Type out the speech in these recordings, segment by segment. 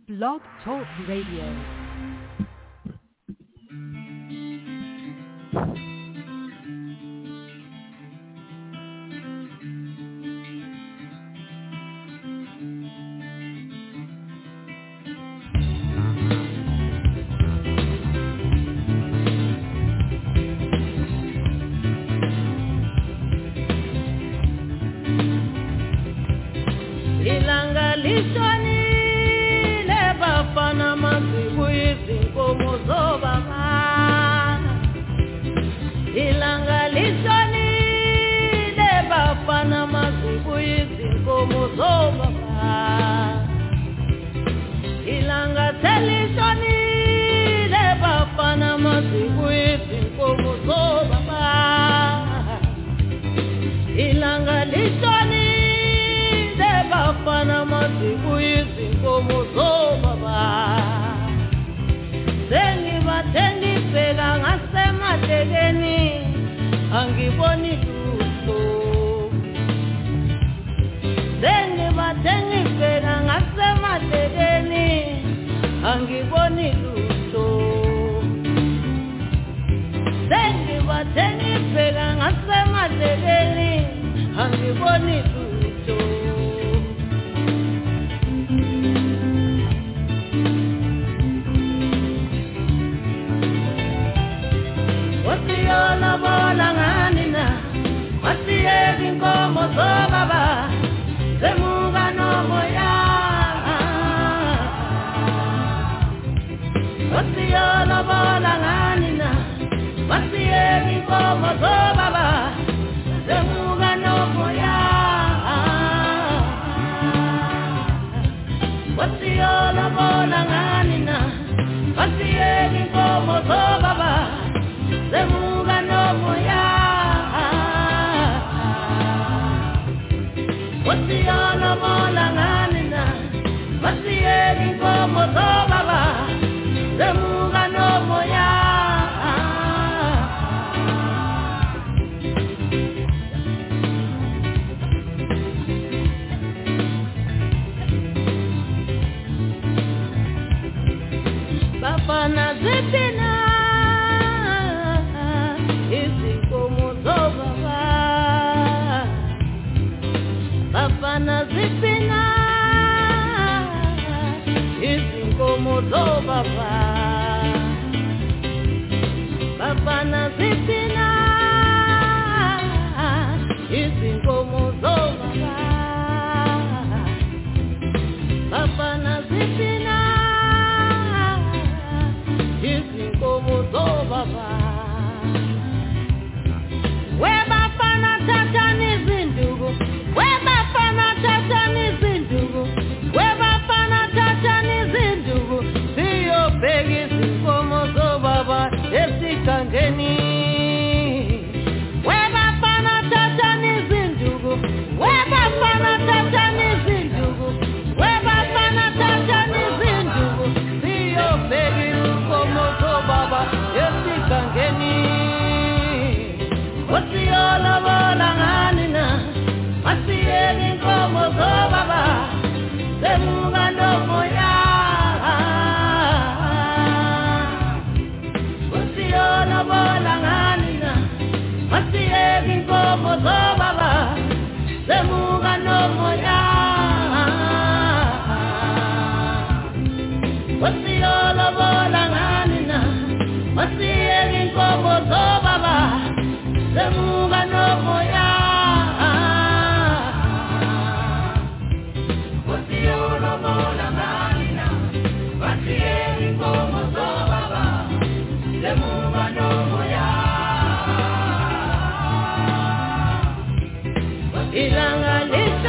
Blog Talk Radio.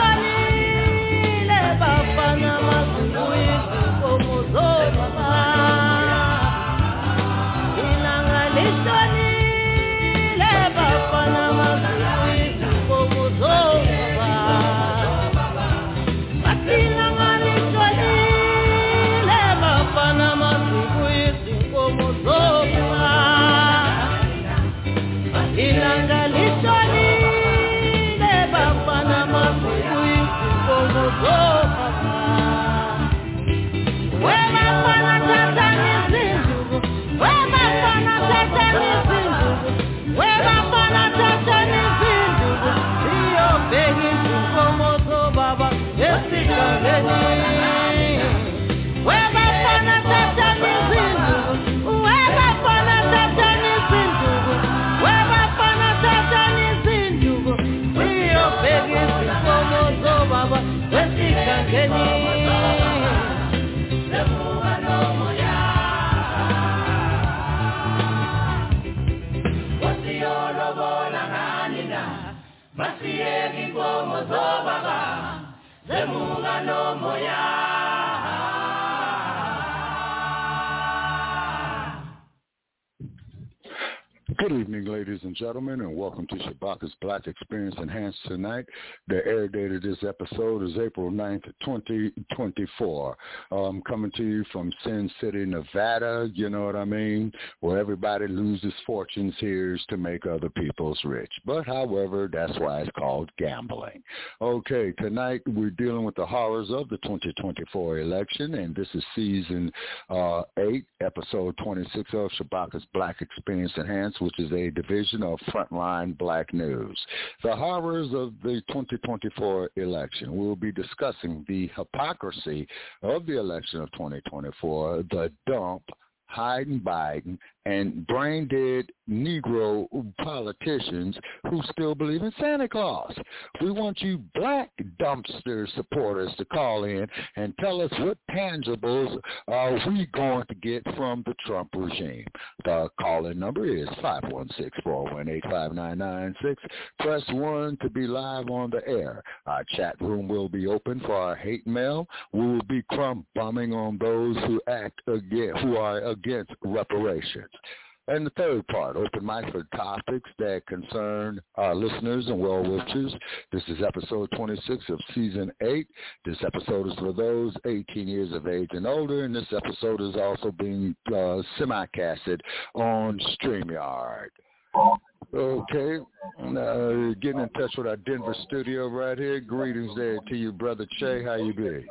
Baba Good evening, ladies and gentlemen, and welcome to Shabaka's Black Experience Enhanced tonight. The air date of this episode is April 9th, 2024. I'm coming to you from Sin City, Nevada, you know what I mean, where everybody loses fortunes here to make other people's rich. But, however, that's why it's called gambling. Okay, tonight we're dealing with the horrors of the 2024 election, and this is Season 8, Episode 26 of Shabaka's Black Experience Enhanced, which is a division of Frontline Black News. The horrors of the 2024 election. We'll be discussing the hypocrisy of the election of 2024, the dump, hiding Biden, and brain-dead Negro politicians who still believe in Santa Claus. We want you black dumpster supporters to call in and tell us what tangibles are we going to get from the Trump regime. The call-in number is 516-418-5996. Press 1 to be live on the air. Our chat room will be open for our hate mail. We will be crumb bombing on those who are against reparations. And the third part, open mic for topics that concern our listeners and well-wishers. This is episode 26 of season 8. This episode is for those 18 years of age and older, and this episode is also being simulcasted on StreamYard. Okay, getting in touch with our Denver studio right here. Greetings there to you, Brother Che. How you be?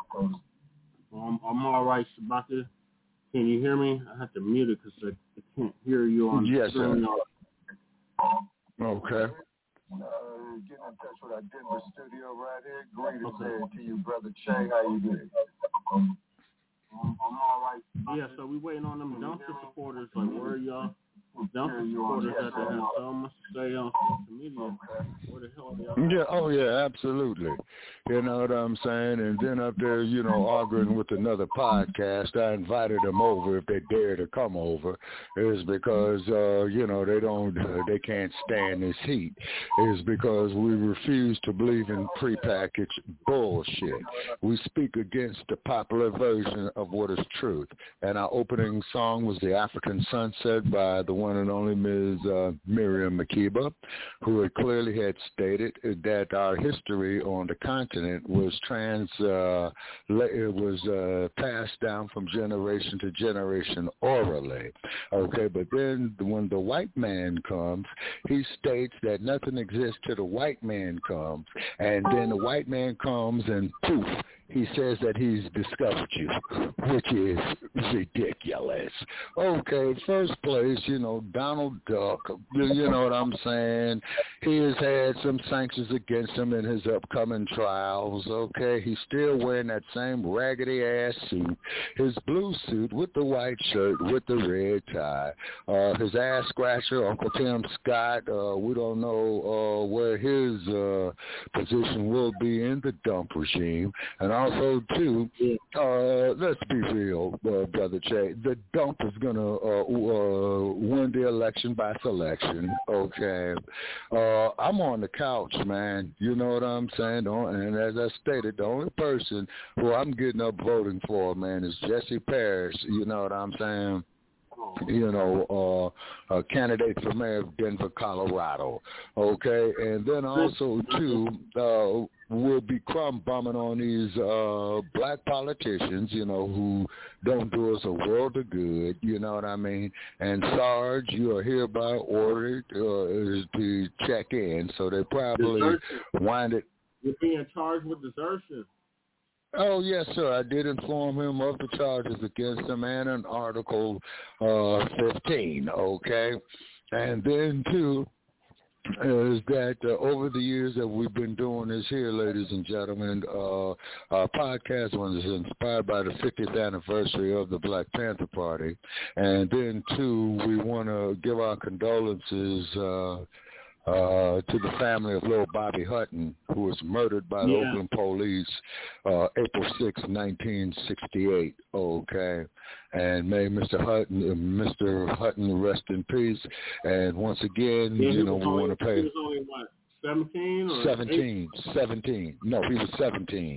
I'm all right, Shabaka. Can you hear me? I have to mute it because I can't hear you on yes, the screen. Okay. Getting in touch with our Denver studio right here. Greetings there to you, Brother Che. How you doing? I'm all right. Yeah, so we waiting on them dumpster supporters. Like, where are y'all? Dumpster supporters that have so much to say on social media. Where the hell are y'all? Yeah, oh yeah, absolutely. You know what I'm saying? And then up there, arguing with another podcast, I invited them over if they dare to come over, is because, they can't stand this heat. Is because we refuse to believe in prepackaged bullshit. We speak against the popular version of what is truth. And our opening song was The African Sunset by the one and only Ms. Miriam Makeba, who had clearly had stated that our history on the continent was passed down from generation to generation orally. Okay, but then when the white man comes, he states that nothing exists till the white man comes, and then the white man comes and poof, he says that he's discovered you, which is ridiculous. Okay, first place, Donald Duck, you know what I'm saying? He has had some sanctions against him in his upcoming trials, okay? He's still wearing that same raggedy-ass suit, his blue suit with the white shirt with the red tie. His ass scratcher, Uncle Tim Scott, we don't know where his position will be in the dump regime. And also, too, let's be real, Brother Che, the dump is going to win the election by selection, okay? I'm on the couch, man, you know what I'm saying? And as I stated, the only person who I'm getting up voting for, man, is Jesse Parrish, you know what I'm saying? A candidate for mayor of Denver, Colorado, okay? And then also, too, we'll be crumb bombing on these black politicians, who don't do us a world of good, you know what I mean? And Sarge, you are hereby ordered to check in, so they probably wind it. You're being charged with desertion. Oh, yes, sir. I did inform him of the charges against him and in Article 15, okay? And then, too, is that over the years that we've been doing this here, ladies and gentlemen, our podcast was inspired by the 50th anniversary of the Black Panther Party. And then, too, we want to give our condolences to the family of little Bobby Hutton, who was murdered by the Oakland police April 6, 1968, okay? And may Mr. Hutton rest in peace. And once again, we want to pay... He was only, what, 17? Or 17. No, he was 17.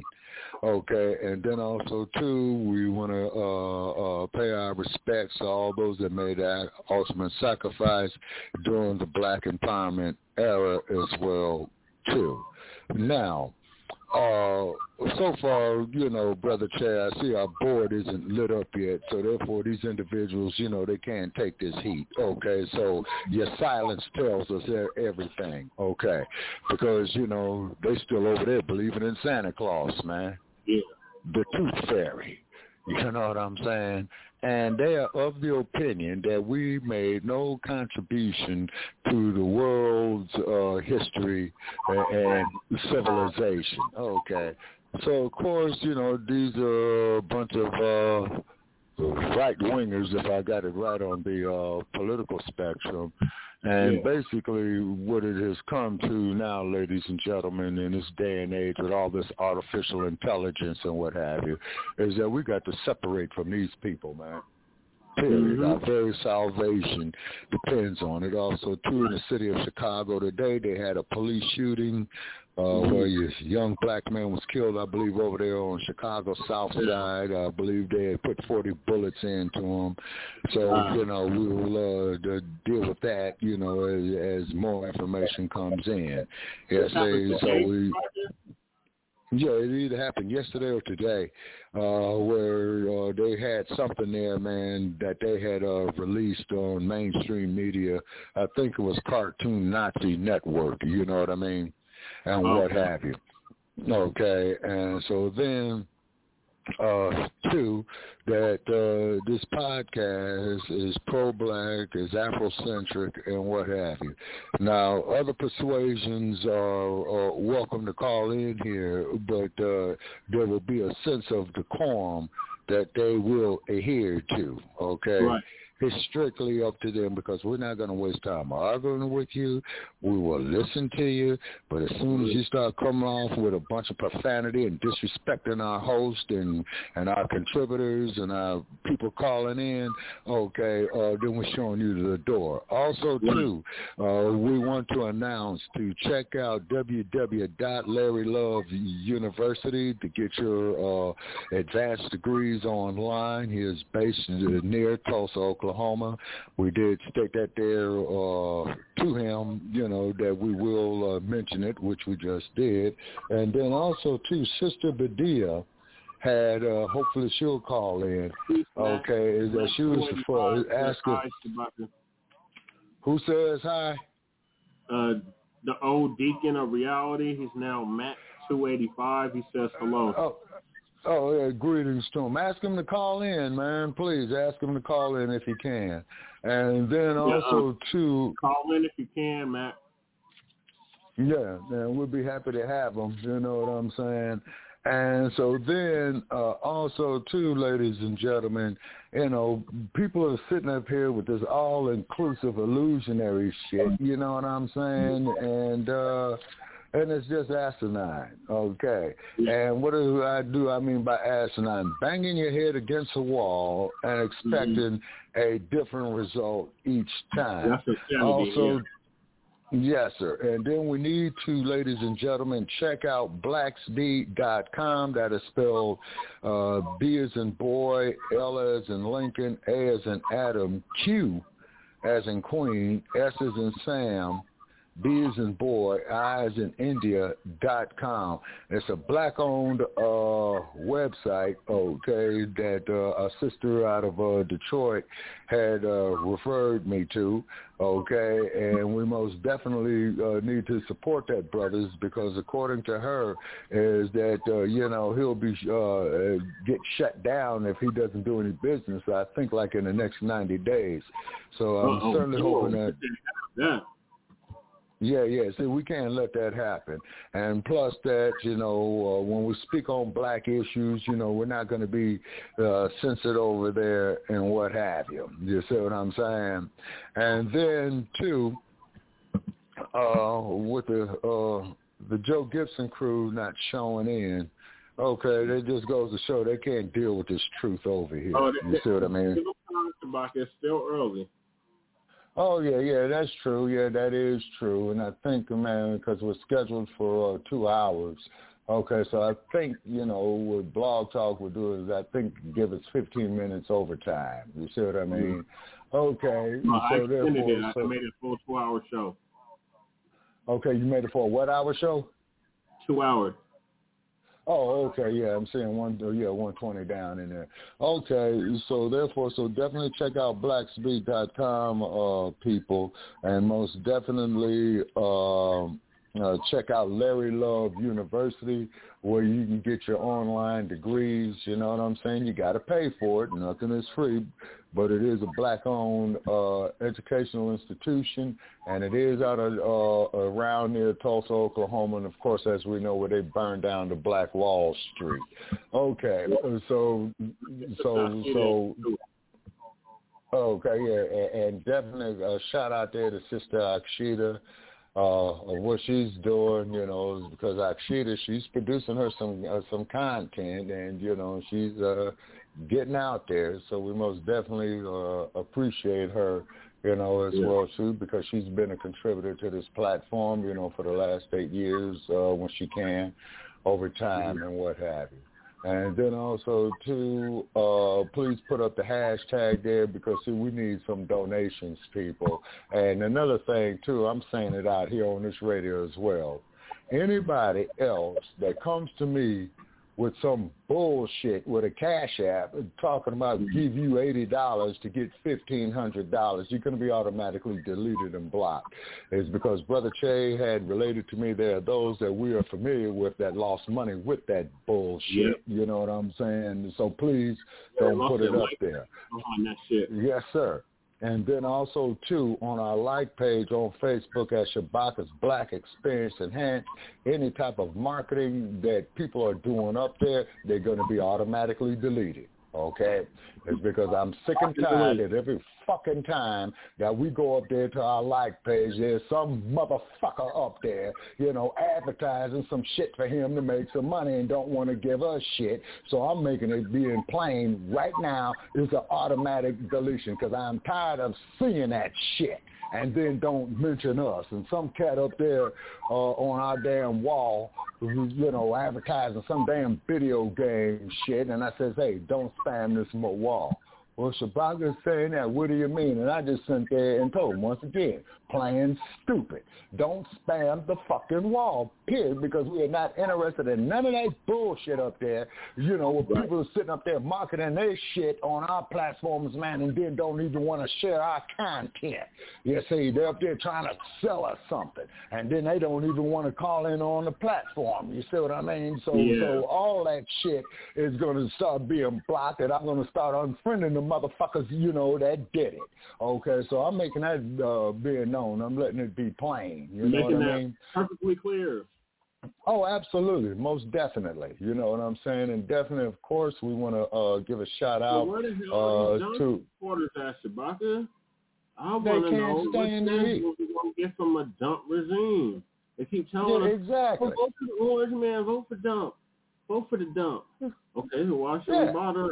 Okay, and then also, too, we want to pay our respects to all those that made that ultimate sacrifice during the Black Empowerment era as well, too. Now, so far, Brother Che, I see our board isn't lit up yet, so therefore these individuals, they can't take this heat, okay? So your silence tells us everything, okay? Because, they still over there believing in Santa Claus, man. Yeah. The Tooth Fairy, you know what I'm saying? And they are of the opinion that we made no contribution to the world's history and civilization. Okay. So, of course, these are a bunch of right-wingers, if I got it right on the political spectrum. And basically what it has come to now, ladies and gentlemen, in this day and age with all this artificial intelligence and what have you, is that we got to separate from these people, man. Period. Our very salvation depends on it. Also, too, in the city of Chicago today, they had a police shooting where a young black man was killed, I believe, over there on Chicago's South Side. I believe they had put 40 bullets into him. So, we will deal with that, as more information comes in. Yes, it either happened yesterday or today, where they had something there, man, that they had released on mainstream media. I think it was Cartoon Nazi Network, you know what I mean, and what have you. Okay, and so then, too, that this podcast is pro-black, is Afrocentric, and what have you. Now, other persuasions are welcome to call in here, but there will be a sense of decorum that they will adhere to, okay? Right. It's strictly up to them because we're not going to waste time arguing with you. We will listen to you, but as soon as you start coming off with a bunch of profanity and disrespecting our host and our contributors and our people calling in, okay, then we're showing you the door. Also, too, we want to announce to check out www.LarryLoveUniversity to get your advanced degrees online. He is based near Tulsa, Oklahoma. We did state that there to him, that we will mention it, which we just did. And then also, too, Sister Badia had, hopefully she'll call in, okay, is that she was asking, who says hi? The old deacon of reality, he's now Matt 285, he says hello. Oh, yeah, greetings to him. Ask him to call in, man. Please, ask him to call in if he can. And then also, too... Call in if you can, Matt. Yeah, man, we'll be happy to have him. You know what I'm saying? And so then, also, too, ladies and gentlemen, people are sitting up here with this all-inclusive illusionary shit, you know what I'm saying? And it's just asinine, okay? And what do I mean by asinine? Banging your head against a wall and expecting a different result each time. That's insanity, also, yes, sir. And then we need to, ladies and gentlemen, check out blacksd.com. That is spelled B as in boy, L as in Lincoln, A as in Adam, Q as in Queen, S as in Sam, B as in boy, I as in India.com. It's a black-owned website, okay, that a sister out of Detroit had referred me to, okay, and we most definitely need to support that, brothers, because according to her is that, he'll be get shut down if he doesn't do any business, I think, like in the next 90 days. So I'm certainly hoping that... Yeah. See, we can't let that happen. And plus that, when we speak on black issues, we're not going to be censored over there and what have you. You see what I'm saying? And then, too, with the Joe Gibson crew not showing in, okay, that just goes to show they can't deal with this truth over here. You see what I mean? It's still early. Oh, yeah, that's true. Yeah, that is true. And I think, man, because we're scheduled for 2 hours, Okay, so I think, what Blog Talk will do is I think give us 15 minutes overtime. You see what I mean? Okay. No, I so extended therefore, it. I made it a full 2-hour show. Okay, you made it for a what hour show? 2 hours. Oh, okay, yeah, I'm seeing 120 down in there. Okay, so definitely check out blackspeak.com, people, and most definitely check out Larry Love University, where you can get your online degrees. You know what I'm saying? You got to pay for it. Nothing is free, but it is a black-owned educational institution, and it is out of around near Tulsa, Oklahoma, and of course, as we know, where they burned down the Black Wall Street. Okay, so. Okay, yeah, and definitely a shout out there to Sister Akshita. Of what she's doing, because Akshita, she's producing her some content, and she's getting out there. So we most definitely appreciate her, as well too, because she's been a contributor to this platform, for the last 8 years when she can, over time and what have you. And then also, too, please put up the hashtag there because, see, we need some donations, people. And another thing, too, I'm saying it out here on this radio as well. Anybody else that comes to me with some bullshit with a cash app talking about give you $80 to get $1,500, you're going to be automatically deleted and blocked. It's because Brother Che had related to me there are those that we are familiar with that lost money with that bullshit. Yeah. You know what I'm saying? So please don't put it up there. That shit. Yes, sir. And then also, too, on our like page on Facebook at Shabaka's Black Experience Enhanced, any type of marketing that people are doing up there, they're going to be automatically deleted, okay? It's because I'm sick and tired that every fucking time that we go up there to our like page, there's some motherfucker up there, advertising some shit for him to make some money and don't want to give us shit. So I'm making it be in plain right now is an automatic deletion because I'm tired of seeing that shit. And then don't mention us. And some cat up there on our damn wall, advertising some damn video game shit. And I says, hey, don't spam this wall. Well, Shabaka is saying that. What do you mean? And I just sent there and told him once again, plain stupid. Don't spam the fucking wall, period, because we are not interested in none of that bullshit up there, where people are sitting up there marketing their shit on our platforms, man, and then don't even want to share our content. You see, they're up there trying to sell us something, and then they don't even want to call in on the platform. You see what I mean? So all that shit is going to start being blocked, and I'm going to start unfriending the motherfuckers, that did it. Okay, so I'm making that being known. I'm letting it be plain. You know what I mean? Perfectly clear. Oh, absolutely. Most definitely. You know what I'm saying? And definitely, of course, we want to give a shout out to supporters at Shabaka. I want to know what we're going to get from a dump regime. They keep telling us, exactly. Vote for the orange man, vote for dump. Vote for the dump. Okay, so why should we bother?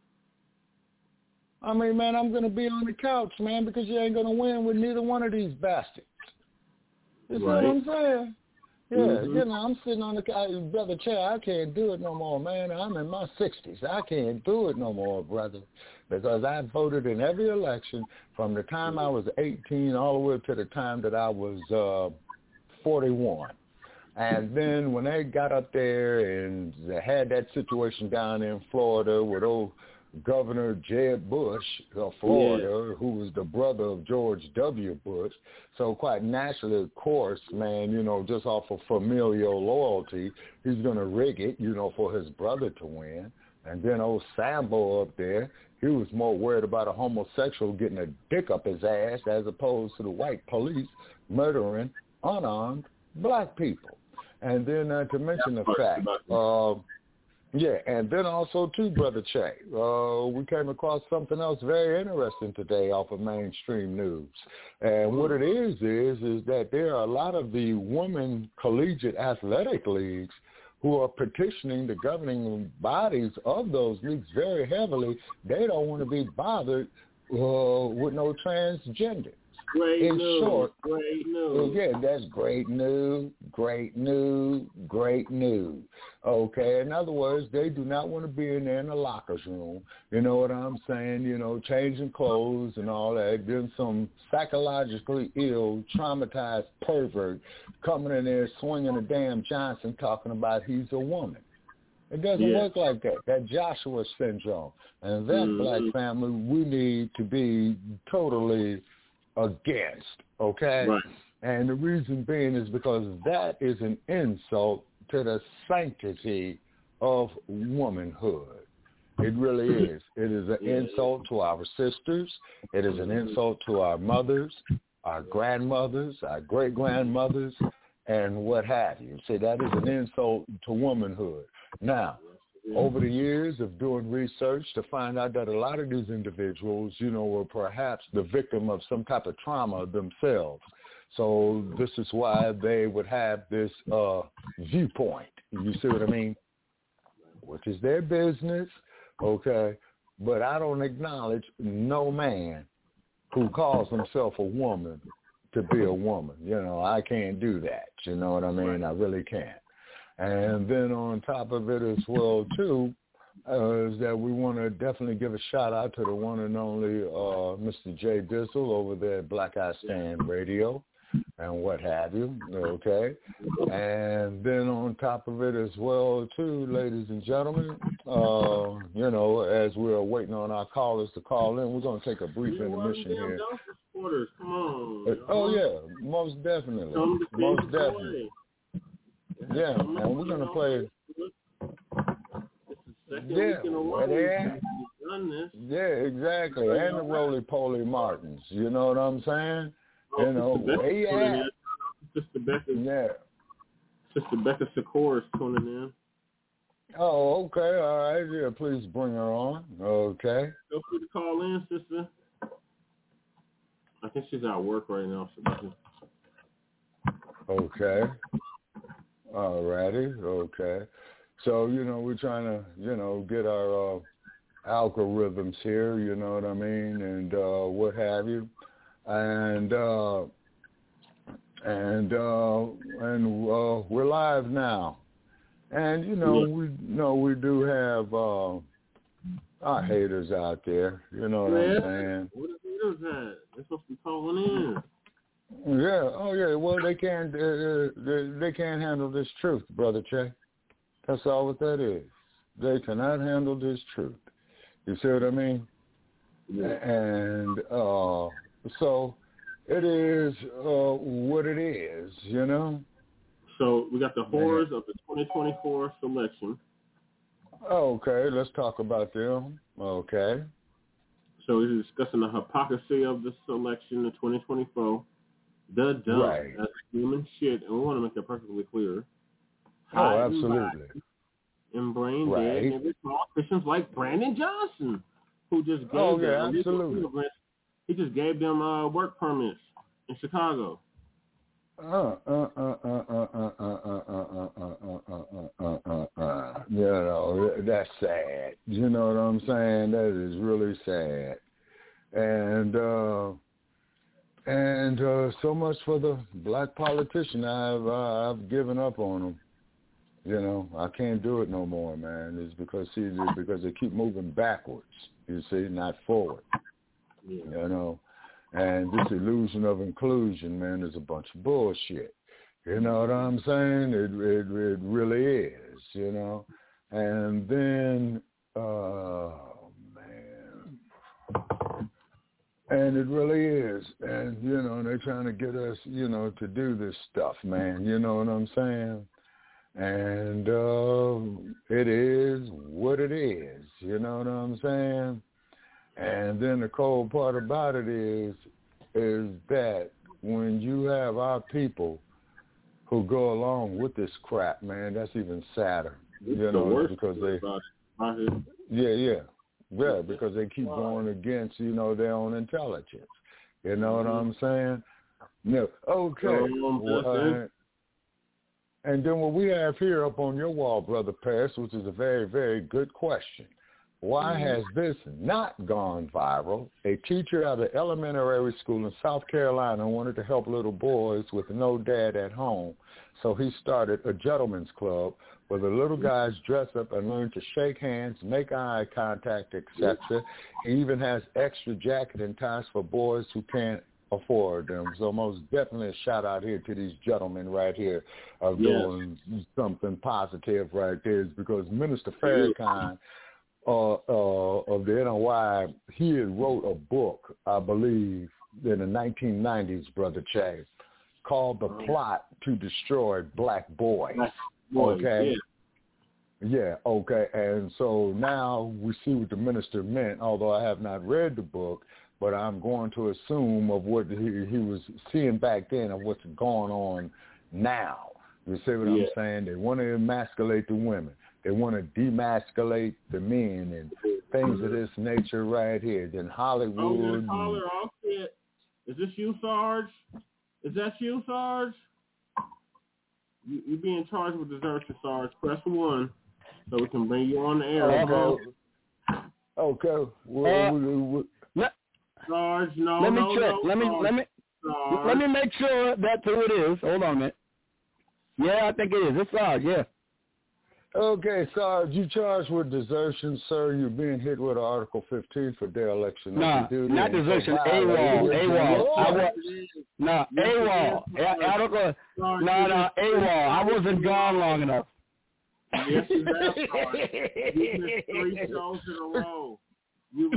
I mean, man, I'm going to be on the couch, man, because you ain't going to win with neither one of these bastards. You see what I'm saying? Yeah, I'm sitting on the couch. Brother Che, I can't do it no more, man. I'm in my 60s. I can't do it no more, brother, because I voted in every election from the time I was 18 all the way up to the time that I was 41. And then when they got up there and they had that situation down in Florida with old Governor Jeb Bush of Florida, who was the brother of George W. Bush. So quite naturally, of course, man, just off of familial loyalty, he's going to rig it, for his brother to win. And then old Sambo up there, he was more worried about a homosexual getting a dick up his ass as opposed to the white police murdering unarmed black people. And then to mention the fact, and then also, too, Brother Che, we came across something else very interesting today off of mainstream news. And what it is that there are a lot of the women collegiate athletic leagues who are petitioning the governing bodies of those leagues very heavily. They don't want to be bothered with no transgenders. in short, great news. Yeah, that's great news, great news, great news. Okay, in other words, they do not want to be in there in the lockers room. You know what I'm saying? You know, changing clothes and all that. Then some psychologically ill, traumatized pervert coming in there swinging a damn Johnson talking about he's a woman. It doesn't work like that. That Joshua syndrome. And that black family, we need to be totally against, okay? Right. And the reason being is because that is an insult to the sanctity of womanhood. It really is. It is an insult to our sisters. It is an insult to our mothers, our grandmothers, our great-grandmothers, and what have you. See, that is an insult to womanhood. Now, over the years of doing research to find out that a lot of these individuals, you know, were perhaps the victim of some type of trauma themselves. So this is why they would have this viewpoint. You see what I mean? Which is their business, okay? But I don't acknowledge no man who calls himself a woman to be a woman. You know, I can't do that. You know what I mean? I really can't. And then on top of it as well, too, is that we want to definitely give a shout-out to the one and only Mr. Jay Dizzle over there at Black Eye Stand Radio and what have you, okay? And then on top of it as well, too, ladies and gentlemen, you know, as we're waiting on our callers to call in, we're going to take a brief intermission here. Come on. Oh, yeah, most definitely. Most definitely. Yeah, and we're going to play. Yeah, exactly. And the Roly-Poly Martins. You know what I'm saying? You know, where you at? Sister Becca Sikora is tuning in. Oh, okay. All right. Yeah, please bring her on. Okay. Feel free to call in, sister. I think she's at work right now. Okay. All righty. Okay. So, you know, we're trying to, you know, get our algorithms here, you know what I mean, and what have you. And we're live now. And, you know, we do have our haters out there, you know what I'm saying. What are haters at? They're supposed to be calling in. Yeah. Oh, yeah. Well, they can't handle this truth, Brother Che. That's all what that is. They cannot handle this truth. You see what I mean? Yeah. And so it is what it is, you know? So we got the horrors of the 2024 selection. Okay, let's talk about them. Okay. So we're discussing the hypocrisy of the selection in 2024. The dumb. Right. That's human shit. And we want to make that perfectly clear. Oh, absolutely. And brain dead. And we're Christians like Brandon Johnson, who just gave them absolutely. He just gave them work permits in Chicago. You know, that's sad. You know what I'm saying? That is really sad. And so much for the black politician. I've given up on them. You know, I can't do it no more, man. It's because they keep moving backwards. You see, not forward. Yeah. You know, and this illusion of inclusion, man, is a bunch of bullshit. You know what I'm saying? It really is. You know, and then man. And it really is. And, you know, they're trying to get us, you know, to do this stuff, man. You know what I'm saying? And it is what it is. You know what I'm saying? And then the cold part about it is that when you have our people who go along with this crap, man, that's even sadder. You know, because they... Yeah, because they keep going against, you know, their own intelligence. You know what I'm saying? No. Okay. And then what we have here up on your wall, Brother Paris, which is a very, very good question. Why has this not gone viral? A teacher at an elementary school in South Carolina wanted to help little boys with no dad at home. So he started a gentleman's club where the little guys dress up and learn to shake hands, make eye contact, etc. He even has extra jacket and ties for boys who can't afford them. So most definitely a shout out here to these gentlemen right here of doing something positive right there, because Minister Farrakhan of the NOI, he had wrote a book, I believe, in the 1990s, Brother Che, called The Plot to Destroy Black Boys. Okay? Yeah, okay. And so now we see what the minister meant, although I have not read the book, but I'm going to assume of what he was seeing back then and what's going on now. You see what I'm saying? They want to emasculate the women. They want to demasculate the men and things of this nature right here. Then Hollywood. Is this you, Sarge? Is that you, Sarge? You being charged with desertion, Sarge. Press 1 so we can bring you on the air. Okay. Well, Sarge, no. Let me check. Sarge. Let me make sure that's who it is. Hold on a minute. Yeah, I think it is. It's Sarge, yeah. Okay, Sarge, you charged with desertion, sir. You're being hit with Article 15 for dereliction. No, not desertion. AWOL. No, AWOL. Article. No, AWOL. I wasn't gone long enough. Yes, you have, Sarge. You missed 3 shows in a row. You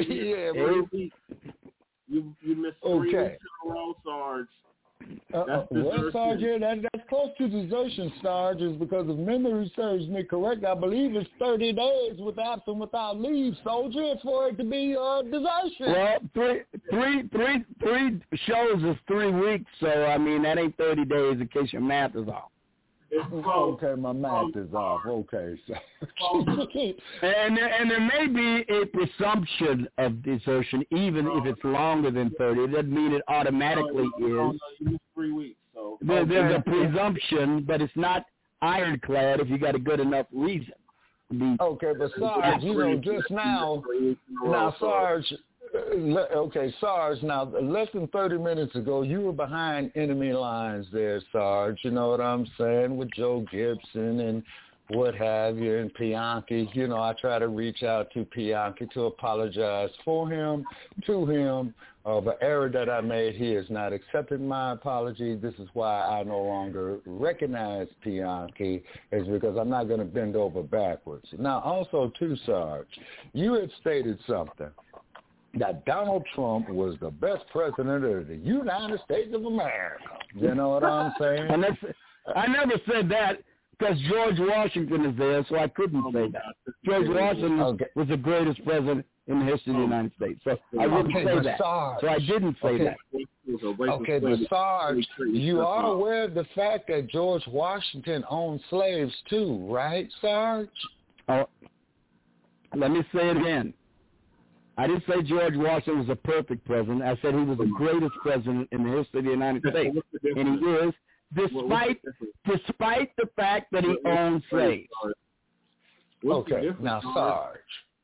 missed 3 weeks in a row, Sarge. Well, Sarge, that's close to desertion, Sarge, is because if memory serves me correct, I believe it's 30 days with absent without leave, soldier, for it to be desertion. Well, three shows is 3 weeks, so, I mean, that ain't 30 days in case your math is off. Okay, my math is off. Okay, so. and there may be a presumption of desertion, even if it's longer than 30. It doesn't mean it automatically is. You missed 3 weeks, so. There's a presumption, but it's not ironclad if you got a good enough reason. Okay, but Sarge, just now, Sarge. Okay, Sarge, now, less than 30 minutes ago, you were behind enemy lines there, Sarge. You know what I'm saying? With Joe Gibson and what have you, and Bianchi. I try to reach out to Bianchi to apologize for him, to him, of an error that I made. He has not accepted my apology. This is why I no longer recognize Bianchi, is because I'm not going to bend over backwards. Now, also, too, Sarge, you had stated something, that Donald Trump was the best president of the United States of America. You know what I'm saying? And I never said that because George Washington is there, so I couldn't say that. George Washington was the greatest president in the history of the United States. So I wouldn't say that. Sarge, so I didn't say that. Okay, but Sarge, you are aware of the fact that George Washington owned slaves too, right, Sarge? Oh, let me say it again. I didn't say George Washington was a perfect president. I said he was the greatest president in the history of the United States. And he is, despite the fact that he owned slaves. Okay, now Sarge.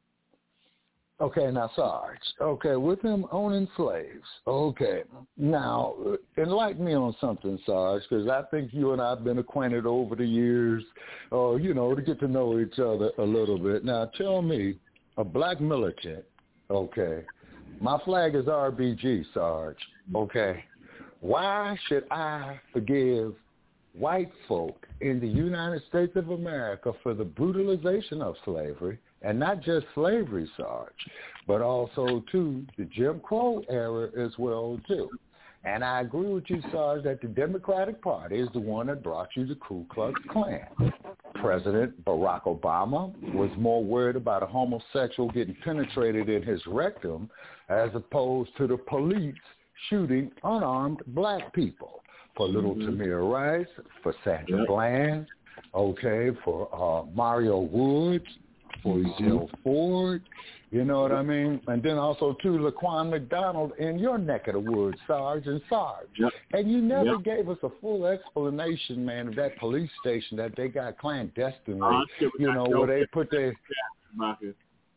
Okay, with him owning slaves. Okay, now enlighten me on something, Sarge, because I think you and I have been acquainted over the years, to get to know each other a little bit. Now tell me, a black militant, okay, my flag is RBG, Sarge, okay, why should I forgive white folk in the United States of America for the brutalization of slavery, and not just slavery, Sarge, but also, too, the Jim Crow era as well, too. And I agree with you, Sarge, that the Democratic Party is the one that brought you the Ku Klux Klan. President Barack Obama was more worried about a homosexual getting penetrated in his rectum as opposed to the police shooting unarmed black people. For little Tamir Rice, for Sandra Bland, okay, for Mario Woods, for Ezell Ford, you know what I mean? And then also, too, Laquan McDonald in your neck of the woods, Sarge and Sarge. Yep. And you never gave us a full explanation, man, of that police station that they got clandestinely, where they put their...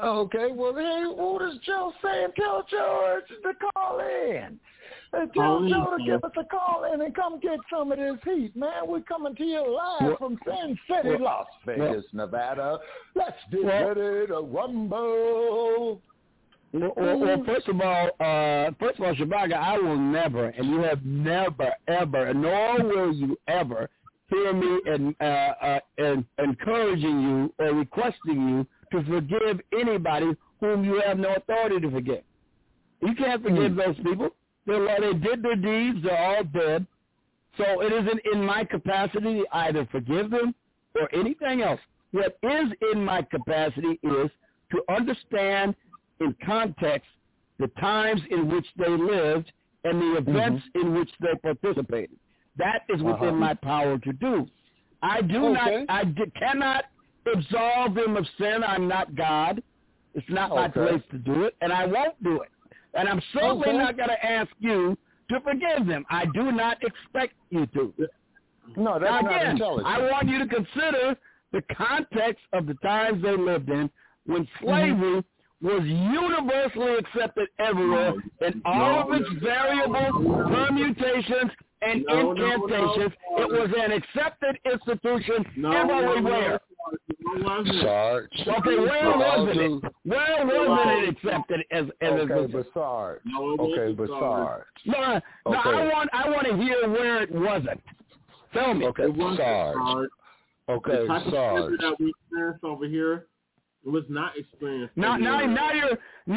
Okay, well, hey, what does Joe say? Tell George to call in. Tell Joe to give us a call in and come get some of this heat, man. We're coming to you live from Sin City, Las Vegas, Nevada. Let's get ready to rumble. Well, first of all, Shabaka, I will never, and you have never, ever, nor will you ever hear me encouraging you or requesting you to forgive anybody whom you have no authority to forgive. You can't forgive those people. They did their deeds. They're all dead. So it isn't in my capacity to either forgive them or anything else. What is in my capacity is to understand in context the times in which they lived and the events in which they participated. That is within my power to do. I cannot absolve them of sin. I'm not God. It's not my place to do it, and I won't do it. And I'm certainly not going to ask you to forgive them. I do not expect you to. No, that's not intelligent. I want you to consider the context of the times they lived in when slavery was universally accepted everywhere in all of its variable permutations and incantations. It was an accepted institution everywhere. Sarge. Okay, where wasn't it? Where wasn't it accepted as but Sarge. But Sarge. No, I want to hear where it wasn't. Tell me. Okay, Sarge. Okay, the type Sarge. of that we experienced over here, it was not experienced. Now you're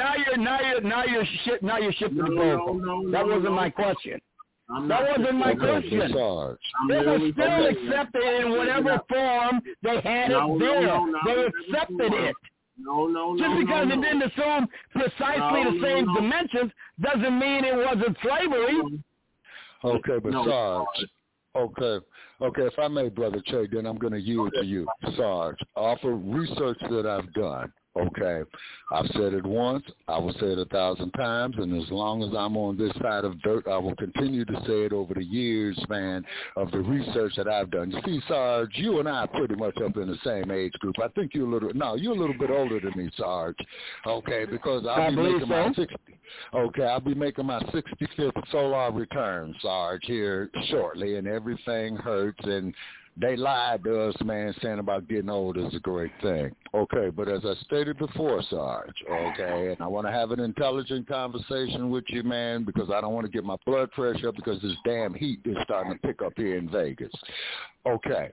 shifting the ball. That wasn't my question. That wasn't my question. Sarge. It was still accepted in whatever form they had it there. They accepted it. Just because it didn't assume precisely the same dimensions doesn't mean it wasn't slavery. Okay, but Sarge. Okay, if I may, Brother Che, then I'm going to yield to you, Sarge. Off of research that I've done, okay, I've said it once, I will say it 1,000 times, and as long as I'm on this side of dirt, I will continue to say it over the years, man, of the research that I've done. You see, Sarge, you and I are pretty much up in the same age group. I think you're a little bit older than me, Sarge, okay, because I'll be making my 60. Okay, I'll be making my 65th solar return, Sarge, here shortly, and everything hurts, and they lied to us, man, saying about getting old is a great thing. Okay, but as I stated before, Sarge, okay, and I want to have an intelligent conversation with you, man, because I don't want to get my blood pressure up because this damn heat is starting to pick up here in Vegas. Okay,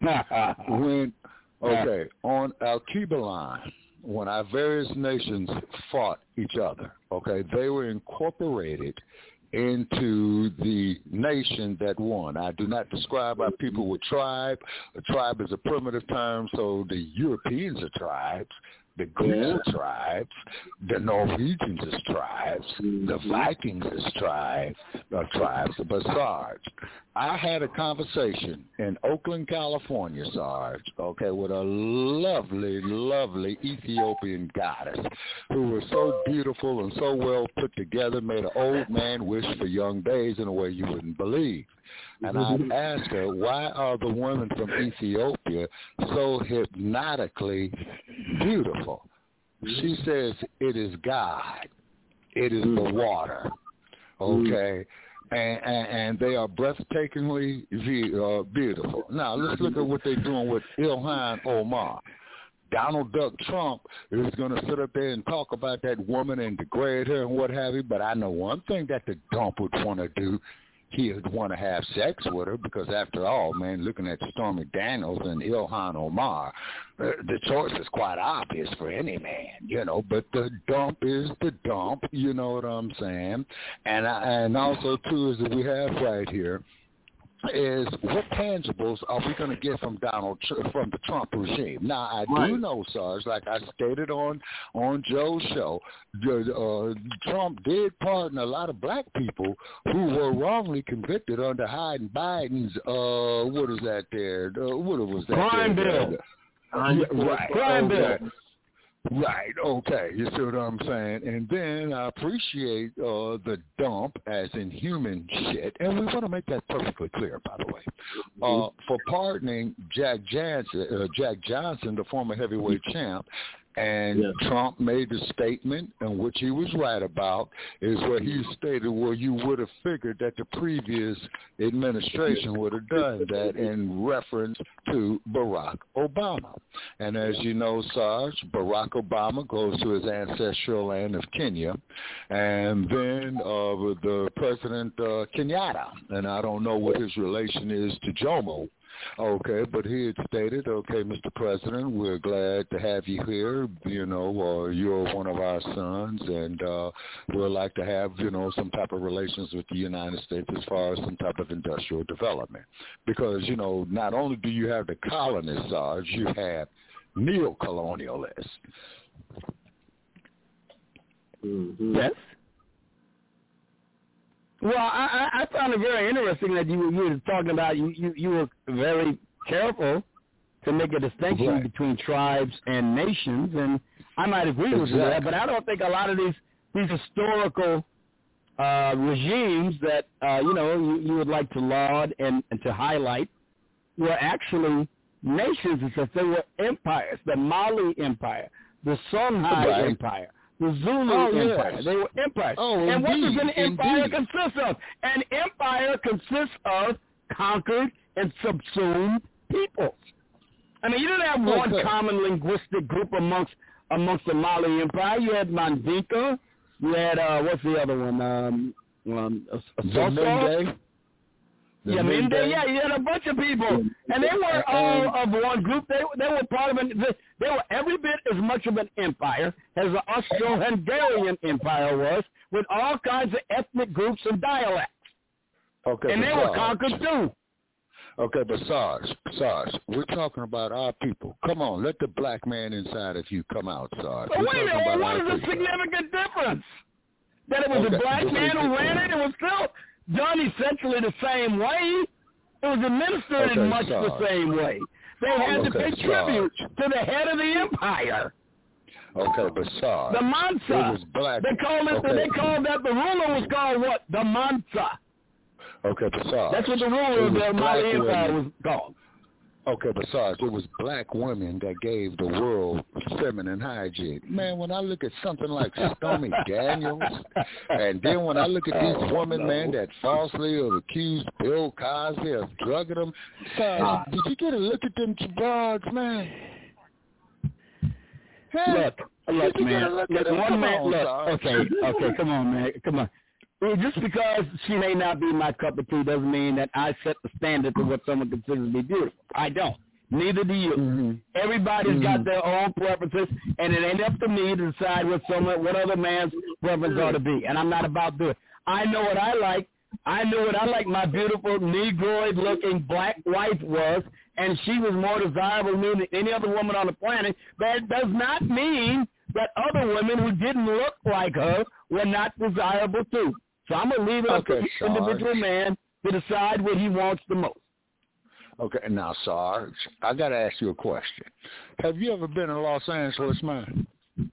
on Alkebulan, when our various nations fought each other, okay, they were incorporated into the nation that won. I do not describe our people with tribe. A tribe is a primitive term, so the Europeans are tribes, the Greeks are tribes, the Norwegians is tribes, the Vikings is tribes. But Sarge, I had a conversation in Oakland, California, Sarge, okay, with a lovely, lovely Ethiopian goddess who was so beautiful and so well put together, made an old man wish for young days in a way you wouldn't believe. And I asked her, why are the women from Ethiopia so hypnotically beautiful? She says, it is God. It is the water. Okay? And they are breathtakingly beautiful. Now, let's look at what they're doing with Ilhan Omar. Donald Duck Trump is going to sit up there and talk about that woman and degrade her and what have you, but I know one thing that the dump would want to do. He would want to have sex with her because, after all, man, looking at Stormy Daniels and Ilhan Omar, the choice is quite obvious for any man, you know, but the dump is the dump, you know what I'm saying? And also, too, is that we have right here is what tangibles are we going to get from the Trump regime? Now, I do know, Sarge, like I stated on Joe's show, Trump did pardon a lot of black people who were wrongly convicted under Biden's, what was that there? What was that? Crime bill. Crime bill. Right, okay, you see what I'm saying? And then I appreciate the dump as in human shit, and we want to make that perfectly clear, by the way, for pardoning Jack Johnson, the former heavyweight champ, And Trump made the statement, and which he was right about, is where he stated, well, you would have figured that the previous administration would have done that in reference to Barack Obama. And as you know, Sarge, Barack Obama goes to his ancestral land of Kenya, and then the President Kenyatta, and I don't know what his relation is to Jomo. Okay, but he had stated, okay, Mr. President, we're glad to have you here. You know, you're one of our sons, and we'd like to have, you know, some type of relations with the United States as far as some type of industrial development. Because, you know, not only do you have the colonists, Sarge, you have neo-colonialists. Mm-hmm. Yes. Well, I found it very interesting that you were talking about, you were very careful to make a distinction between tribes and nations, and I might agree with you that, but I don't think a lot of these historical regimes that, you would like to laud and to highlight were actually nations, because they were empires, the Mali Empire, the Songhai Empire, the Zulu Empire. They were empires. And what does an empire consist of? An empire consists of conquered and subsumed peoples. I mean, you didn't have one common linguistic group amongst the Mali Empire. You had Mandinka. You had, what's the other one? Mende. You had a bunch of people, and they were all of one group. They were part of they were every bit as much of an empire as the Austro-Hungarian Empire was, with all kinds of ethnic groups and dialects. Okay, and they were conquered too. Okay, but Sarge, we're talking about our people. Come on, let the black man inside of you come out, Sarge. But wait a minute, what is the significant difference? That it was a black man who ran it, it was still done essentially the same way. It was administered in much the same way. They had to pay tribute to the head of the empire. Okay, but Sarge, the Mansa. It was black. They called that the ruler was called what? The Mansa. Okay, but Sarge, that's what the ruler of the Mali Empire was called. Okay, but Sarge, it was black women that gave the world feminine hygiene. Man, when I look at something like Stormy Daniels, and then when I look at these women, man, that falsely accused Bill Cosby of drugging them, Sarge, did you get a look at them broads, man? Look, man. Okay, come on, man. Come on. Just because she may not be my cup of tea doesn't mean that I set the standard for what someone considers to be beautiful. I don't. Neither do you. Mm-hmm. Everybody's got their own preferences, and it ain't up to me to decide what other man's preference ought to be. And I'm not about to do it. I know what I like. I knew what I like my beautiful Negroid-looking black wife was, and she was more desirable to me than any other woman on the planet. That does not mean that other women who didn't look like her were not desirable too. So I'm going to leave it up to the individual man to decide what he wants the most. Okay, now, Sarge, I got to ask you a question. Have you ever been in Los Angeles, man?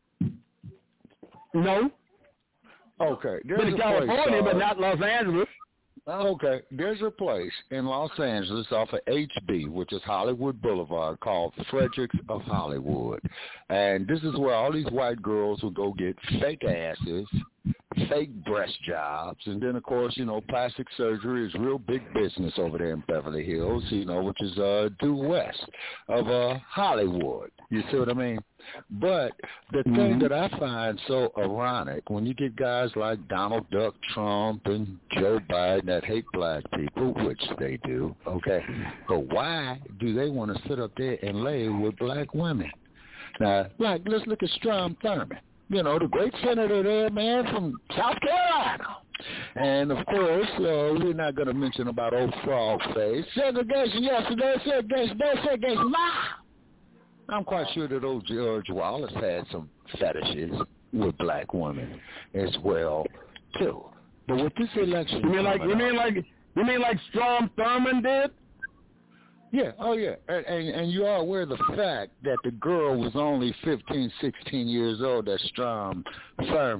No. Okay. Been in California, but not Los Angeles. Okay, there's a place in Los Angeles off of HB, which is Hollywood Boulevard, called Fredericks of Hollywood. And this is where all these white girls will go get fake asses, fake breast jobs, and then, of course, plastic surgery is real big business over there in Beverly Hills, which is due west of Hollywood. You see what I mean? But the thing that I find so ironic, when you get guys like Donald Duck Trump and Joe Biden that hate black people, which they do, okay, but why do they want to sit up there and lay with black women? Now, let's look at Strom Thurmond. The great senator there, man, from South Carolina. And, of course, we're not going to mention about old frog face. Segregation yesterday, segregation today, segregation now. I'm quite sure that old George Wallace had some fetishes with black women as well, too. But with this election, you mean like Strom Thurmond did? Yeah, and you are aware of the fact that the girl was only 15, 16 years old that Strom Thurmond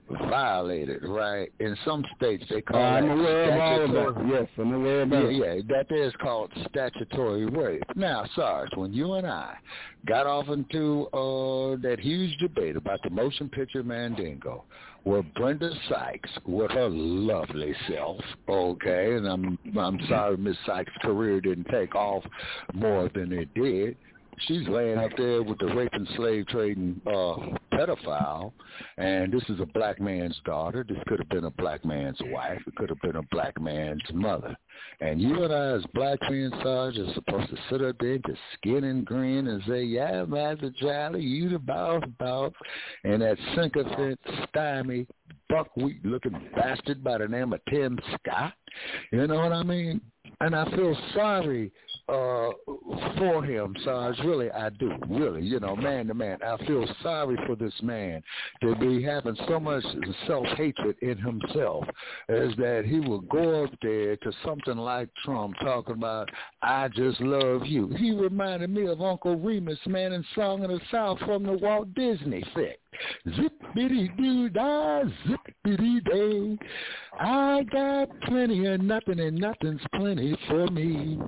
violated, right? In some states, they call I'm that aware of all of statutory. that. Yes, I'm aware of that. Yeah, that is called statutory rape. Now, Sarge, when you and I got off into that huge debate about the motion picture Mandingo, where Brenda Sykes, with her lovely self, okay, and I'm sorry Miss Sykes' career didn't take off more than it did. She's laying up there with the rape and slave trading pedophile, and this is a black man's daughter. This could have been a black man's wife. It could have been a black man's mother. And you and I as black men, Sarge, are supposed to sit up there and just skin and grin and say, yeah, Master Charlie, you the boss, and that sycophant, stymie, buckwheat-looking bastard by the name of Tim Scott. You know what I mean? And I feel sorry for him, Sarge. Really, I do. Really, man to man. I feel sorry for this man to be having so much self-hatred in himself as that he will go up there to something like Trump talking about, I just love you. He reminded me of Uncle Remus, man, in Song of the South from the Walt Disney film. Zippity-doo-dah, zippity-day. I got plenty of nothing and nothing's plenty for me.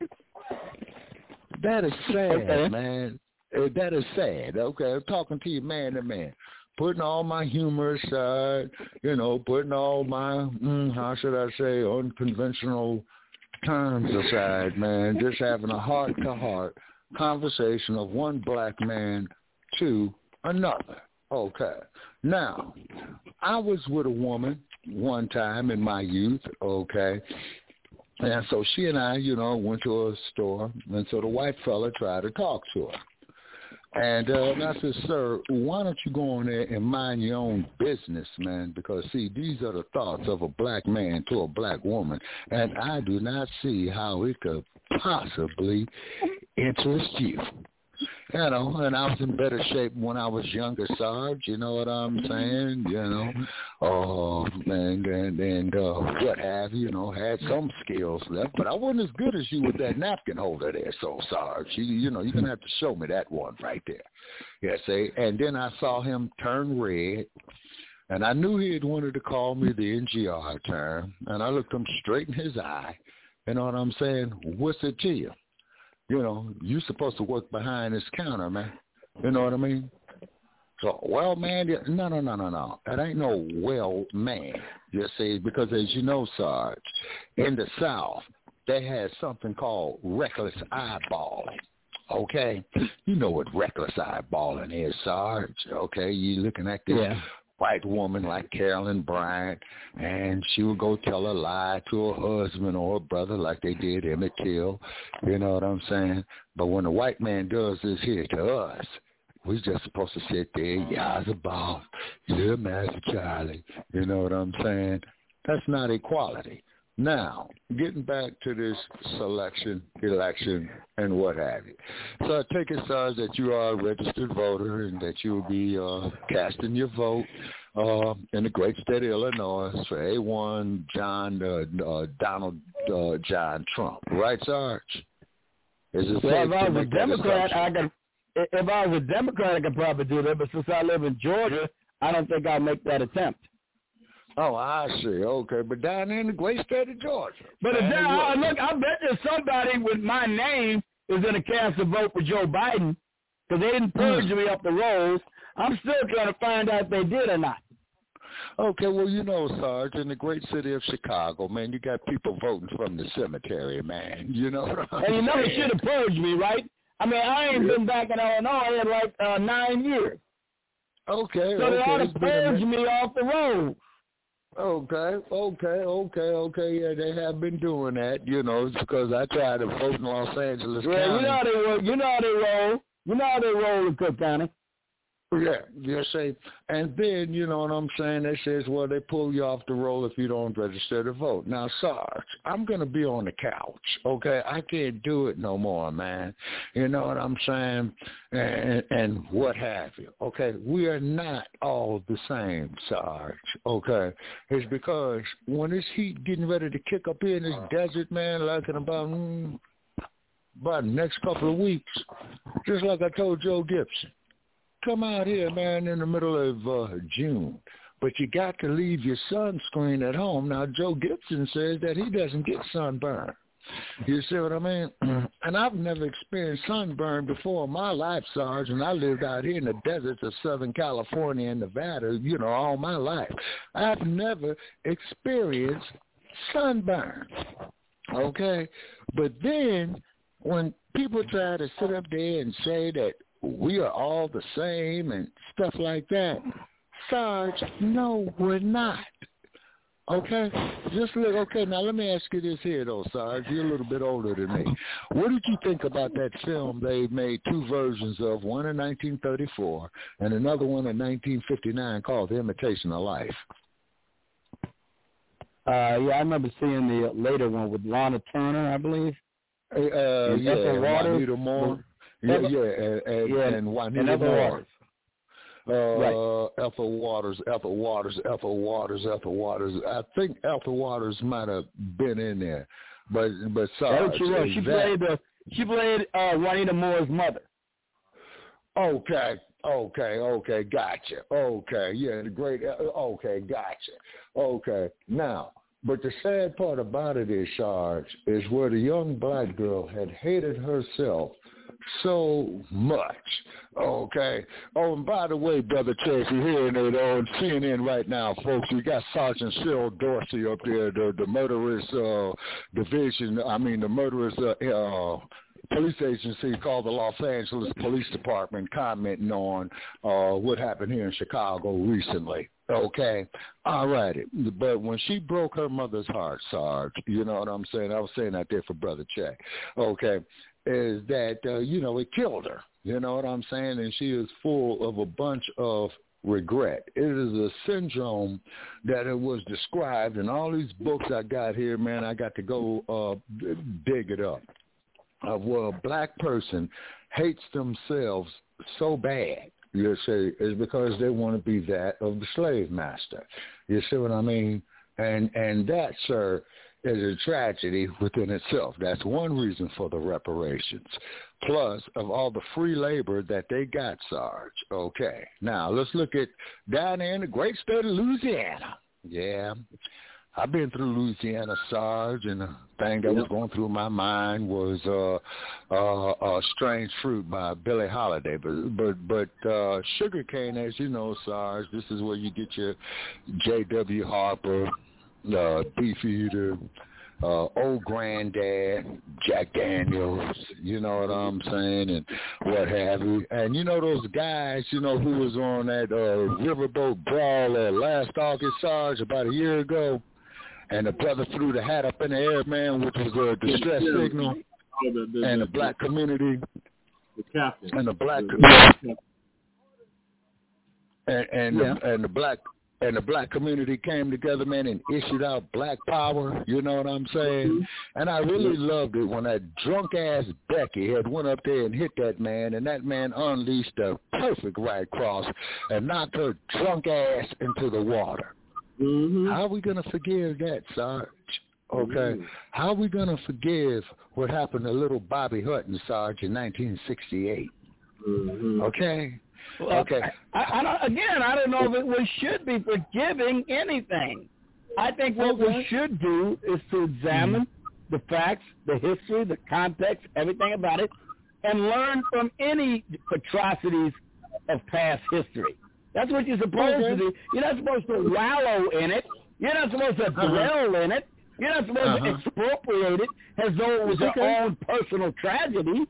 That is sad, man. That is sad. Okay, I'm talking to you man to man. Putting all my humor aside, putting all my, how should I say, unconventional terms aside, man. Just having a heart-to-heart conversation of one black man to another. Okay. Now, I was with a woman one time in my youth, okay, and so she and I, went to a store, and so the white fella tried to talk to her. And I said, sir, why don't you go in there and mind your own business, man? Because, see, these are the thoughts of a black man to a black woman, and I do not see how it could possibly interest you. And I was in better shape when I was younger, Sarge, you know what I'm saying, and what have you, had some skills left, but I wasn't as good as you with that napkin holder there, so Sarge, you're going to have to show me that one right there. Yes, and then I saw him turn red, and I knew he had wanted to call me the NGR term, and I looked him straight in his eye, you know what I'm saying, what's it to you? You're supposed to work behind this counter, man. You know what I mean? So, well, man, no. That ain't no well man. You see, because as you know, Sarge, in the South, they had something called reckless eyeballing. Okay? You know what reckless eyeballing is, Sarge. Okay? You looking at this white woman like Carolyn Bryant, and she would go tell a lie to her husband or her brother like they did Emmett Till. You know what I'm saying? But when a white man does this here to us, we're just supposed to sit there, yah's a boss, you're Master Charlie. You know what I'm saying? That's not equality. Now, getting back to this election, and what have you. So I take it, Sarge, that you are a registered voter and that you will be casting your vote in the great state of Illinois for A1 Donald John Trump. Right, Sarge? If I was a Democrat, I could probably do that, but since I live in Georgia, I don't think I'll make that attempt. Oh, I see. Okay, but down in the great state of Georgia. But look, I bet there's somebody with my name is going to cast a vote for Joe Biden because they didn't purge me off the rolls. I'm still trying to find out if they did or not. Okay, well, Sarge, in the great city of Chicago, man, you got people voting from the cemetery, man. You know what I'm saying? And you know they should have purged me, right? I mean, I ain't been back in Illinois in like 9 years. Okay. So they ought to purge me off the road. Okay. Yeah, they have been doing that, it's because I tried to vote in Los Angeles County. You know how they roll. You know how they roll in Cook County. Yeah, you see. And then, you know what I'm saying, they says, well, they pull you off the roll if you don't register to vote. Now, Sarge, I'm going to be on the couch, okay? I can't do it no more, man. You know what I'm saying? And what have you, okay? We are not all the same, Sarge, okay? It's because when this heat getting ready to kick up in this desert, man, like in about the next couple of weeks, just like I told Joe Gibson, come out here, man, in the middle of June, but you got to leave your sunscreen at home. Now, Joe Gibson says that he doesn't get sunburn. You see what I mean? And I've never experienced sunburn before in my life, Sarge, and I lived out here in the deserts of Southern California and Nevada, all my life. I've never experienced sunburn, okay? But then when people try to sit up there and say that we are all the same and stuff like that, Sarge, no, we're not. Okay? Just look, okay, now let me ask you this here, though, Sarge. You're a little bit older than me. What did you think about that film they made two versions of, one in 1934 and another one in 1959 called The Imitation of Life? Yeah, I remember seeing the later one with Lana Turner, I believe. Juanita Moore. And Juanita Moore. Right. Ethel Waters. I think Ethel Waters might have been in there, but sorry, she played Juanita Moore's mother. Okay, gotcha. Okay, yeah, the great. Okay, gotcha. Okay, now, but the sad part about it is, Sarge, is where the young black girl had hated herself so much. Okay. Oh, and by the way, Brother Chase, you're hearing it on CNN right now, folks. We got Sergeant Cheryl Dorsey up there, the murderous police agency called the Los Angeles Police Department, commenting on what happened here in Chicago recently. Okay. All righty. But when she broke her mother's heart, Sarge, you know what I'm saying? I was saying that there for Brother Che. Okay. Is that, it killed her. You know what I'm saying? And she is full of a bunch of regret. It is a syndrome that it was described in all these books I got here, man. I got to go dig it up. Where a black person hates themselves so bad, you see, is because they want to be that of the slave master. You see what I mean? And that, sir, is a tragedy within itself. That's one reason for the reparations, plus of all the free labor that they got, Sarge. Okay. Now, let's look at down there in the great state of Louisiana. Yeah. I've been through Louisiana, Sarge, and the thing that was going through my mind was Strange Fruit by Billie Holiday. But sugarcane, as you know, Sarge, this is where you get your J.W. Harper, Beefeater, Old Granddad, Jack Daniels, you know what I'm saying, and what have you. And you know those guys, who was on that riverboat brawl last August, Sarge, about a year ago, and the brother threw the hat up in the air, man, which was a distress signal, and the black community, the captain, and the black community, and the black. And the black community came together, man, and issued out Black Power, you know what I'm saying? And I really loved it when that drunk-ass Becky had went up there and hit that man, and that man unleashed a perfect right cross and knocked her drunk ass into the water. Mm-hmm. How are we going to forgive that, Sarge? Okay. Mm-hmm. How are we going to forgive what happened to little Bobby Hutton, Sarge, in 1968? Mm-hmm. Okay. Well, okay. I don't know if we should be forgiving anything. I think what we should do is to examine the facts, the history, the context, everything about it, and learn from any atrocities of past history. That's what you're supposed to do. You're not supposed to wallow in it. You're not supposed to dwell in it. You're not supposed to expropriate it as though it was your own personal tragedy.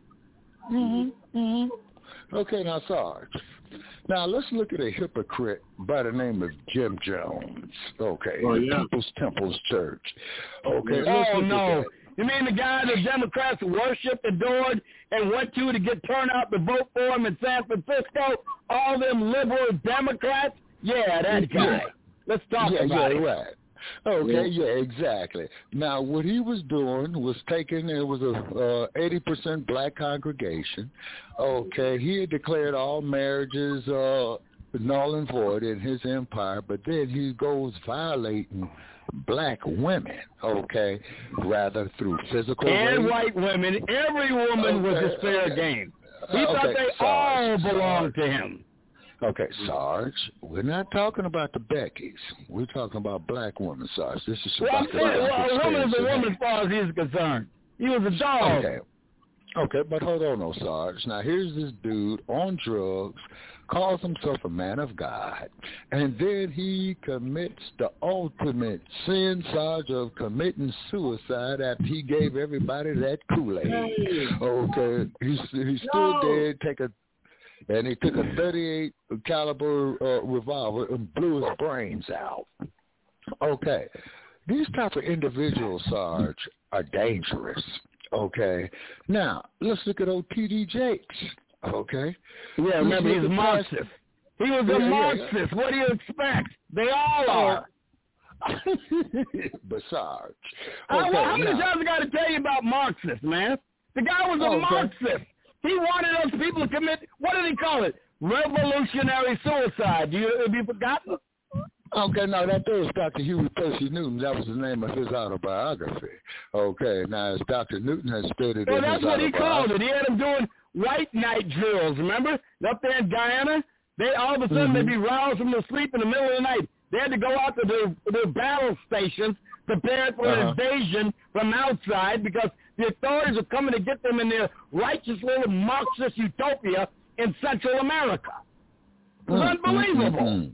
Okay, now, Sarge. Now, let's look at a hypocrite by the name of Jim Jones. Okay, People's Temple's Church. Okay. Oh, no. You mean the guy the Democrats worshipped, adored, and went to get turned out to vote for him in San Francisco? All them liberal Democrats? Yeah, that guy. Let's talk about it. Right. Okay, yeah, exactly. Now, what he was doing was it was a 80% black congregation. Okay, he had declared all marriages null and void in his empire, but then he goes violating black women, okay, rather through physical and rape. White women. Every woman was his fair game. He thought they all belonged to him. Okay, Sarge, we're not talking about the Beckys. We're talking about black women, Sarge. This is about a woman is a woman as far as he's concerned. He was a dog. Okay, but hold on, Sarge. Now, here's this dude on drugs, calls himself a man of God, and then he commits the ultimate sin, Sarge, of committing suicide after he gave everybody that Kool-Aid. Okay, he stood there, and he took a 38 caliber revolver and blew his brains out. Okay, these type of individuals, Sarge, are dangerous. Okay, now let's look at old T.D. Jakes. Okay, yeah, remember he's a Marxist. He was a Marxist. Yeah. What do you expect? They all are. But Sarge, how many times I got to tell you about Marxists, man? The guy was a Marxist. He wanted those people to commit, what did he call it? Revolutionary suicide. Have you forgotten? Okay, no, that was Dr. Huey Percy Newton. That was the name of his autobiography. Okay, now as Dr. Newton has stated in his that's what he called it. He had them doing white night drills, remember? Up there in Guyana, all of a sudden they'd be roused from their sleep in the middle of the night. They had to go out to their battle stations, prepared for an invasion from outside because the authorities were coming to get them in their righteous little Marxist utopia in Central America. It was unbelievable.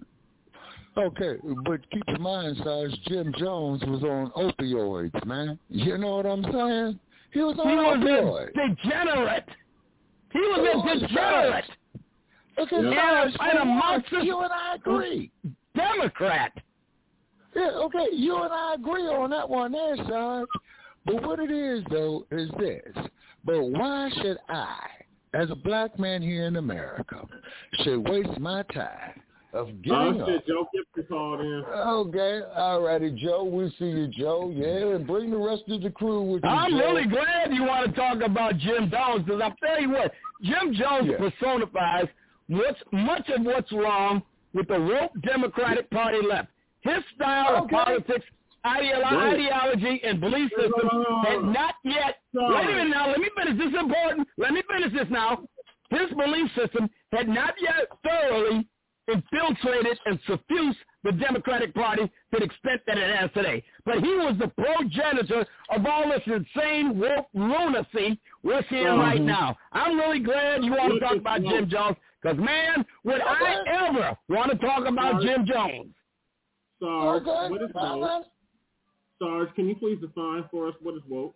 Okay, but keep in mind, Sarge, Jim Jones was on opioids, man. You know what I'm saying? He was on opioids. He was a degenerate. He was a degenerate. Okay, Sarge, and a Marxist. You and I agree. Democrat. Yeah, okay, you and I agree on that one there, Sarge. But what it is, though, is this. But why should I, as a black man here in America, should waste my time of getting up? Joe Gibson called in. Okay, all righty, Joe. We see you, Joe. Yeah, and bring the rest of the crew with you, I'm Joe. really glad you want to talk about Jim Jones because I'll tell you what, Jim Jones personifies much of what's wrong with the woke Democratic Party left. His style of politics, ideology, and belief system had not yet. Wait a minute now. Let me finish. This is important. Let me finish this now. His belief system had not yet thoroughly infiltrated and suffused the Democratic Party to the extent that it has today. But he was the progenitor of all this insane woke lunacy we're seeing right now. I'm really glad you want to talk about Jim Jones because, man, would I ever want to talk about Jim Jones? Sarge, what is woke? Sarge, can you please define for us what is woke?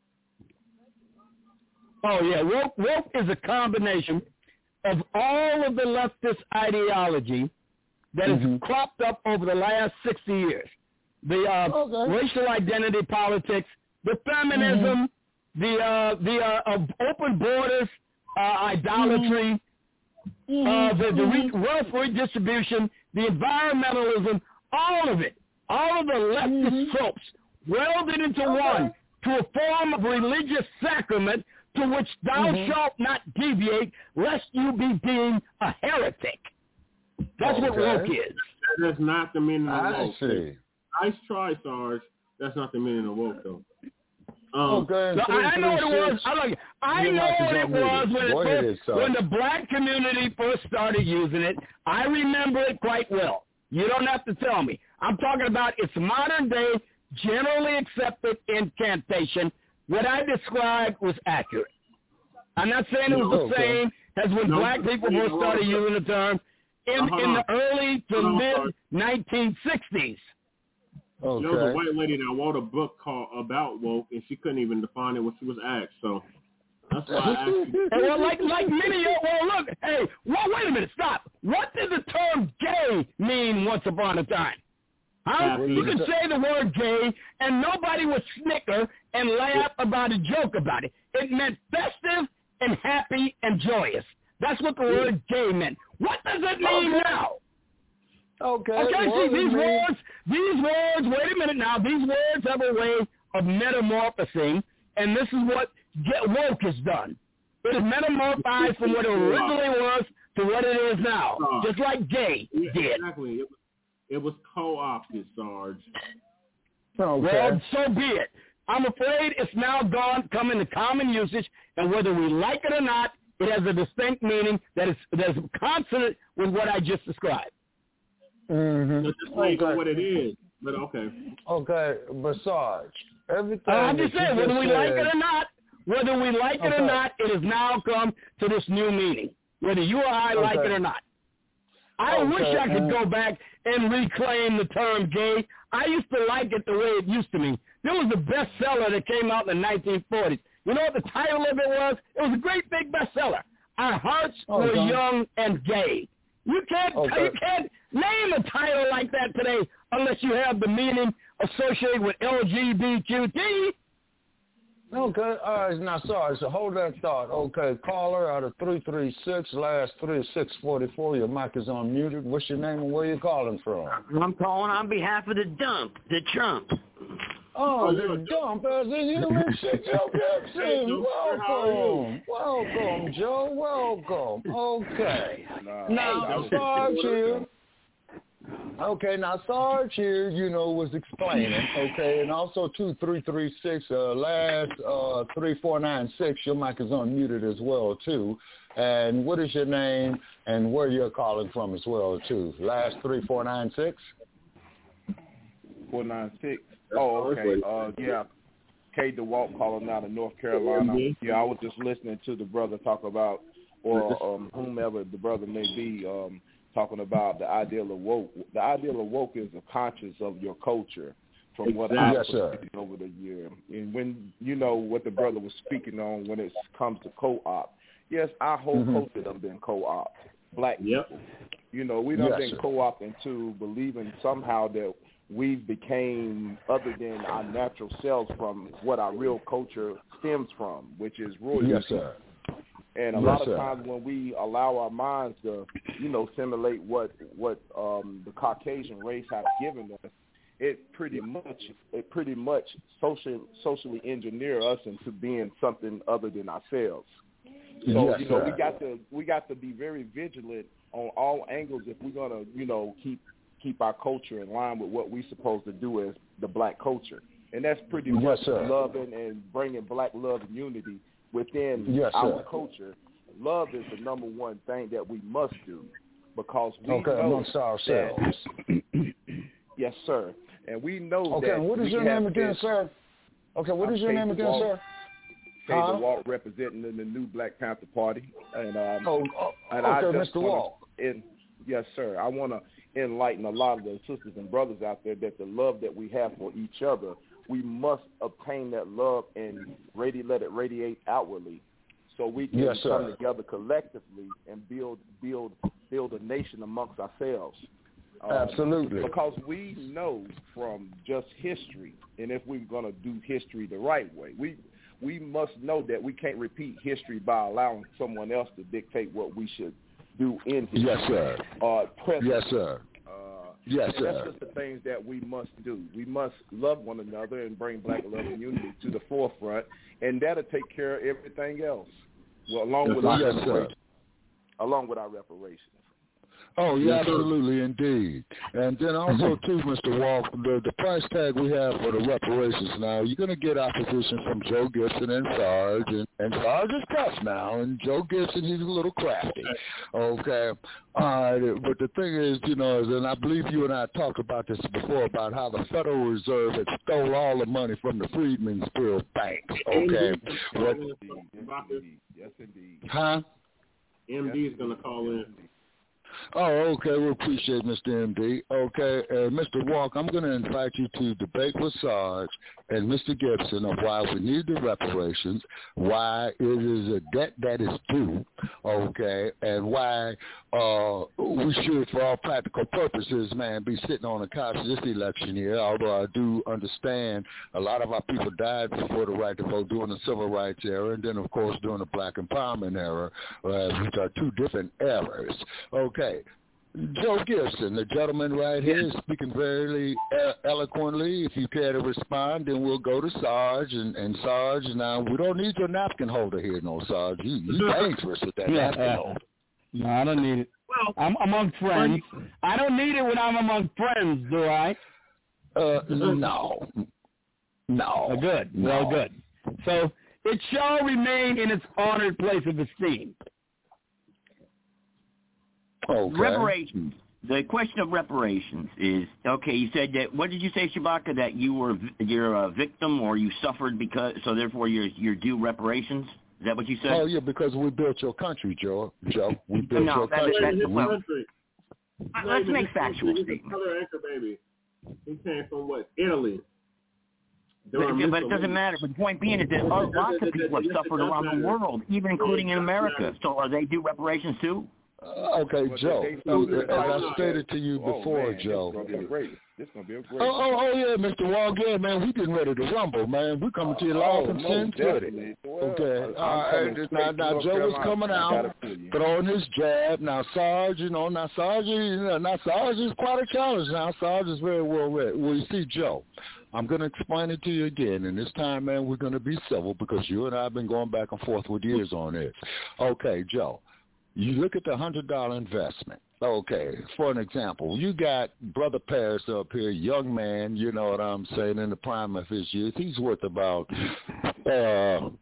Oh, yeah. Woke is a combination of all of the leftist ideology that has cropped up over the last 60 years. The racial identity politics, the feminism, the open borders, idolatry, the wealth redistribution, the environmentalism, all of it, all of the leftist tropes welded into one to a form of religious sacrament to which thou shalt not deviate lest you be deemed a heretic. That's what woke is. That's not the meaning of woke. I see. Nice try, Sarge. That's not the meaning of woke, though. I know what it was. I know what it was when the black community first started using it. I remember it quite well. You don't have to tell me. I'm talking about its modern day, generally accepted incantation. What I described was accurate. I'm not saying it was the same as when black people first started using the term in the early to mid-1960s. Okay. There was a white lady that wrote a book called About Woke, and she couldn't even define it when she was asked. So that's why I asked you. Well, like many of look, hey, wait a minute, stop. What did the term gay mean once upon a time? Huh? You could say the word gay, and nobody would snicker and laugh about a joke about it. It meant festive and happy and joyous. That's what the word gay meant. What does it mean now? Okay, see, these words, wait a minute now, these words have a way of metamorphosing, and this is what woke has done. It is metamorphized from what it originally was to what it is now, just like gay did. Exactly. It was co-opted, Sarge. Well, so be it. I'm afraid it's now come into common usage, and whether we like it or not, It has a distinct meaning that is consonant with what I just described. Mm-hmm. Just explain what it is. But okay. Okay, but Sarge, everything. I'm just saying, whether we like it or not, it has now come to this new meaning. Whether you or I like it or not. I wish I could go back and reclaim the term gay. I used to like it the way it used to me. There was a bestseller that came out in the 1940s. You know what the title of it was? It was a great big bestseller. Our Hearts Were Young and Gay. You can't name a title like that today unless you have the meaning associated with LGBTQ. Okay, all right, now, sorry, so hold that thought. Okay, caller out of 336, last 3644, your mic is unmuted. What's your name and where you calling from? I'm calling on behalf of the Trump. Oh, the dump, as in you and shit, Joe Gibson. Welcome, Joe, welcome. Okay. Now, Sarge here. Okay, now Sarge here, was explaining, okay, and also 2336, last 3496, your mic is unmuted as well, too. And what is your name and where you're calling from as well, too? Last 3496? 496. Oh, okay. Yeah. K. DeWalt calling out of North Carolina. Yeah, I was just listening to the brother talk about, or whomever the brother may be, talking about the ideal of woke. The ideal of woke is a conscious of your culture, from what I've seen over the year. And when what the brother was speaking on when it comes to co-op, yes, our whole culture done been co-op. Black people, we done been co-op into believing somehow that we became other than our natural selves from what our real culture stems from, which is royalty. Yes, sir. And a lot of times when we allow our minds to, simulate what the Caucasian race has given us, it pretty much socially engineer us into being something other than ourselves. So we got to be very vigilant on all angles if we're gonna keep our culture in line with what we're supposed to do as the black culture, and that's pretty much loving and bringing black love and unity within our culture. Love is the number one thing that we must do because we know amongst ourselves. Yes, sir. And we know that. Okay, what is your name again, sir? Okay, what is your name again, sir? K. DeWalt, representing the new Black Panther Party. And Mr. Walt. Yes, sir. I want to enlighten a lot of the sisters and brothers out there that the love that we have for each other, we must obtain that love and let it radiate outwardly, so we can come together collectively and build a nation amongst ourselves. Absolutely. Because we know from just history, and if we're going to do history the right way, we must know that we can't repeat history by allowing someone else to dictate what we should do in history. Yes, sir. Yes, sir. That's just the things that we must do. We must love one another and bring black love and unity to the forefront, and that'll take care of everything else. Well, along with our reparations. Oh, yeah, absolutely, indeed. And then also, too, Mr. Walk, the price tag we have for the reparations now, you're going to get opposition from Joe Gibson and Sarge, and Sarge is tough now, and Joe Gibson, he's a little crafty, okay? But the thing is, and I believe you and I talked about this before, about how the Federal Reserve had stole all the money from the Freedmen's Bureau banks, okay? Yes, indeed. Huh? MD is going to call in. Oh, okay. We appreciate Mr. MD. Okay, Mr. Walk, I'm going to invite you to debate with Sarge and Mr. Gibson of why we need the reparations, why it is a debt that is due, okay, and why we should, for all practical purposes, man, be sitting on the couch this election year, although I do understand a lot of our people died before the right to vote during the Civil Rights era and then, of course, during the Black Empowerment era, which are two different eras. Okay. Joe Gibson, the gentleman right here, is speaking very eloquently. If you care to respond, then we'll go to Sarge. And Sarge, now, we don't need your napkin holder here, no, Sarge. You're dangerous with that napkin holder. No, I don't need it. Well, I'm among friends. I don't need it when I'm among friends, do I? No. Good. No. Well, good. So It shall remain in its honored place of esteem. Okay. Reparations. The question of reparations is, okay, you said that, what did you say, Shabaka, that you're a victim or you suffered because, so therefore you're due reparations? Is that what you said? Oh, yeah, because we built your country, Joe. We built your country. Let's make factual statements. Anchor baby. He came from what? Italy. But it doesn't matter. But the point being is that lots of people have suffered around the world, even including in America. So are they due reparations too? Okay, Joe. As I stated to you before, Joe. This gonna be a great. Oh, yeah, Mr. Wall. Yeah, man, we getting ready to rumble, man. We coming to you live and sensitive. Okay. Now Joe was coming out, throwing his jab. Now Sarge, Sarge is quite a challenge. Now Sarge is very well read. Well, you see, Joe, I'm going to explain it to you again, and this time, man, we're going to be civil because you and I have been going back and forth with years on this. Okay, Joe. You look at the $100 investment. Okay, for an example, you got Brother Paris up here, young man, you know what I'm saying, in the prime of his youth. He's worth about $200.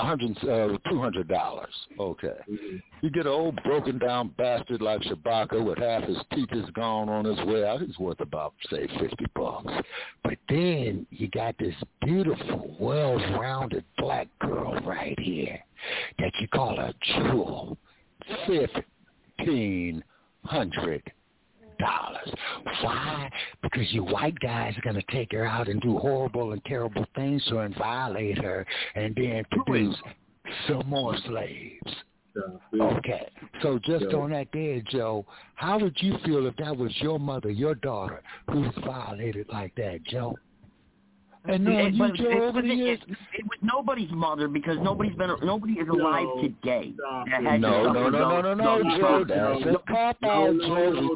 Okay. You get an old broken down bastard like Shabaka with half his teeth is gone on his way out. He's worth about, say, $50. But then you got this beautiful, well-rounded black girl right here that you call a jewel. $1,500. Why? Because you white guys are going to take her out and do horrible and terrible things to her and violate her and then produce some more slaves. Okay. So just on that day, Joe, how would you feel if that was your mother, your daughter, who was violated like that, Joe? And knowing you, Joe, over the years, it was nobody's mother because nobody is alive today. No, Joe. That's a cop out, Joe.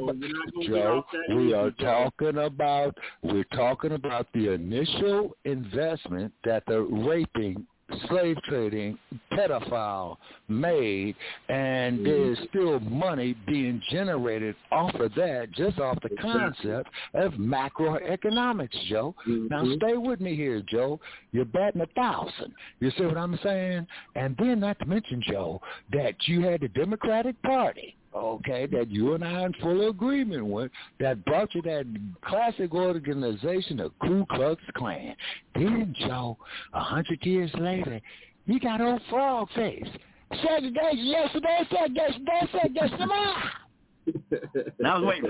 We're talking about the initial investment that the raping, slave trading, pedophile made, and there's still money being generated off of that, just off the concept of macroeconomics, Joe. Now stay with me here, Joe. You're batting 1,000. You see what I'm saying? And then not to mention, Joe, that you had the Democratic Party, okay, that you and I are in full agreement with, that brought you that classic organization, the Ku Klux Klan. Then, Joe, 100 years later, you got old frog face. Segregation yesterday, segregation tomorrow. I was waiting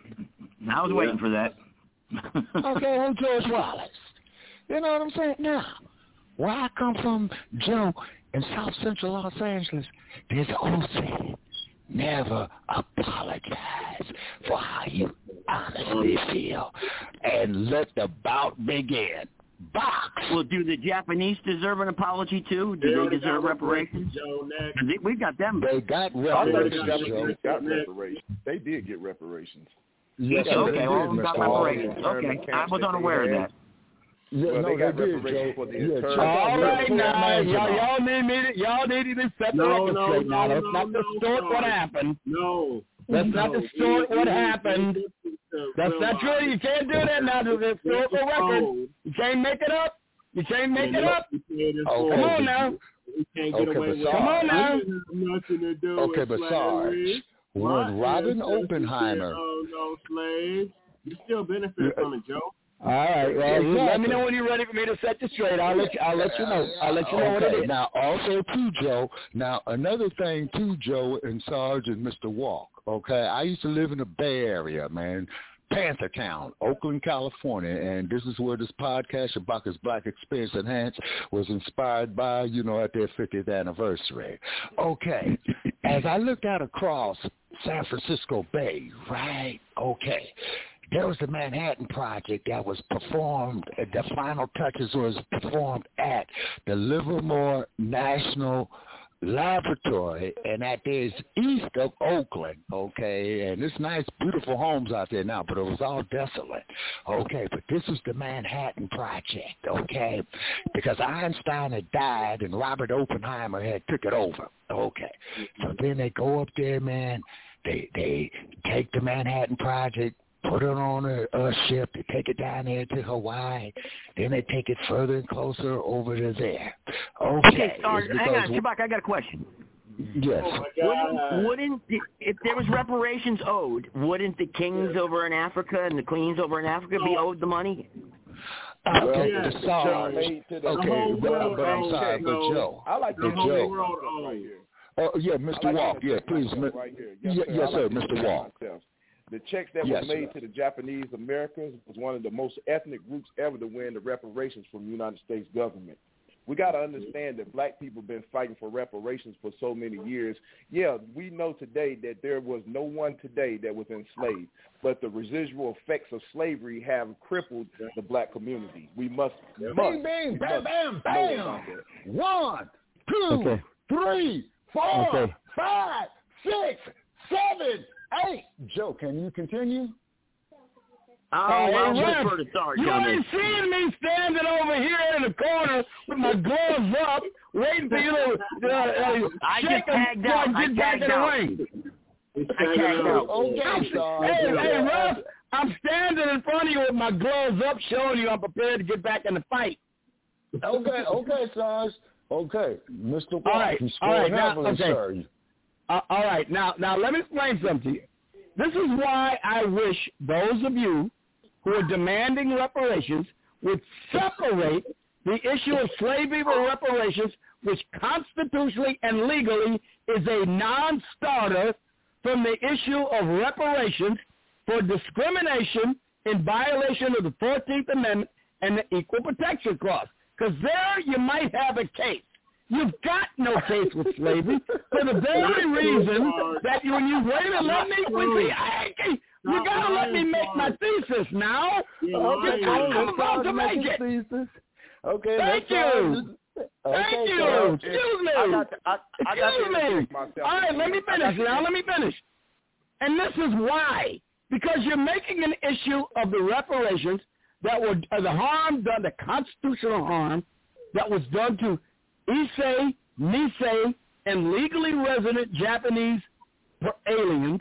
for that. Okay, old George Wallace. You know what I'm saying? Now, where I come from, Joe, in South Central Los Angeles, there's an old saying. Never apologize for how you honestly feel, and let the bout begin. Box. Well, do the Japanese deserve an apology too? Do they deserve reparations? We got them. They got reparations. They did get reparations. Yes, okay, all of them got reparations. Okay, I was unaware of that. Yeah, they got reparations for the attorney. All right, now, y'all need to set the record straight now. Let's not distort what happened. Let's not distort what happened. That's not true. You can't do that now. There's a historical record. You can't make it up. Come on now. Come on now. Okay, but Sarge, when Robin Oppenheimer... No slaves. You still benefit from it, Joe. All right. Well, let me know when you're ready for me to set you straight. I'll let you know. I'll let you know what it is. Now, also too, Joe. Now, another thing too, Joe and Sarge and Mr. Walk. Okay, I used to live in the Bay Area, man. Panther Town, Oakland, California, and this is where this podcast, Shabaka's Black Experience Enhanced, was inspired by, at their 50th anniversary. Okay, as I looked out across San Francisco Bay, right, okay, there was the Manhattan Project that was performed, the final touches was performed at the Livermore National Laboratory, and that is east of Oakland, okay, and it's nice, beautiful homes out there now, but it was all desolate, okay, but this was the Manhattan Project, okay, because Einstein had died and Robert Oppenheimer had took it over, okay, so then they go up there, man, they take the Manhattan Project put it on a ship, they take it down there to Hawaii, then they take it further and closer over to there. Okay, hang on, Shabak, I got a question. Yes. Wouldn't if there was reparations owed, wouldn't the kings over in Africa and the queens over in Africa be owed the money? Okay, the Sarge. the Okay, but I'm sorry, but Joe. I like the Joe. Right here. Yeah, Mr. Walk. Yeah, please. Right here. Yes, sir, Mr. Walk. The checks that Yes, was made to the Japanese Americans was one of the most ethnic groups ever to win the reparations from the United States government. We got to understand that black people have been fighting for reparations for so many years. Yeah, we know today that there was no one today that was enslaved, but the residual effects of slavery have crippled the black community. We must, bang, bang, bam, bam, bam. 1, 2, 3, 4, 5, 6, 7, 8. Joe, can you continue? I'll defer to Sarge. You ain't seeing me standing over here in the corner with my gloves up, waiting for you to get back in the ring. Hey, Russ, I'm standing in front of you with my gloves up, showing you I'm prepared to get back in the fight. Okay, Sarge. Okay, Mr. Walk, all right, sir. All right, now let me explain something to you. This is why I wish those of you who are demanding reparations would separate the issue of slavery reparations, which constitutionally and legally is a non-starter, from the issue of reparations for discrimination in violation of the 14th Amendment and the Equal Protection Clause. Because there you might have a case. You've got no case with slavery for the very reason that when you wait a minute, you got to let me make my thesis now. Okay, I'm about to make it. Okay, thank you. Thank you. Excuse me. Excuse me. All right, let me finish. And this is why. Because you're making an issue of the reparations that were the harm done, the constitutional harm that was done to Issei, Nisei, and legally resident Japanese aliens,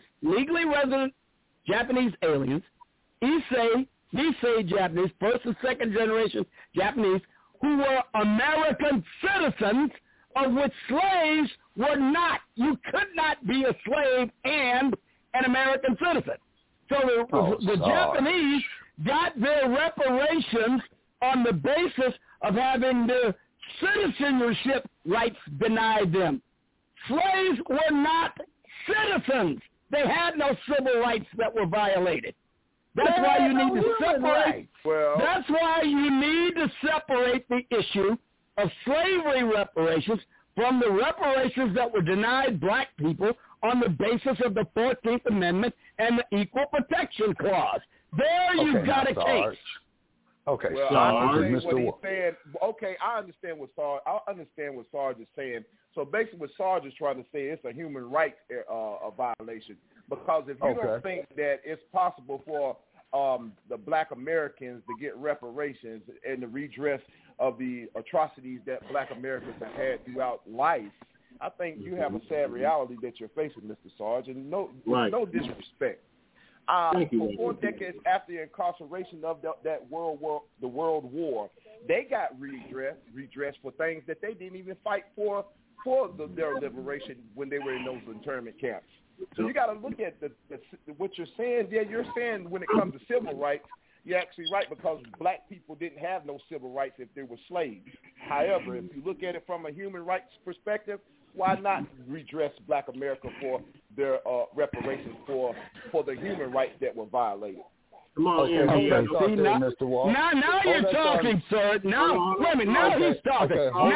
Issei, Nisei Japanese, first and second generation Japanese, who were American citizens, of which slaves were not. You could not be a slave and an American citizen. So the Japanese got their reparations on the basis of having their citizenship rights denied them. Slaves were not citizens. They had no civil rights that were violated. That's why you need to separate. That's why you need to separate the issue of slavery reparations from the reparations that were denied black people on the basis of the 14th Amendment and the Equal Protection Clause. There you've got a case. Okay, well, I understand what he's saying. Okay, I understand what Sarge is saying. So basically, what Sarge is trying to say, it's a human rights violation. Because if you don't think that it's possible for the black Americans to get reparations and the redress of the atrocities that black Americans have had throughout life, I think you have a sad reality that you're facing, Mr. Sarge, and no disrespect. For 4 decades after the incarceration of the World War, they got redress for things that they didn't even fight for their liberation when they were in those internment camps. So you got to look at what you're saying. Yeah, you're saying when it comes to civil rights, you're actually right, because black people didn't have no civil rights if they were slaves. However, if you look at it from a human rights perspective, why not redress black America for their reparations for the human rights that were violated? Come on, Mr. Wall. Now you're talking, sir. Now, wait a minute. Now he's talking.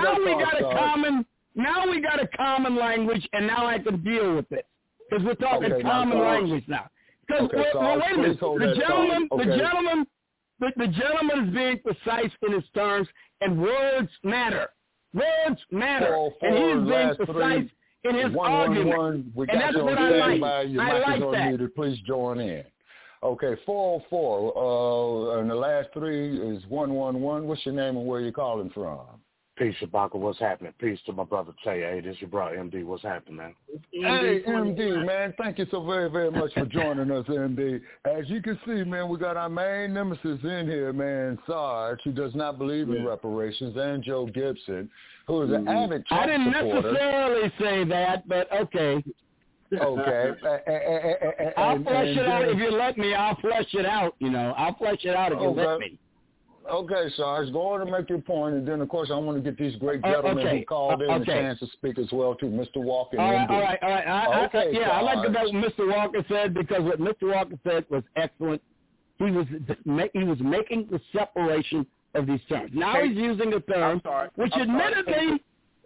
Now we got a common language, and now I can deal with it. Because we're talking common language now. Because wait a minute, the gentleman is being precise in his terms, and words matter. Words matter, and he's being precise in his argument. And that's what I like. I like that. Muted. Please join in. Okay, 404. And the last three is 111. What's your name and where you calling from? Peace, Shabaka. What's happening? Peace to my brother Tay. Hey, this is your brother MD. What's happening, man? Hey, MD, man. Thank you so very, very much for joining us, MD. As you can see, man, we got our main nemesis in here, man, Sarge, who does not believe in reparations, and Joe Gibson, who is an avid Trump I didn't supporter. necessarily say that, but okay. Okay. I'll flesh it out if you let me. I'll flesh it out, I'll flesh it out if you let me. Okay, Sarge, go on and make your point, and then, of course, I want to get these great gentlemen who called in a chance to speak as well, too, Mr. Walker. All right. I like Sarge. what Mr. Walker said, because what Mr. Walker said was excellent. He was making the separation of these terms. Now he's using a term which admittedly...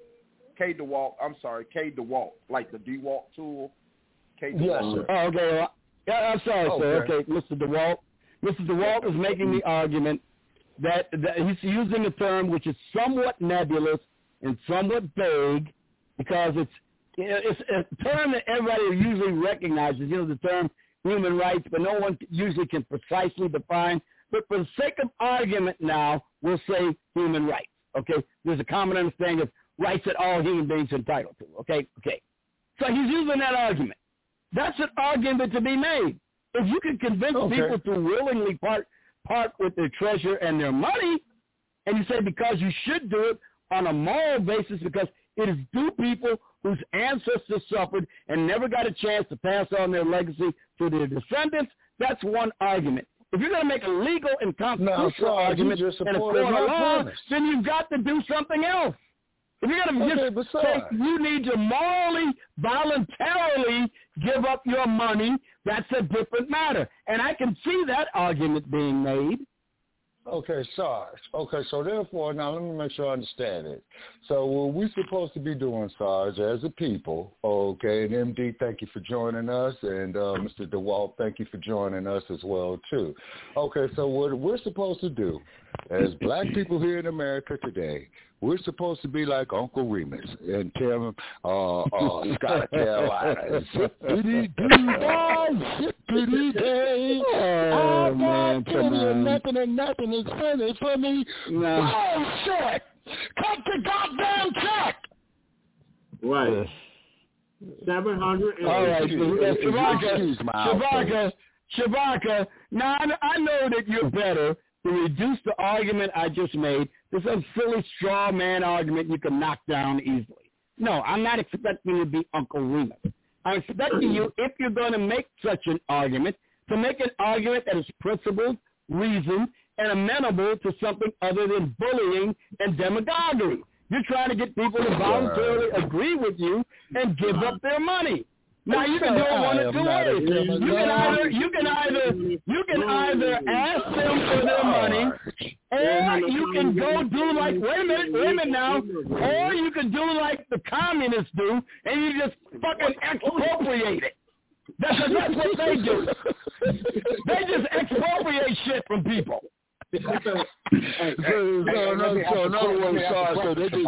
K DeWalt, K DeWalt, like the DeWalt tool. K DeWalt. Yes, sir. Oh, okay. I'm sorry, sir. Okay, Mr. DeWalt. Mr. DeWalt is making the argument that he's using a term which is somewhat nebulous and somewhat vague, because it's a term that everybody usually recognizes, the term human rights, but no one usually can precisely define. But for the sake of argument now, we'll say human rights, okay? There's a common understanding of rights that all human beings are entitled to, okay? So he's using that argument. That's an argument to be made. If you can convince people to willingly part with their treasure and their money, and you say because you should do it on a moral basis because it is due people whose ancestors suffered and never got a chance to pass on their legacy to their descendants, that's one argument. If you're going to make a legal and constitutional argument and a court of law, then you've got to do something else. If you're going to just say you need to morally, voluntarily give up your money, that's a different matter. And I can see that argument being made. Okay, Sarge. Okay, so therefore, now let me make sure I understand it. So what we're supposed to be doing, Sarge, as a people, okay, and MD, thank you for joining us, and Mr. DeWalt, thank you for joining us as well, too. Okay, so what we're supposed to do as black people here in America today, we're supposed to be like Uncle Remus and tell him, Scott of Carolina, zippity-doo-dah, oh, man, come on. nothing and nothing is finished for me. No. Oh, shit! Cut the goddamn check! Right. 700. All right, Shabaka, now I know that you're better to reduce the argument I just made to some silly straw man argument you can knock down easily. No, I'm not expecting you to be Uncle Remus. I'm expecting you, if you're going to make such an argument, to make an argument that is principled, reasoned, and amenable to something other than bullying and demagoguery. You're trying to get people to voluntarily agree with you and give up their money. Now you can do it one of two ways. You can either ask them for their money, or you can go do like wait a minute now, or you can do like the communists do, and you just fucking expropriate it. That's what they do. They just expropriate shit from people. So they do.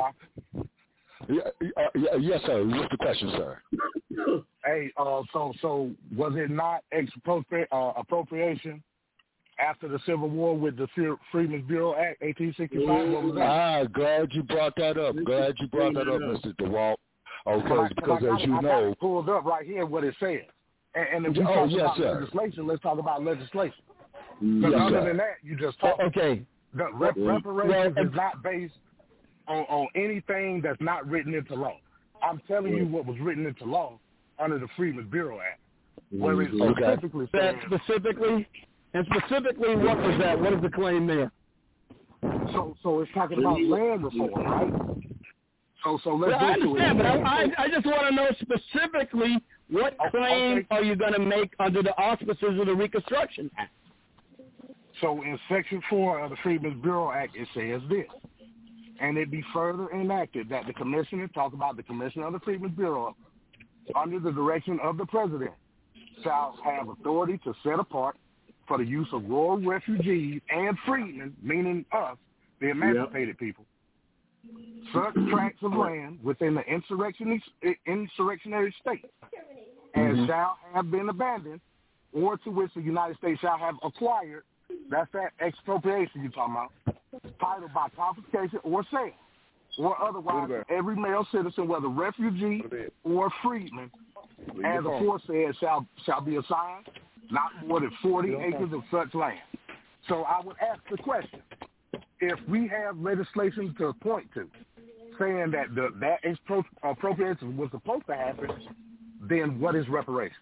Yes, sir. What's the question, sir? Hey, so was it not appropriation after the Civil War with the Freedmen's Bureau Act, 1865? What was that? Glad you brought that up. Mr. DeWalt. Okay, because as you know, I pulled up right here what it says. And if we talk about legislation, let's talk about legislation. Because other than that, you just talk. Okay. The reparations is not based on anything that's not written into law. I'm telling you what was written into law under the Freedmen's Bureau Act, where it specifically says... Specifically, what was that? What is the claim there? So it's talking about land reform, right? So let's I understand, but I just want to know specifically what claim are you going to make under the auspices of the Reconstruction Act? So in Section 4 of the Freedmen's Bureau Act, it says this, and it be further enacted that the commissioner, talk about the commissioner of the Freedmen's Bureau, under the direction of the president, shall have authority to set apart for the use of rural refugees and freedmen, meaning us, the emancipated people, such tracts of land within the insurrectionary state as shall have been abandoned or to which the United States shall have acquired, that's that expropriation you're talking about, titled by confiscation or sale, or otherwise every male citizen, whether refugee or freedman, as aforesaid, shall be assigned not more than 40 acres of such land. So I would ask the question, if we have legislation to point to saying that that expropriation was supposed to happen, then what is reparations?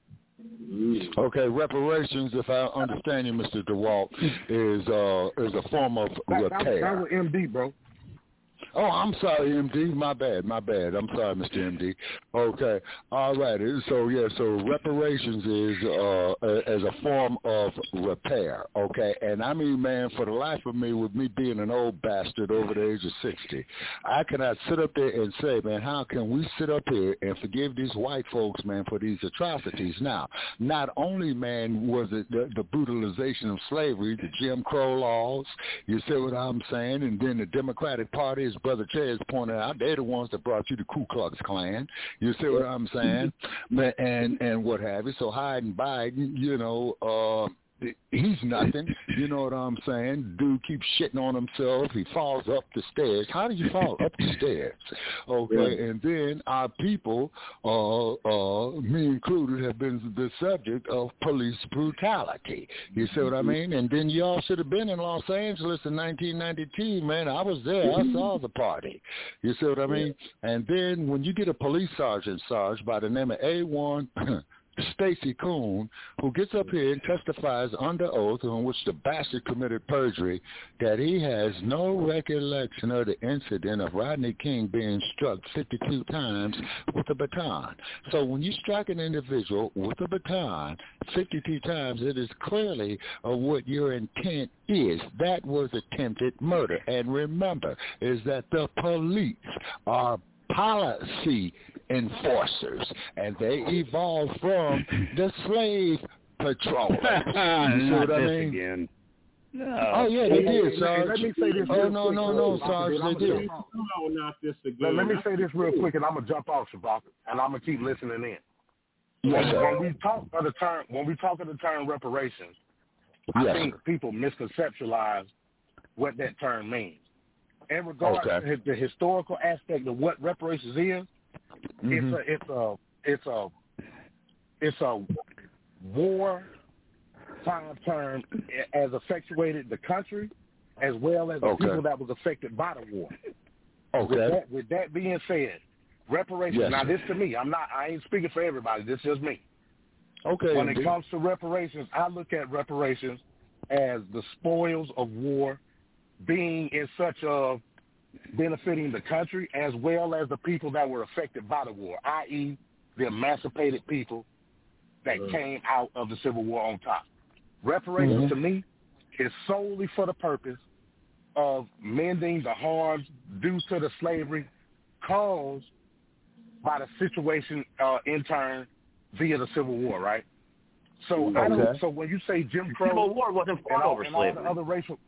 Okay, reparations, if I understand you, Mr. DeWalt, is a form of repair. That was MD, bro. Oh, I'm sorry, MD. My bad. I'm sorry, Mr. MD. Okay. All right. So reparations is as a form of repair. Okay. And I mean, man, for the life of me, with me being an old bastard over the age of 60, I cannot sit up there and say, man, how can we sit up here and forgive these white folks, man, for these atrocities? Now, not only, man, was it the brutalization of slavery, the Jim Crow laws, you see what I'm saying, and then the Democratic Party, as Brother Chaz pointed out, they're the ones that brought you the Ku Klux Klan. You see what I'm saying? And what have you. So Biden, you know, he's nothing. You know what I'm saying? Dude keeps shitting on himself. He falls up the stairs. How do you fall up the stairs? Okay, and then our people, me included, have been the subject of police brutality. You see what I mean? And then y'all should have been in Los Angeles in 1992, man. I was there. I saw the party. You see what I mean? And then when you get a police sergeant, Sarge, by the name of A1... Stacey Coon, who gets up here and testifies under oath on which the bastard committed perjury, that he has no recollection of the incident of Rodney King being struck 52 times with a baton. So when you strike an individual with a baton 52 times, it is clearly what your intent is. That was attempted murder. And remember, is that the police are policy enforcers, and they evolved from the slave patrol. You see what I mean? Again. No. Oh yeah, they did, Sarge. Let me say this. No, Sarge, they did. Let me say this real quick, and I'm gonna jump off, Shabaka, and I'm gonna keep listening in. Yes, sir. When we talk of the term reparations, I think people misconceptualize what that term means. In regards to the historical aspect of what reparations is, it's a war time term as effectuated the country as well as the people that was affected by the war. Okay. With that being said, reparations. Now this to me, I ain't speaking for everybody. This is me. Okay. When it comes to reparations, I look at reparations as the spoils of war being in such of benefiting the country as well as the people that were affected by the war, i.e. the emancipated people that came out of the Civil War on top. Reparations to me is solely for the purpose of mending the harms due to the slavery caused by the situation in turn via the Civil War, right? So so when you say Jim Crow, the Civil War wasn't fought over slavery. All the other racial,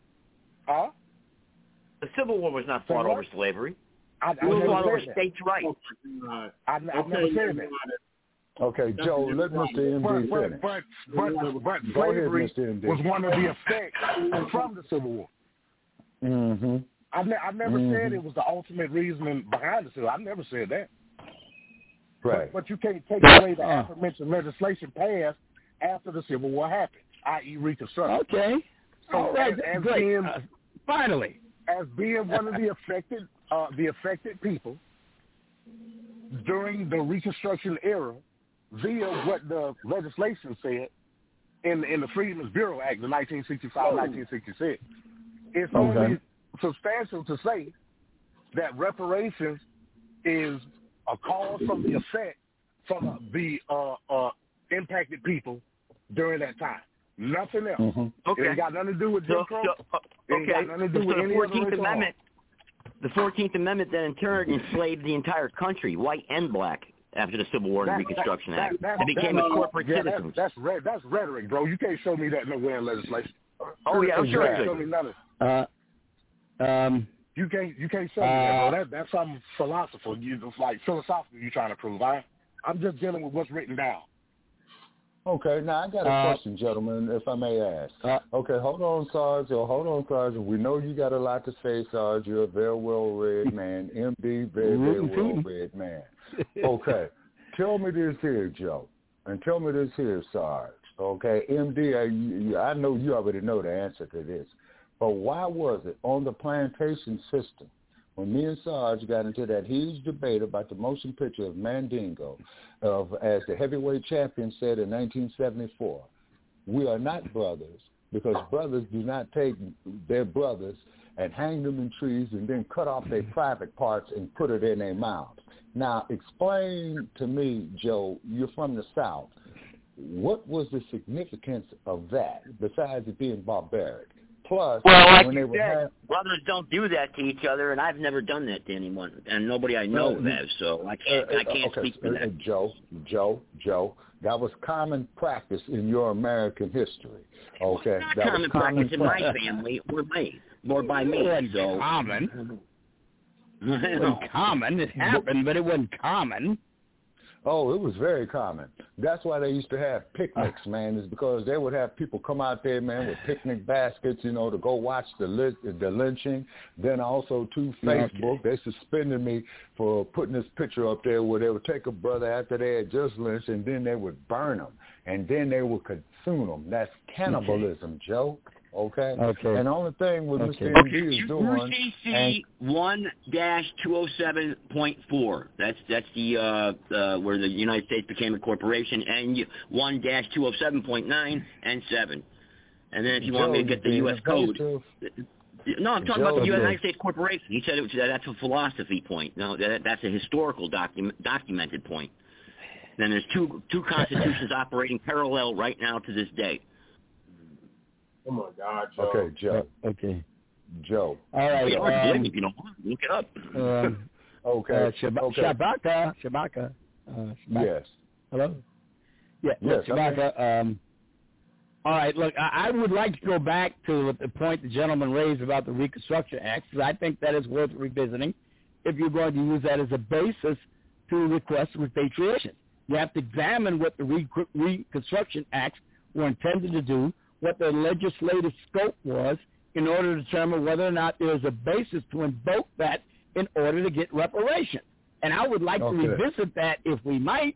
the Civil War was not fought over slavery. I it was fought over states' rights. I never said that. Okay, Joe, let Mr. MD finish. But slavery was one of the effects from the Civil War. Mm-hmm. I never said it was the ultimate reason behind the Civil War. I never said that. Right. But you can't take away the aforementioned legislation passed after the Civil War happened, i.e. Reconstruction. Okay. So all right. Great. Finally. As being one of the affected people during the Reconstruction era, via what the legislation said in the Freedmen's Bureau Act of 1965-1966, it's only substantial to say that reparations is a cause from the effect from the impacted people during that time. Nothing else. Okay. It ain't got nothing to do with Jim Crow. It ain't got nothing to do with any other racial law. The 14th Amendment then in turn enslaved the entire country, white and black, after the Civil War and Reconstruction Act. They became a corporate citizens. That's rhetoric, bro. You can't show me that nowhere in legislation. Oh yeah, I'm sure I could. Show me none of You can't show me that, bro. That's something philosophical. Philosophical you're trying to prove. I'm just dealing with what's written down. Okay, now I got a question, gentlemen, if I may ask. Okay, hold on, Sarge. We know you got a lot to say, Sarge. You're a very well-read man. MD, very, very well-read man. Okay, tell me this here, Joe, and tell me this here, Sarge. Okay, MD, I know you already know the answer to this, but why was it on the plantation system, when me and Sarge got into that huge debate about the motion picture of Mandingo, as the heavyweight champion said in 1974, we are not brothers because brothers do not take their brothers and hang them in trees and then cut off their private parts and put it in their mouths. Now, explain to me, Joe, you're from the South. What was the significance of that besides it being barbaric? Plus, well, like when you they said, brothers don't do that to each other, and I've never done that to anyone, and nobody I know has. So I can't speak to that. Joe, that was common practice in your American history. Okay, that was common practice in my family or by me. It wasn't common. It wasn't common. It happened, but it wasn't common. Oh, it was very common. That's why they used to have picnics, man, is because they would have people come out there, man, with picnic baskets, to go watch the lynching. Then also, to Facebook, they suspended me for putting this picture up there where they would take a brother after they had just lynched, and then they would burn him, and then they would consume them. That's cannibalism, Joe. Okay. And the only thing with Mr. MD is doing UCC 1-207.4. That's the where the United States became a corporation, and 1-207.9 and 7. And then if you want me to get the U.S. code. No, I'm talking about the United States Corporation. He said that's a philosophy point. No, that's a historical documented point. Then there's two constitutions operating parallel right now to this day. Oh my God, Joe. Okay, Joe. Joe. All right. If you don't look it up. Shabaka. Yes. Hello. Yeah. Yes. Shabaka. All right. Look, I would like to go back to the point the gentleman raised about the Reconstruction Act, because I think that is worth revisiting. If you're going to use that as a basis to request repatriation, you have to examine what the Reconstruction Acts were intended to do, what the legislative scope was, in order to determine whether or not there is a basis to invoke that in order to get reparations. And I would like to revisit that if we might.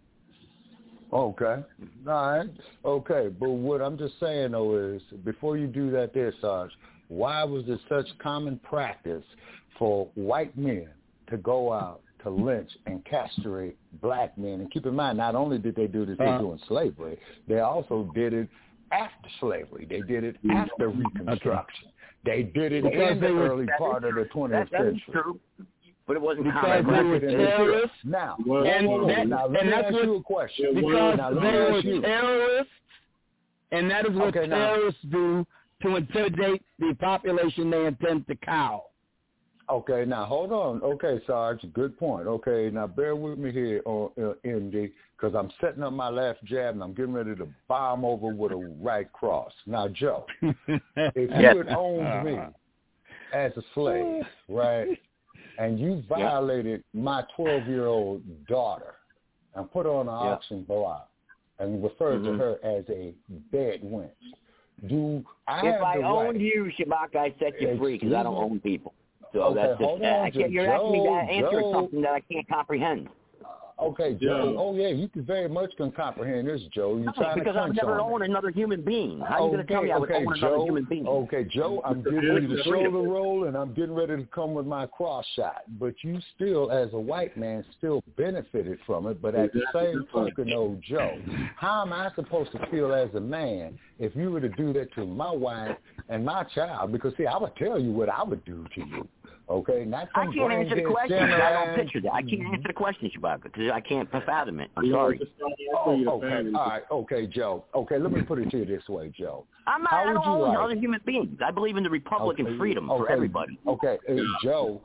Okay. All right. Okay. But what I'm just saying, though, is before you do that there, Sarge, why was it such common practice for white men to go out to lynch and castrate black men? And keep in mind, not only did they do this during slavery, they also did it after slavery. They did it after Reconstruction. They did it in the early part of the 20th century. That's true. But it wasn't because they were terrorists. Now, now let me ask you a question. Because they were terrorists, and that is what terrorists do to intimidate the population they intend to cow. Okay, now hold on. Okay, Sarge, good point. Okay, now bear with me here on MD, because I'm setting up my left jab and I'm getting ready to bomb over with a right cross. Now, Joe, if you had owned me as a slave, right, and you violated my 12-year-old daughter and put her on an auction block and referred to her as a dead wench, do I if have I the owned right? you, Shabaka, I'd set you free because I don't own people. So Okay, that's hold just, on, you're asking me to answer something that I can't comprehend. Okay, Joe. Oh, yeah, you very much can comprehend this, Joe. You're trying because to I've never owned another human being. How are you going to tell me I would own another human being? Okay, Joe, I'm giving you the shoulder roll, and I'm getting ready to come with my cross shot. But you still, as a white man, still benefited from it. But at the same token, old Joe, how am I supposed to feel as a man if you were to do that to my wife and my child? Because, see, I would tell you what I would do to you. Okay, not some I can't answer the question. I don't picture that. I can't answer the question, Shabaka, because I can't fathom it. I'm sorry. Okay, all right, okay, Joe. Okay, let me put it to you this way, Joe. I don't own other human beings. I believe in the republic and freedom for everybody. Okay, Joe,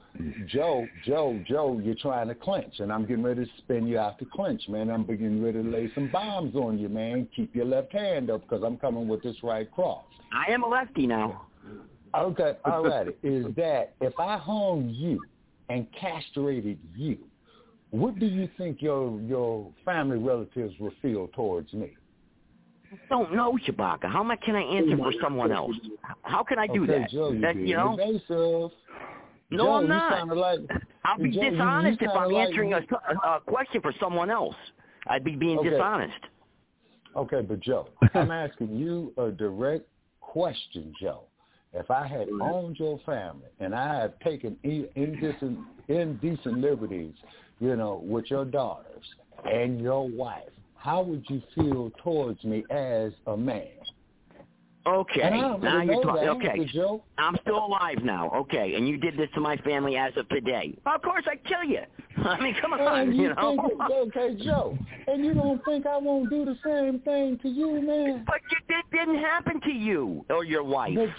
you're trying to clinch, and I'm getting ready to spin you out to clinch, man. I'm getting ready to lay some bombs on you, man. Keep your left hand up because I'm coming with this right cross. I am a lefty now. Okay, all right. Is that if I hung you and castrated you, what do you think your family relatives will feel towards me? don't know, Chewbacca. How can I answer for someone else? How can I do that? Joe, No, Joe, I'm not. I'll be dishonest if I'm answering a question for someone else. I'd be being dishonest. Okay, but Joe, I'm asking you a direct question, Joe. If I had owned your family and I had taken indecent liberties, with your daughters and your wife, how would you feel towards me as a man? Okay, now you're talking. Okay, I'm still alive now. Okay, and you did this to my family as of today. Of course, I'd kill you. I mean, come on, Okay, Joe, and you don't think I won't do the same thing to you, man? But it didn't happen to you or your wife. But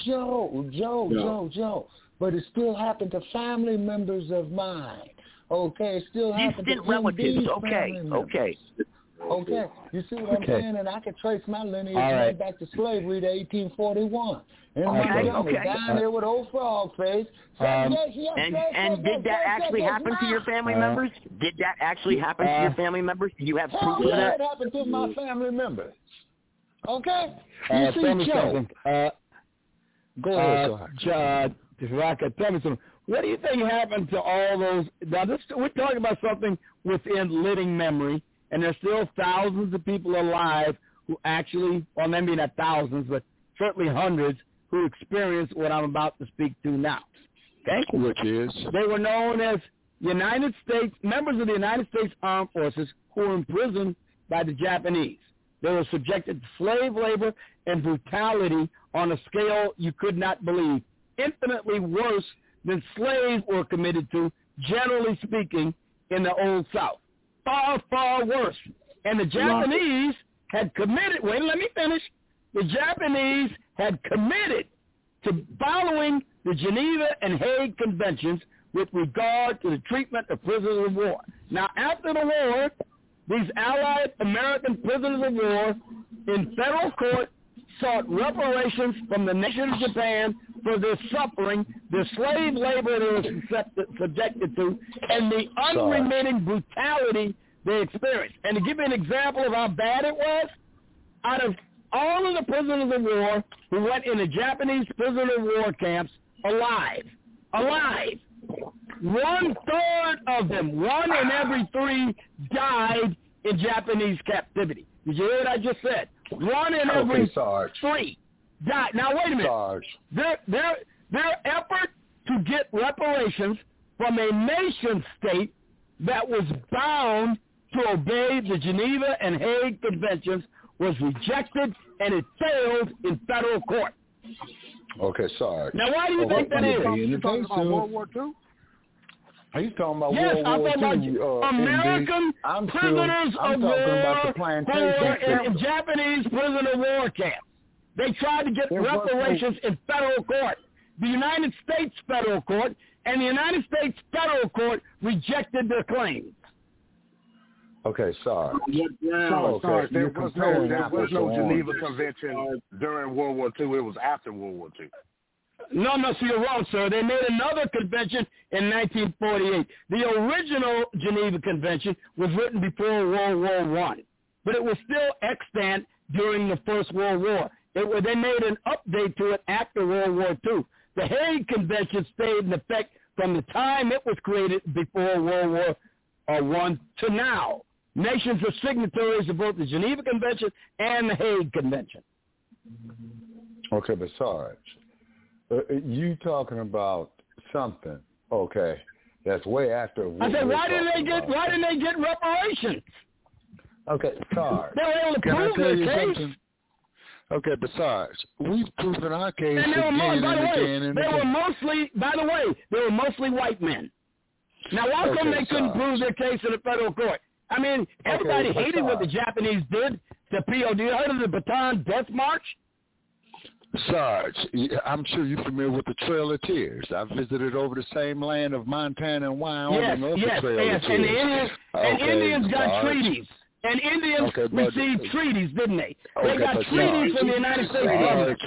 Joe, but it still happened to family members of mine. Okay, it still happened to relatives. Okay. Okay, you see what I'm saying? And I can trace my lineage right back to slavery to 1841. And my family down there with old frog face. And did that actually happen to your family members? Did that actually happen to your family members? Do you have proof of that? It happened to my family members. Okay? You see, Joe. Go ahead, Raka, tell me something. What do you think happened to all those? Now, we're talking about something within living memory. And there's still thousands of people alive who actually, well, maybe not thousands, but certainly hundreds who experience what I'm about to speak to now. Okay? Which is? They were known as members of the United States Armed Forces who were imprisoned by the Japanese. They were subjected to slave labor and brutality on a scale you could not believe, infinitely worse than slaves were committed to, generally speaking, in the Old South. Far, far worse. And the Japanese had committed, let me finish. The Japanese had committed to following the Geneva and Hague Conventions with regard to the treatment of prisoners of war. Now, after the war, these Allied American prisoners of war in federal court sought reparations from the nation of Japan for their suffering, the slave labor they were subjected to, and the unremitting brutality they experienced. And to give you an example of how bad it was, out of all of the prisoners of war who went in the Japanese prisoner of war camps alive, 1/3 of them, 1 in every 3, died in Japanese captivity. Did you hear what I just said? 1 in every 3 died. Now, wait a minute. Their effort to get reparations from a nation state that was bound to obey the Geneva and Hague Conventions was rejected, and it failed in federal court. Okay, Sarge. Now, why do you think that is? Are you talking about World War II? Are you talking about World War II? Yes, I'm talking about American prisoners of war who were in Japanese prisoner of war camps. They tried to get reparations in federal court. The United States federal court and the United States federal court rejected their claims. Okay, sorry. Sorry. There was no Geneva Convention during World War II. It was after World War II. No, so you're wrong, sir. They made another convention in 1948. The original Geneva Convention was written before World War I, but it was still extant during the First World War. They made an update to it after World War II. The Hague Convention stayed in effect from the time it was created before World War I to now. Nations are signatories of both the Geneva Convention and the Hague Convention. Okay, but Sarge, you talking about something, okay, that's way after. I said, why didn't they get reparations? Okay, Sarge. They were able to prove their case. Something? Okay, but Sarge, we've proven our case and again and again. They were mostly white men. Now, why come they couldn't prove their case in the federal court? I mean, everybody hated what the Japanese did to POD. You heard of the Bataan Death March? Sarge, I'm sure you're familiar with the Trail of Tears. I visited over the same land of Montana and Wyoming. Yes. And Indians got treaties. And Indians received treaties, didn't they? They got treaties from the United States government.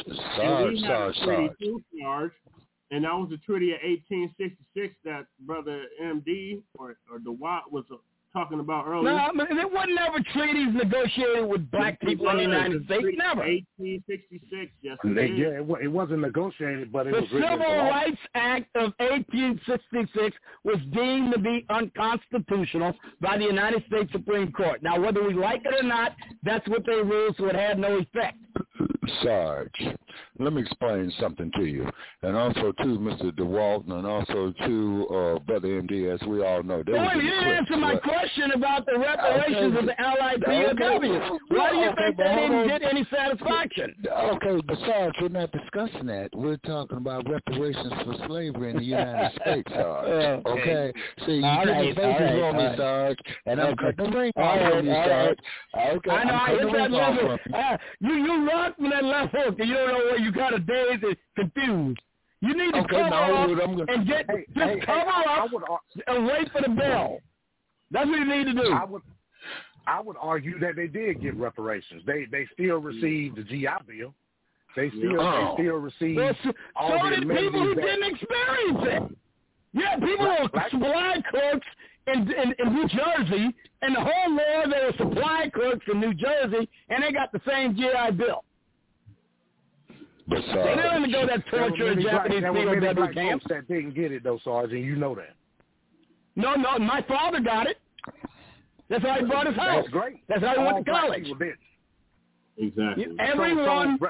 Sarge. And that was the treaty of 1866 that Brother MD or DeWatt was talking about earlier. No, but there were never treaties negotiated with black people in the United States. Never. 1866, yes. It wasn't negotiated, but it was the Civil Rights Act of 1866 was deemed to be unconstitutional by the United States Supreme Court. Now, whether we like it or not, that's what they ruled, so it had no effect. Sarge, let me explain something to you, and also to Mr. DeWalt, and also to Brother MD, as we all know. You didn't answer my question about the reparations of the Allied POWs. Why do you think they didn't get any satisfaction? Okay, but Sarge, we're not discussing that. We're talking about reparations for slavery in the United States, Sarge. Okay? See, you get the faces on me, Sarge, and I'm cutting the ring off from you, Sarge. Okay, I know, I'm cutting the ring off from you. You rocked me that left hook, and you don't know where you got a daze and confused. You need to cover up and cover up and wait for the bell. That's what you need to do. I would argue that they did get reparations. They still received the GI Bill. They still received all so the did people who didn't experience it. Yeah, people were supply clerks in New Jersey, and the whole war they were supply clerks in New Jersey, and they got the same GI Bill. They didn't undergo that torture in Japanese POW camps. That didn't get it though, Sarge, and you know that. No, my father got it. That's how he bought his house. That's great. That's how he went to college. Exactly. Everyone,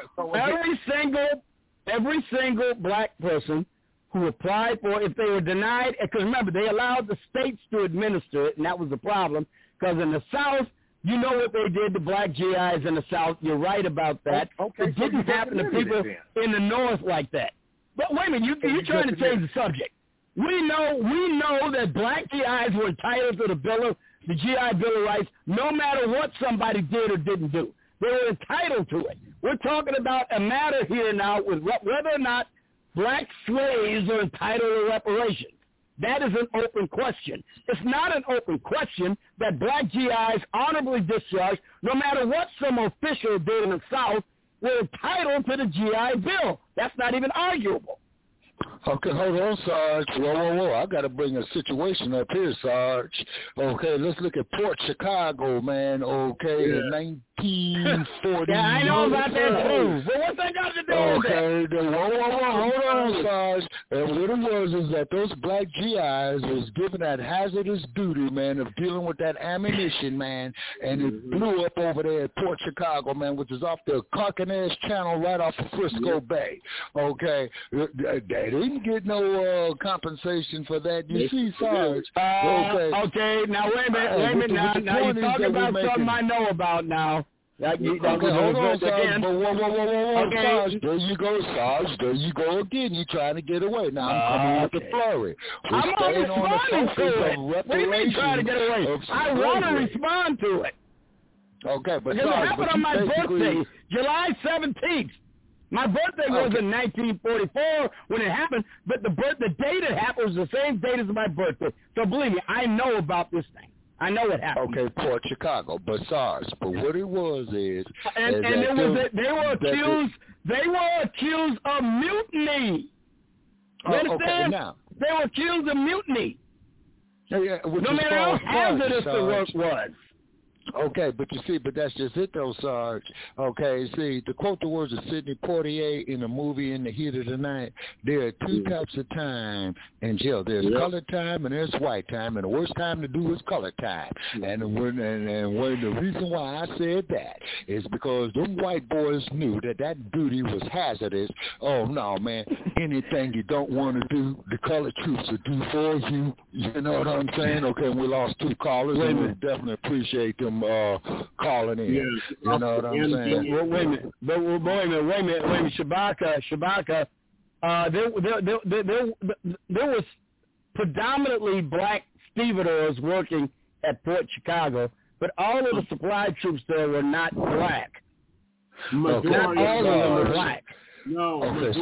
every single black person who applied for, if they were denied, because remember, they allowed the states to administer it, and that was the problem, because in the South, you know what they did to black GIs in the South. You're right about that. It didn't happen to people in the North like that. But wait a minute, you're trying to change the subject. We know that black GIs were entitled to the GI Bill of Rights, no matter what somebody did or didn't do. They were entitled to it. We're talking about a matter here now with whether or not black slaves are entitled to reparations. That is an open question. It's not an open question that black GIs honorably discharged, no matter what some official did in the South, were entitled to the GI Bill. That's not even arguable. Okay, hold on, Sarge. Whoa. I got to bring a situation up here, Sarge. Okay, let's look at Port Chicago, man. Okay, in 1940. Yeah, I know about that too. But what's that got to do with it? Okay, hold on, Sarge. And what it was is that those black GIs was given that hazardous duty, man, of dealing with that ammunition, man, and it blew up over there at Port Chicago, man, which is off the Carquinez Channel right off of Frisco Bay. Okay, they didn't get no compensation for that. You see, Sarge. Okay, now wait a minute. Now you're talking about something I know about now. Okay, hold on, Sarge. Whoa. Okay. Sarge, there you go, Sarge. There you go again. You're trying to get away. Now I'm coming with the flurry. I'm not responding to it. What do you mean trying to get away? I want to respond to it. Okay, but because Sarge, it happened on my birthday, July 17th. My birthday was in 1944 when it happened, but the date it happened was the same date as my birthday. So believe me, I know about this thing. I know what happened. Okay, Port Chicago, but SARS. But what it was is, they were accused of mutiny. You understand? Okay, now they were accused of mutiny. Yeah, no matter how hazardous the work was. Okay, but you see, but that's just it though, Sarge. Okay, see, to quote the words of Sidney Poitier in the movie In the Heat of the Night, there are two types of time in jail. There's colored time and there's white time, and the worst time to do is colored time. And the reason why I said that is because them white boys knew that duty was hazardous. Oh, no, man, anything you don't want to do, the colored troops will do for you. You know what I'm saying? Okay, we lost two callers, and we definitely appreciate them calling in. You know what I'm saying? Wait a minute. Shabaka. There was predominantly black stevedores working at Port Chicago, but all of the supply troops there were not black. Not all of them were black. No,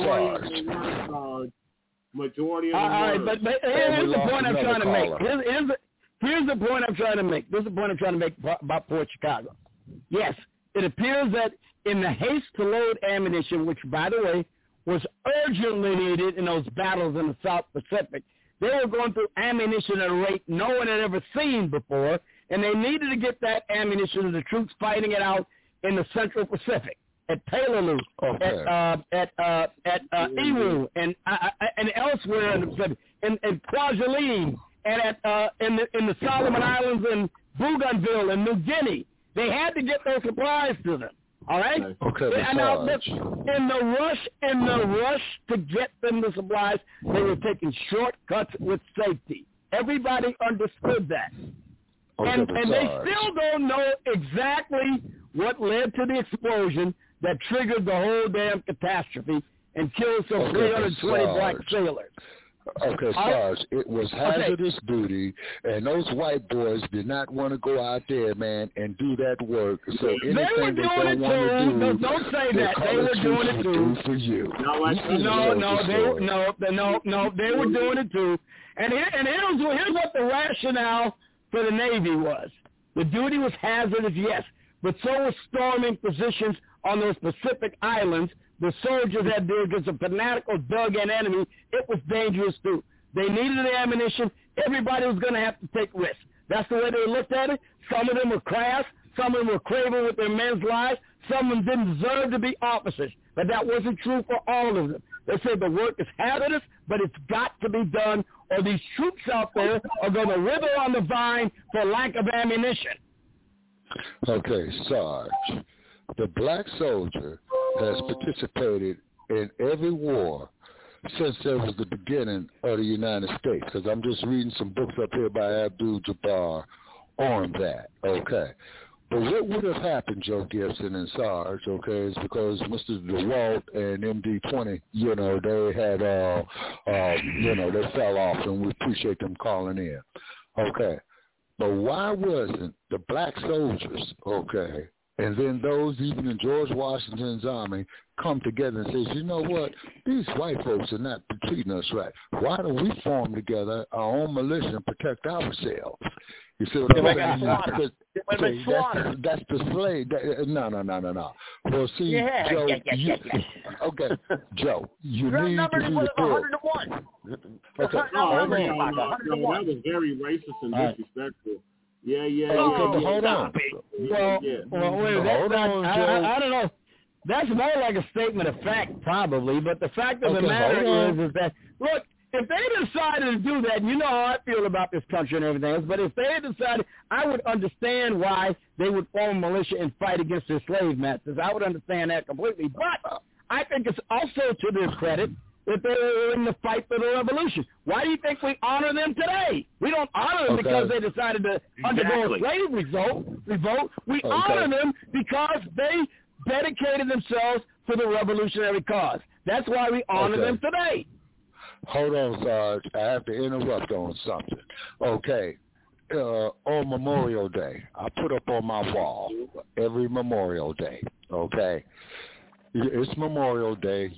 majority of them. All right, but here's the point I'm trying to make. Here's the point I'm trying to make. This is the point I'm trying to make about Port Chicago. Yes, it appears that in the haste to load ammunition, which, by the way, was urgently needed in those battles in the South Pacific, They were going through ammunition at a rate no one had ever seen before, and they needed to get that ammunition to the troops fighting it out in the Central Pacific, at Peleliu, at Iwo, and elsewhere in the Pacific, in Kwajalein, and in the Solomon Islands and Bougainville and New Guinea. They had to get those supplies to them. All right. Okay. And now, look, in the rush to get them the supplies, they were taking shortcuts with safety. Everybody understood that. Okay, and they still don't know exactly what led to the explosion that triggered the whole damn catastrophe and killed some 320 black sailors. Okay, Sarge, it was hazardous duty, and those white boys did not want to go out there, man, and do that work. So anything they don't want to do, don't say that. They were doing it too. For you. No, they were doing it too. And here's what the rationale for the Navy was. The duty was hazardous, yes, but so was storming positions on those Pacific islands. The soldiers had to do against a fanatical dug-in enemy. It was dangerous, too. They needed the ammunition. Everybody was going to have to take risks. That's the way they looked at it. Some of them were crass. Some of them were craven with their men's lives. Some of them didn't deserve to be officers. But that wasn't true for all of them. They said the work is hazardous, but it's got to be done, or these troops out there are going to wither on the vine for lack of ammunition. Okay, Sarge. The black soldier has participated in every war since there was the beginning of the United States, because I'm just reading some books up here by Abdul-Jabbar on that, okay? But what would have happened, Joe Gibson and Sarge, okay, is because Mr. DeWalt and MD-20, they had, they fell off, and we appreciate them calling in, okay? But why wasn't the black soldiers, okay, and then those even in George Washington's army come together and say, you know what, these white folks are not treating us right. Why don't we form together our own militia and protect ourselves? You see what I'm saying? That's the slave. No. Well, see, Joe, okay, Joe, you need to read the book. 101. Okay. That was very racist and disrespectful. Yeah. Hold on. I don't know. That's more like a statement of fact, probably. But the fact of the matter is that, look, if they decided to do that, you know how I feel about this country and everything else, but if they had decided, I would understand why they would form a militia and fight against their slave masters. I would understand that completely. But I think it's also to their credit that they were in the fight for the revolution. Why do you think we honor them today? We don't honor them because they decided to undergo a slave revolt. We honor them because they dedicated themselves to the revolutionary cause. That's why we honor them today. Hold on, Sarge. I have to interrupt on something. Okay. On Memorial Day, I put up on my wall every Memorial Day, okay? It's Memorial Day,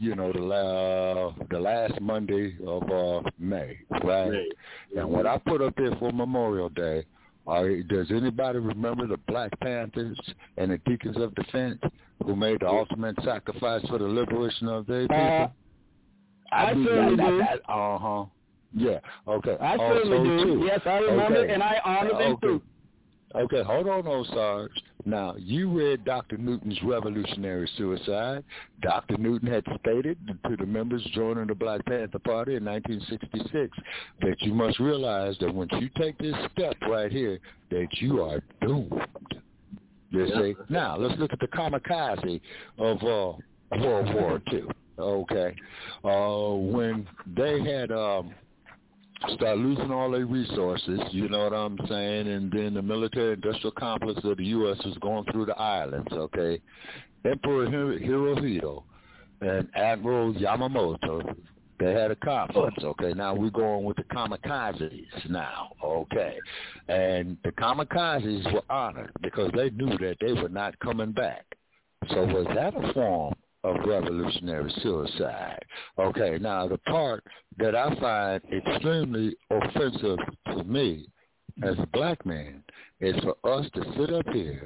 the last Monday of May, right? And what I put up there for Memorial Day, does anybody remember the Black Panthers and the Deacons of Defense who made the ultimate sacrifice for the liberation of their people? I certainly do. Yeah, okay. I certainly do. Yes, I remember, and I honor them too. Okay, hold on, Sarge. Now, you read Dr. Newton's Revolutionary Suicide. Dr. Newton had stated to the members joining the Black Panther Party in 1966 that you must realize that once you take this step right here, that you are doomed. You see? Now, let's look at the kamikaze of World War II. Okay. When they had start losing all their resources, you know what I'm saying, and then the military-industrial complex of the U.S. was going through the islands, okay? Emperor Hirohito and Admiral Yamamoto, they had a conference, okay? Now we're going with the kamikazes now, okay? And the kamikazes were honored because they knew that they were not coming back. So was that a form of revolutionary suicide? Okay, now the part that I find extremely offensive to me as a black man is for us to sit up here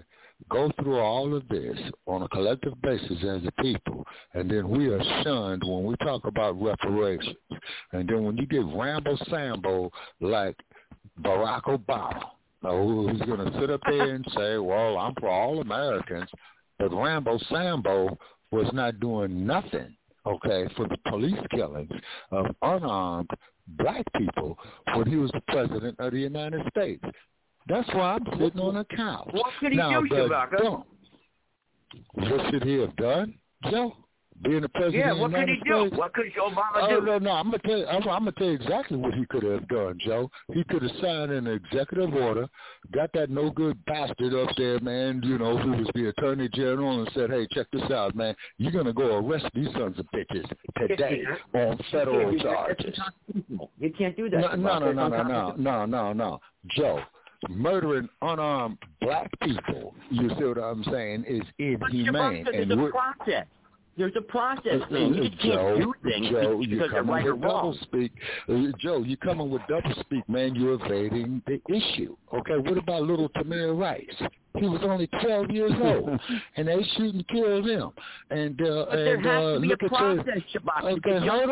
go through all of this on a collective basis as a people, and then we are shunned when we talk about reparations. And then when you get Rambo-Sambo like Barack Obama, who's going to sit up there and say, well, I'm for all Americans, but Rambo-Sambo was not doing nothing, okay, for the police killings of unarmed black people when he was the president of the United States. That's why I'm sitting on a couch. What could he do, Shabaka? What should he have done, Joe? Being the president of the United States? Yeah, what could he do? What could Obama do? No, I'm gonna tell you exactly what he could have done, Joe. He could have signed an executive order, got that no good bastard up there, man, who was the attorney general, and said, hey, check this out, man. You're gonna go arrest these sons of bitches today on federal charges. You can't do that. No. Joe, murdering unarmed black people, you see what I'm saying, is inhumane. There's a process. There's a process, man. You just can't do things because they're right or wrong. Joe, you're coming with doublespeak, man. You're evading the issue. Okay, what about little Tamir Rice? He was only 12 years old, and they shoot and killed him. And there has to be a process, Shabaka. Okay, hold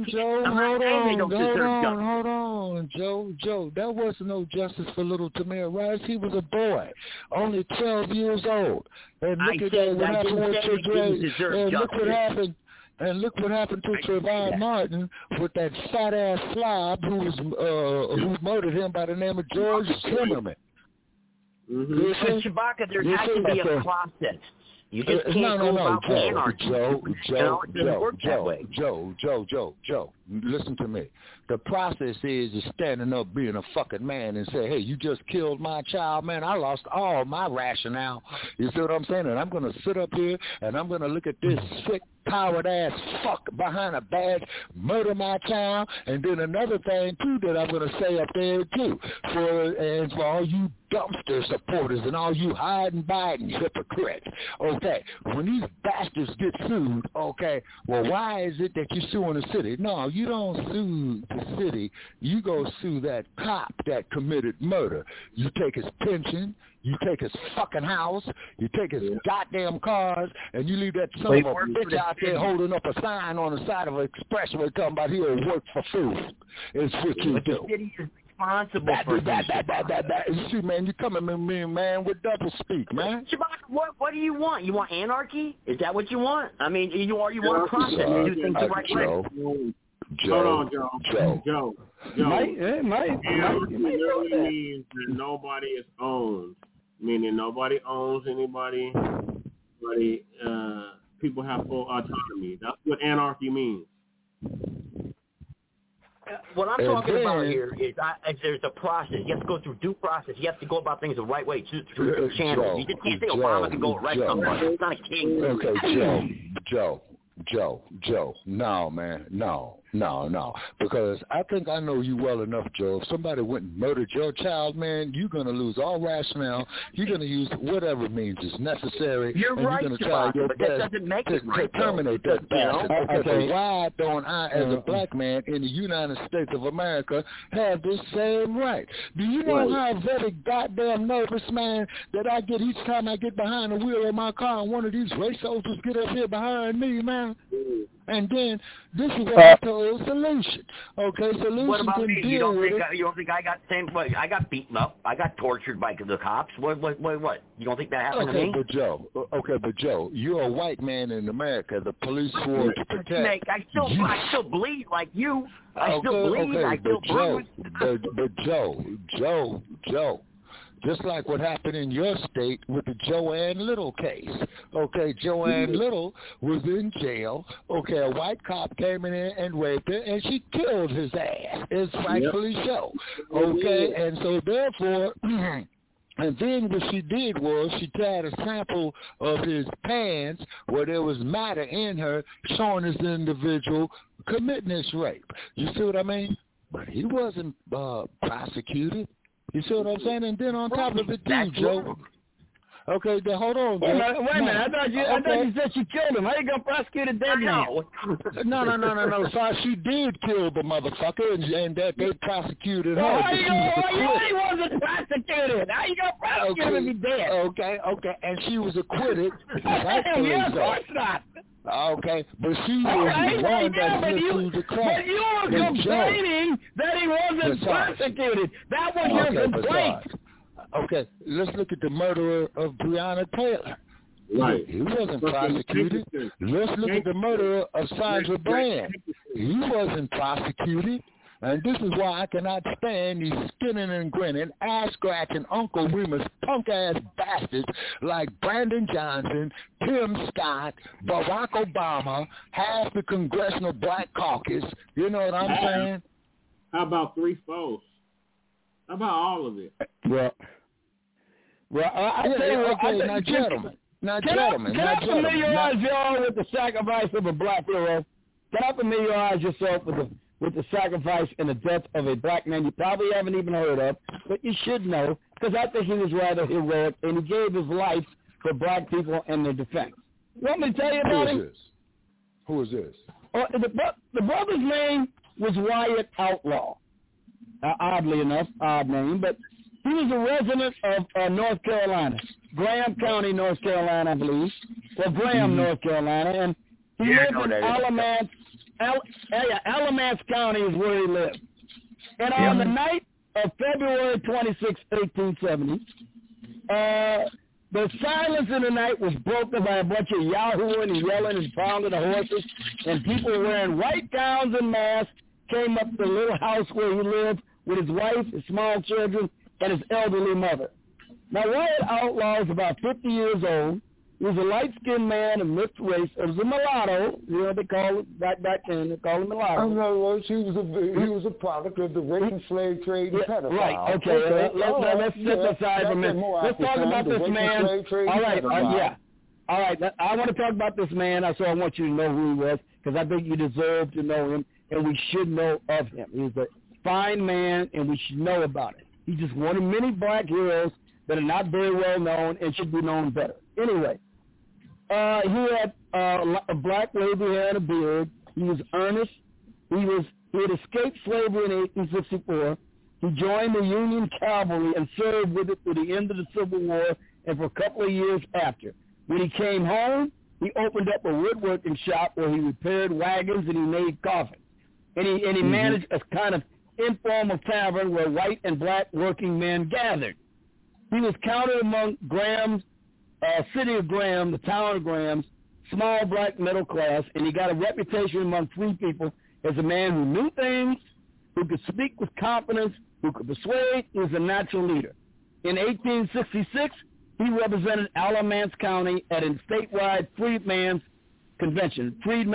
on, Joe. That wasn't no justice for little Tamir Rice. He was a boy, only 12 years old. And look at what happened with Trayvon. And look what happened. And look what happened to Trayvon Martin with that fat ass slob who murdered him by the name of George Zimmerman. Mm-hmm. But Shabaka, there has to be a process. You just can't go about anarchy. Joe, listen to me. The process is standing up, being a fucking man, and say, hey, you just killed my child, man. I lost all my rationale. You see what I'm saying? And I'm going to sit up here, and I'm going to look at this sick, coward-ass fuck behind a badge, murder my child, and then another thing, too, that I'm going to say up there, too, for all you dumpster supporters and all you hiding Biden hypocrites. Okay, when these bastards get sued, okay, well, why is it that you're suing the city? No, you don't sue the city. You go sue that cop that committed murder. You take his pension, you take his fucking house, you take his goddamn cars, and you leave that son of a bitch out there holding up a sign on the side of an expressway talking about he'll work for food. It's what you do. Responsible for that. See, man, you coming at me, man, with double speak, man. Shabaka, what do you want? You want anarchy? Is that what you want? I mean, you want a process to do things the right way. Hold on, Joe. Anarchy literally means that nobody is owned, meaning nobody owns anybody. People have full autonomy. That's what anarchy means. What I'm talking about here is there's a process. You have to go through due process. You have to go about things the right way, through channels. You just can't say Obama can go arrest somebody. It's not a king. Okay, Joe. No, man. No. Because I think I know you well enough, Joe. If somebody went and murdered your child, man, you're going to lose all rationale. You're going to use whatever means is necessary. You're right, you're going to try your but best that doesn't make it right, to terminate that bastard. Okay, why don't I, as a black man in the United States of America, have this same right? Do you know how very goddamn nervous, man, that I get each time I get behind the wheel of my car and one of these race soldiers get up here behind me, man? And then this is what I told solution. Okay, solution. What about can me? deal You don't with think it. you don't think I got the same? I got beaten up. I got tortured by the cops. What? You don't think that happened to me? But Joe, you're a white man in America. The police force to protect. I still bleed like you. I still bleed. I still bruise. But Joe. Just like what happened in your state with the Joanne Little case. Okay, Joanne Little was in jail. Okay, a white cop came in and raped her, and she killed his ass. It's rightfully so. Okay, and so therefore... And then what she did was she had a sample of his pants where there was matter in her showing this individual committing this rape. You see what I mean? But he wasn't prosecuted. You see what I'm saying? And then on top of it, too, Joe. Okay, then hold on. Wait a minute. I thought you said she killed him. How you gonna prosecute a dead man? No. So she did kill the motherfucker, and that they prosecuted her. How he wasn't prosecuted? How you gonna prosecute him if he's dead? Okay. And she was acquitted. Yeah, of course not. Okay, but she was the one that slipped through the cracks. But you were complaining that he wasn't prosecuted. That was your complaint. Okay, let's look at the murderer of Breonna Taylor. Right. He wasn't prosecuted. Let's look at the murderer of Sandra Bland. He wasn't prosecuted. And this is why I cannot stand these skinning and grinning, ass-scratching Uncle Remus punk-ass bastards like Brandon Johnson, Tim Scott, Barack Obama, half the Congressional Black Caucus. You know what I'm saying? How about 3/4? How about all of it? Well, now, gentlemen. Can I familiarize y'all with the sacrifice of a black hero? Can I familiarize yourself with the sacrifice and the death of a black man you probably haven't even heard of, but you should know, because I think he was rather heroic, and he gave his life for black people and their defense. You want me to tell you about him? Who is this? The brother's name was Wyatt Outlaw. Oddly enough, odd name, but he was a resident of North Carolina, Graham County, North Carolina, I believe, or Graham, North Carolina, and he lived in Alamance. Alamance County is where he lived. And on the night of February 26, 1870, the silence in the night was broken by a bunch of yahooing and yelling and pounding of horses, and people wearing white gowns and masks came up to the little house where he lived with his wife, his small children, and his elderly mother. Now, Wyatt Outlaw is about 50 years old. He was a light-skinned man of mixed race. It was a mulatto. You know, they call it back then. They call him mulatto. In other words, he was a product of the rape and slave trade and pedophile. Right. Okay. Let's set aside for a minute. Let's talk about this man. All right. All right. I want to talk about this man. So I want you to know who he was, because I think you deserve to know him, and we should know of him. He's a fine man, and we should know about it. He's just one of many black heroes that are not very well known and should be known better. Anyway. He had a black wavy hair and a beard. He was earnest. He had escaped slavery in 1864. He joined the Union Cavalry and served with it to the end of the Civil War and for a couple of years after. When he came home, he opened up a woodworking shop where he repaired wagons and he made coffins. And he managed a kind of informal tavern where white and black working men gathered. He was counted among Graham's city of Graham, the town of Graham's, small black middle class, and he got a reputation among free people as a man who knew things, who could speak with confidence, who could persuade. He was a natural leader. In 1866, he represented Alamance County at a statewide Freedman's Convention.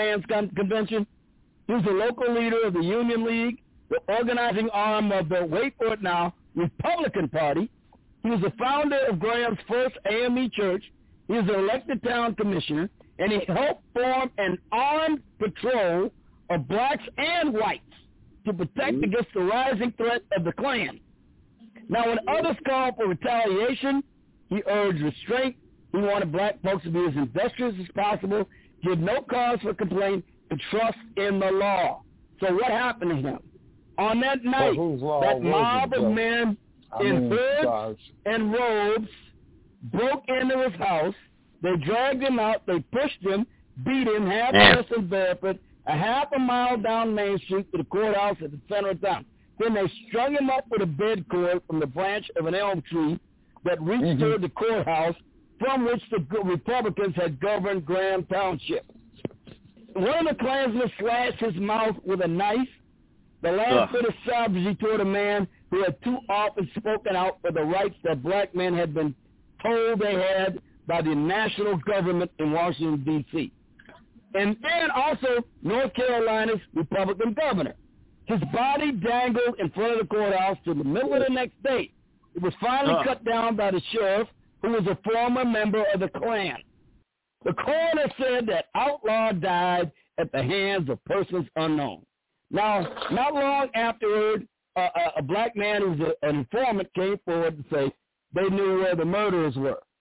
He was a local leader of the Union League, the organizing arm of the, wait for it now, Republican Party. He was the founder of Graham's first AME church. He was an elected town commissioner, and he helped form an armed patrol of blacks and whites to protect against the rising threat of the Klan. Now, when others called for retaliation, he urged restraint. He wanted black folks to be as industrious as possible, give no cause for complaint, and trust in the law. So what happened to him? On that night, that mob of men in hoods and robes broke into his house. They dragged him out. They pushed him, beat him, half-dressed and barefoot, a half a mile down Main Street to the courthouse at the center of town. Then they strung him up with a bed cord from the branch of an elm tree that reached toward the courthouse, from which the Republicans had governed Graham Township. One of the Klansmen slashed his mouth with a knife. The last bit of savagery toward a man who had too often spoken out for the rights that black men had been told they had by the national government in Washington, D.C. And then also North Carolina's Republican governor. His body dangled in front of the courthouse till the middle of the next day. It was finally cut down by the sheriff, who was a former member of the Klan. The coroner said that Outlaw died at the hands of persons unknown. Now, not long afterward, a black man who was an informant came forward to say they knew where the murderers were.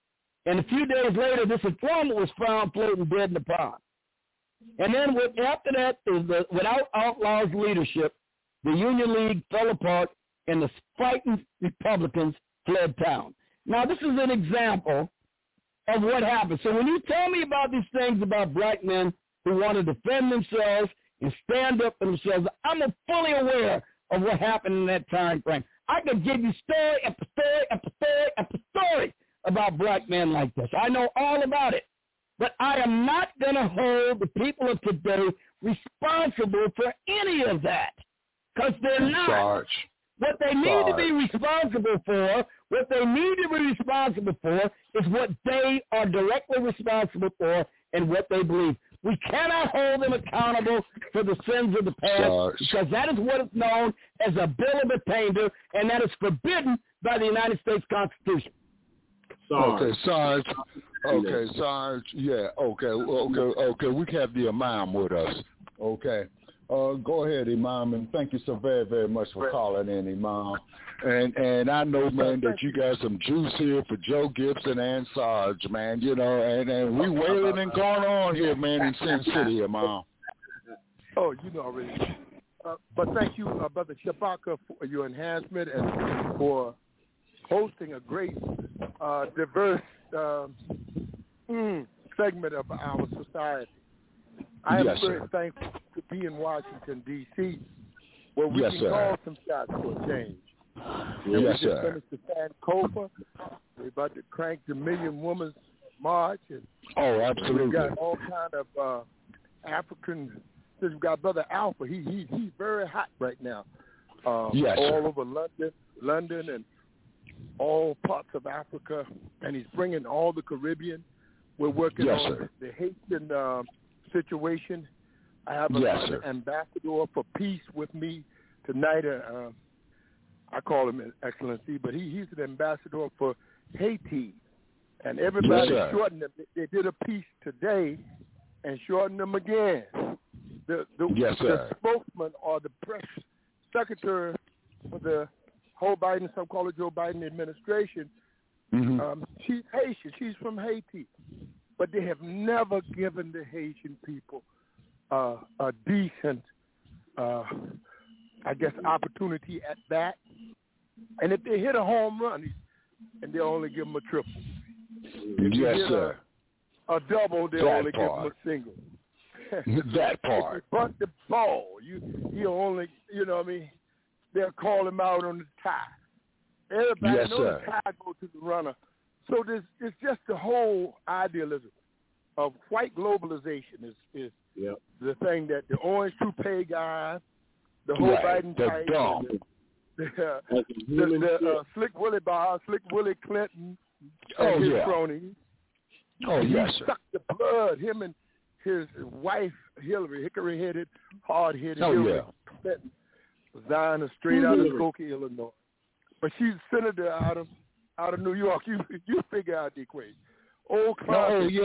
And a few days later, this informant was found floating dead in the pond. And then after that, without Outlaw's leadership, the Union League fell apart and the fighting Republicans fled town. Now, this is an example of what happened. So when you tell me about these things about black men who want to defend themselves and stand up for themselves, I'm fully aware of what happened in that time frame. I could give you story after story after story after story about black men like this. I know all about it. But I am not going to hold the people of today responsible for any of that, because they're not. Sarge. What they need to be responsible for, is what they are directly responsible for and what they believe. We cannot hold them accountable for the sins of the past, because that is what is known as a bill of attainder, and that is forbidden by the United States Constitution. Okay, Sarge. Yeah. Okay. We have the Imam with us. Okay. Go ahead, Imam, and thank you so very, very much for calling in, Imam. And I know, man, that you got some juice here for Joe Gibson and Sarge, man. You know, and we wailing and going on here, man, in Sin City, Imam. Oh, you know already. But thank you, Brother Shabaka, for your enhancement and for hosting a great, diverse segment of our society. I am very thankful to be in Washington, D.C., where we can call some shots for a change. We just finished the Sankofa. We're about to crank the Million Women's March. And absolutely. We've got all kind of African. We've got Brother Alpha. He's very hot right now. All over London, and all parts of Africa, and he's bringing all the Caribbean. We're working on the Haitian situation. I have an ambassador for peace with me tonight. I call him Excellency, but he's an ambassador for Haiti. And everybody shortened them. They did a piece today and shortened them again. The spokesman or the press secretary for the whole Biden, some call it Joe Biden administration, she's Haitian. She's from Haiti. But they have never given the Haitian people a decent, opportunity at that. And if they hit a home run, and they only give them a triple. If they hit a double, they only give them a single. That part. If they bunt the ball, you only, they'll call him out on the tie. Everybody knows the tie goes to the runner. So it's just the whole idealism of white globalization is the thing that the orange toupee guy, the whole Biden type, the Slick Willie Barr, Slick Willie Clinton, and his cronies. He sucked the blood, him and his wife, Hillary, hickory-headed, hard-headed Hillary Clinton, Zionist straight out of Skokie, Illinois. But she's senator out of New York. You figure out the equation. Clancy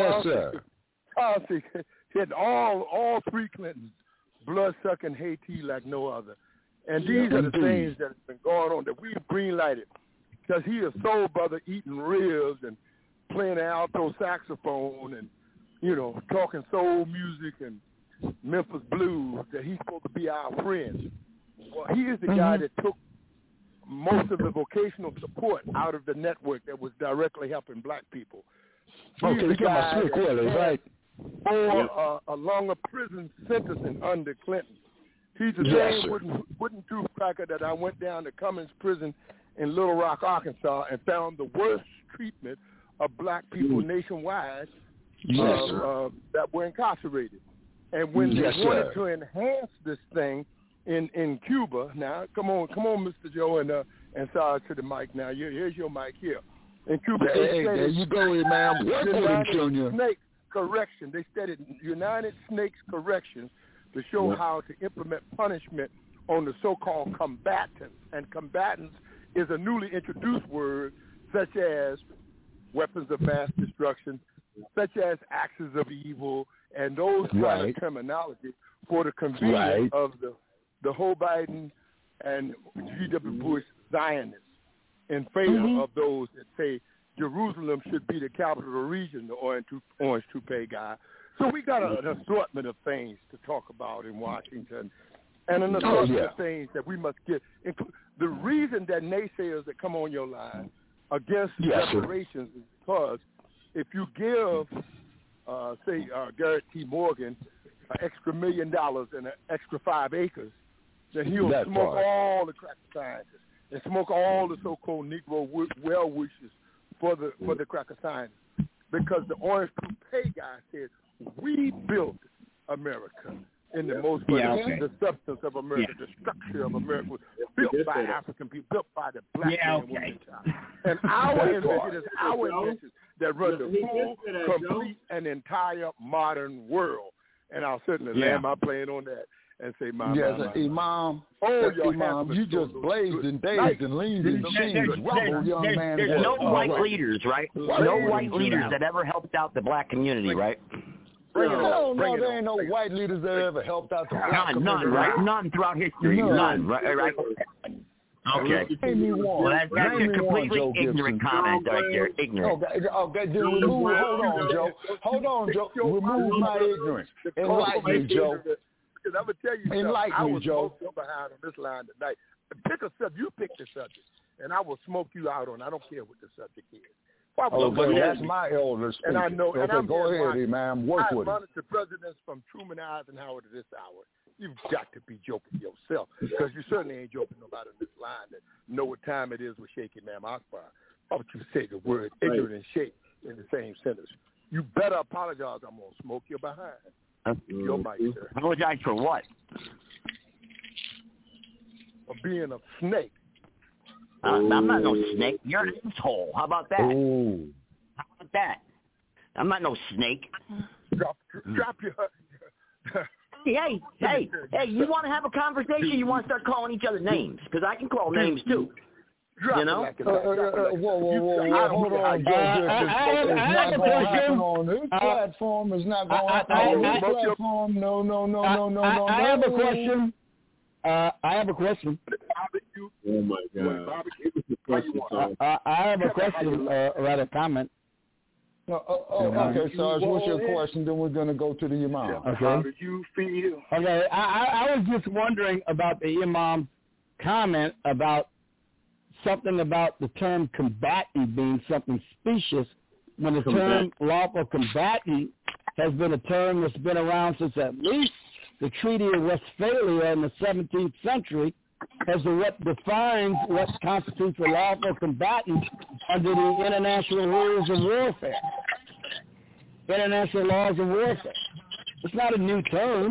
had all three Clintons blood-sucking Haiti like no other. And these are the things that have been going on that we've green-lighted. Because he is soul brother eating ribs and playing alto saxophone and, talking soul music and Memphis blues, that he's supposed to be our friend. Well, he is the guy that took most of the vocational support out of the network that was directly helping black people. He's the guy that for a longer prison sentencing under Clinton. He's the same wooden tooth cracker that I went down to Cummins Prison in Little Rock, Arkansas, and found the worst treatment of black people nationwide that were incarcerated. And when they wanted to enhance this thing in Cuba, now come on, Mr. Joe and Sarge to the mic. Now here's your mic here. In Cuba, there you go, man. United Snakes Correction. They studied United Snakes Correction to show how to implement punishment on the so-called combatants. And combatants is a newly introduced word, such as weapons of mass destruction, such as axes of evil, and those kind of terminology for the convenience of the whole Biden and G.W. Bush Zionists in favor of those that say Jerusalem should be the capital region, the orange toupee guy. So we got an assortment of things to talk about in Washington, and an assortment of things that we must get. The reason that naysayers that come on your line against reparations is because if you give, say, Garrett T. Morgan an extra $1 million and an extra 5 acres, then he'll smoke all the cracker scientists and smoke all the so-called Negro well wishes for the cracker scientists, because the orange toupee guy said, we built America in the most the substance of America, the structure of America was built by African people, built by the black man, woman, and child. And our invention is our invention that run the full, complete, and entire modern world. And I'll certainly land my plane on that and say, Imam, you just blazed and dazed and leaned and changed. There's no white leaders, right? No white leaders that ever helped out the black community, right? No, there ain't no white leaders that ever helped out the black community. None, right? None throughout history. None, right? Okay. Well, that's a completely ignorant comment right there. Ignorant. Okay, then remove. Hold on, Joe. Remove my ignorance. Enlighten me, Joe. Because I'm gonna tell you something. I was so behind on this line tonight. Pick a subject. You pick the subject, and I will smoke you out on. I don't care what the subject is. That's my elder speaking. And I know. Okay, and go ahead, man. Work with it. I monitor presidents from Truman Eisenhower to this hour. You've got to be joking yourself, because you certainly ain't joking nobody on this line that know what time it is with Shaky Imam Akbar. How would you say the word ignorant and shake in the same sentence? You better apologize. I'm going to smoke your behind. Your mic, sir. Apologize for what? For being a snake. I'm not no snake. You're an asshole. How about that? Ooh. How about that? I'm not no snake. Drop your... Hey, you want to have a conversation? You want to start calling each other names? Because I can call names, too. You know? Whoa. Hold on, Joe. It's not going to happen on this platform. It's not going to happen on this platform. No. I have a question. I have a question. Oh, my God. I have a question, rather comment. Okay, Sarge, what's your question? Then we're going to go to the Imam. Okay. How do you feel? Okay, I was just wondering about the Imam comment about something about the term combatant being something specious, when the term lawful combatant has been a term that's been around since at least the Treaty of Westphalia in the 17th century, as to what defines what constitutes a lawful combatant under the international rules of warfare, international laws of warfare. It's not a new term.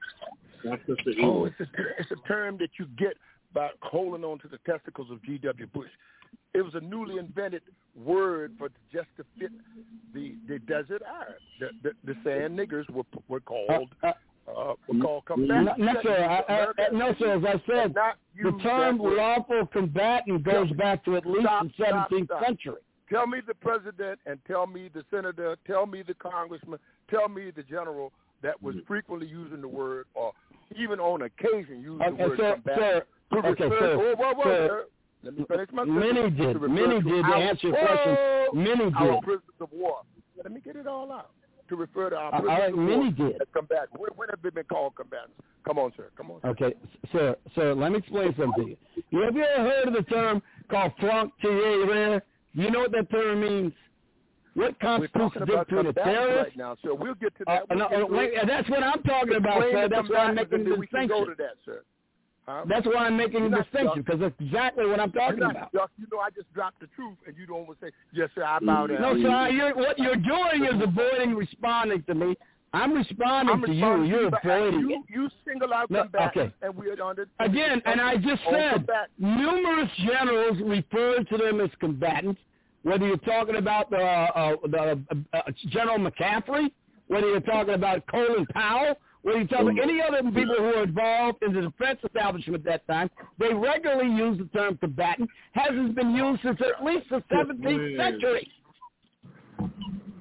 It's a term that you get by holding on to the testicles of G.W. Bush. It was a newly invented word for just to fit the desert Arab. The sand niggers were called combatants. No, sir. As I said, the term lawful combatant goes back to at least the 17th century. Tell me the president and tell me the senator, tell me the congressman, tell me the general that was frequently using the word, or even on occasion using the word combatant. Sir. Let me finish my Many did. To answer your question. Many did. Our prisoners of war. Let me get it all out. To refer to our prisoners of war. Many did. Combatants. When have they been called combatants? Come on, sir. Okay, sir, let me explain something to you. Have you ever heard of the term called franc-tireur? You know what that term means? What constitutes the difference between a terrorist? Right now, sir. We'll get to that. That's what I'm talking about, sir. That's why I'm making the distinction. Go to that, sir. That's why I'm making the distinction, because that's exactly what I'm talking about. You know, I just dropped the truth, and you don't want to say, yes, sir, I bow down. No, sir, what you're doing is avoiding responding to me. I'm responding to you. You're avoiding it. You single out combatants, and we are under... Again, and I just said, numerous generals refer to them as combatants, whether you're talking about the General McCaffrey, whether you're talking about Colin Powell, whether you're talking about any other people who are involved in the defense establishment at that time, they regularly use the term combatant, hasn't been used since at least the 17th century.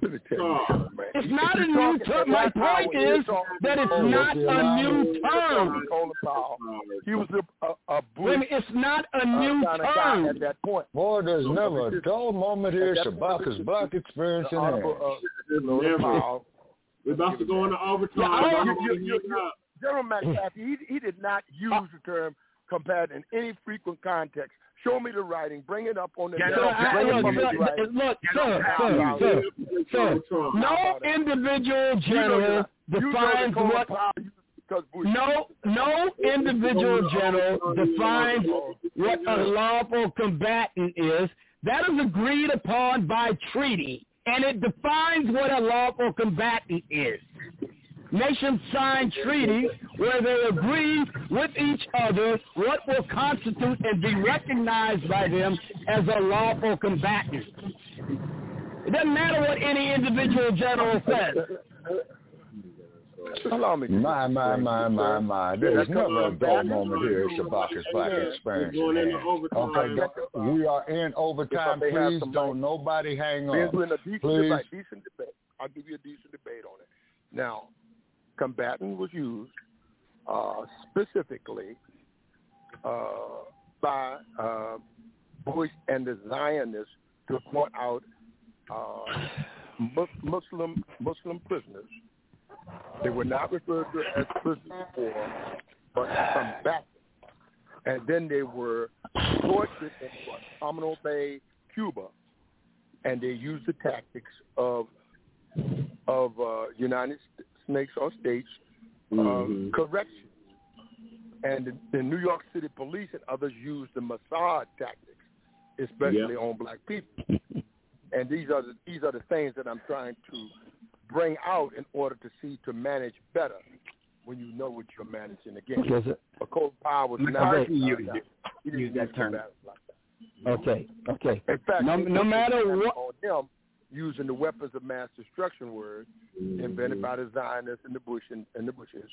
Let me tell you something, man. It's not a new term. My point is that it's not a new term. He was a Bush. It's not a new term at that point. Boy, there's never a dull moment here. Shabaka's Black Experience in here. We're about to go into overtime. General McCarthy, he did not use the term combat in any frequent context. Show me the writing. Bring it up on the Sir, no individual general defines what. No individual general defines what a lawful combatant is. That is agreed upon by treaty, and it defines what a lawful combatant is. Nations sign treaties where they agree with each other what will constitute and be recognized by them as a lawful combatant. It doesn't matter what any individual general says. My. There's never a dull moment here. Shabaka's Black Experience. Okay, we are in overtime. Please don't nobody hang up. Please. Decent debate. I'll give you a decent debate on it. Now, combatant was used specifically by Bush and the Zionists to point out Muslim prisoners. They were not referred to as prisoners before, but combatants. And then they were tortured in Guantanamo Bay, Cuba, and they used the tactics of United States corrections. And the New York City police and others used the Mossad tactics, especially on black people. And these are the things that I'm trying to bring out in order to manage better when you know what you're managing against. A cold power was not use that term. Okay. In fact, no matter what, on them using the weapons of mass destruction word invented by the Zionists and the Bushes,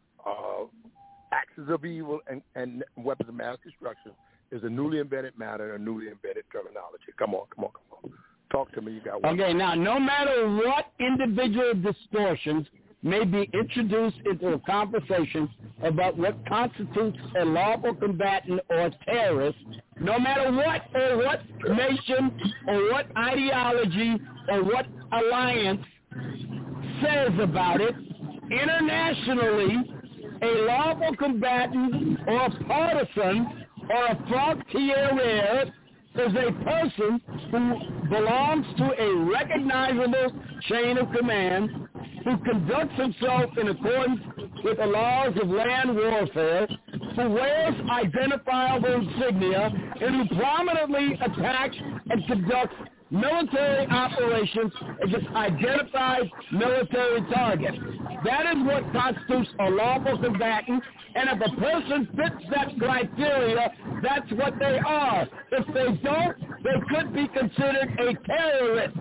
axes of evil and weapons of mass destruction is a newly invented matter, a newly invented terminology. Come on. Talk to me. You got one. Okay, now, no matter what individual distortions may be introduced into a conversation about what constitutes a lawful combatant or terrorist, no matter what or what nation or what ideology or what alliance says about it, internationally, a lawful combatant or a partisan or a frontier is a person who belongs to a recognizable chain of command, who conducts himself in accordance with the laws of land warfare, who wears identifiable insignia, and who prominently attacks and conducts military operations against identified military targets. That is what constitutes a lawful combatant, and if a person fits that criteria, that's what they are. If they don't, they could be considered a terrorist.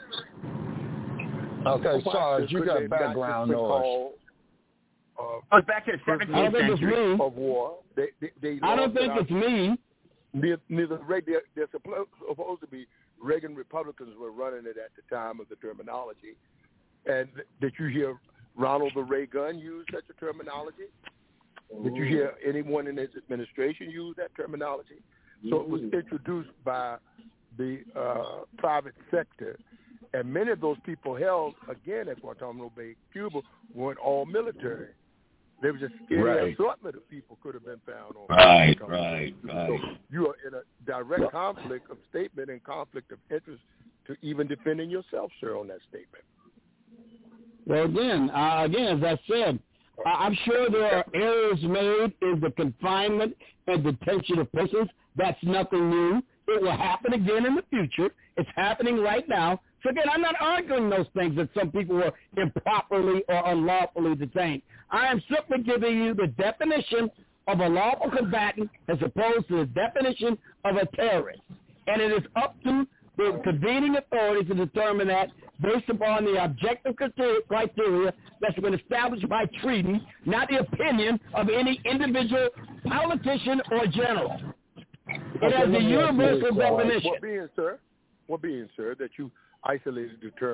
Okay, Sarge, you got background noise. Back to the 17th century. Of war. I don't think it's me. They're supposed to be Reagan Republicans were running it at the time of the terminology. And did you hear Ronald the Reagan use such a terminology? Did you hear anyone in his administration use that terminology? So it was introduced by the private sector. And many of those people held, again, at Guantanamo Bay, Cuba, weren't all military. There was just any assortment of people could have been found on. Right. So you are in a direct conflict of statement and conflict of interest to even defending yourself, sir, on that statement. Well, again, as I said, I'm sure there are errors made in the confinement and detention of persons. That's nothing new. It will happen again in the future. It's happening right now. So again, I'm not arguing those things that some people were improperly or unlawfully detained. I am simply giving you the definition of a lawful combatant as opposed to the definition of a terrorist. And it is up to the convening authorities to determine that based upon the objective criteria that's been established by treaty, not the opinion of any individual politician or general. It has a universal definition. What being, sir, that you isolated the term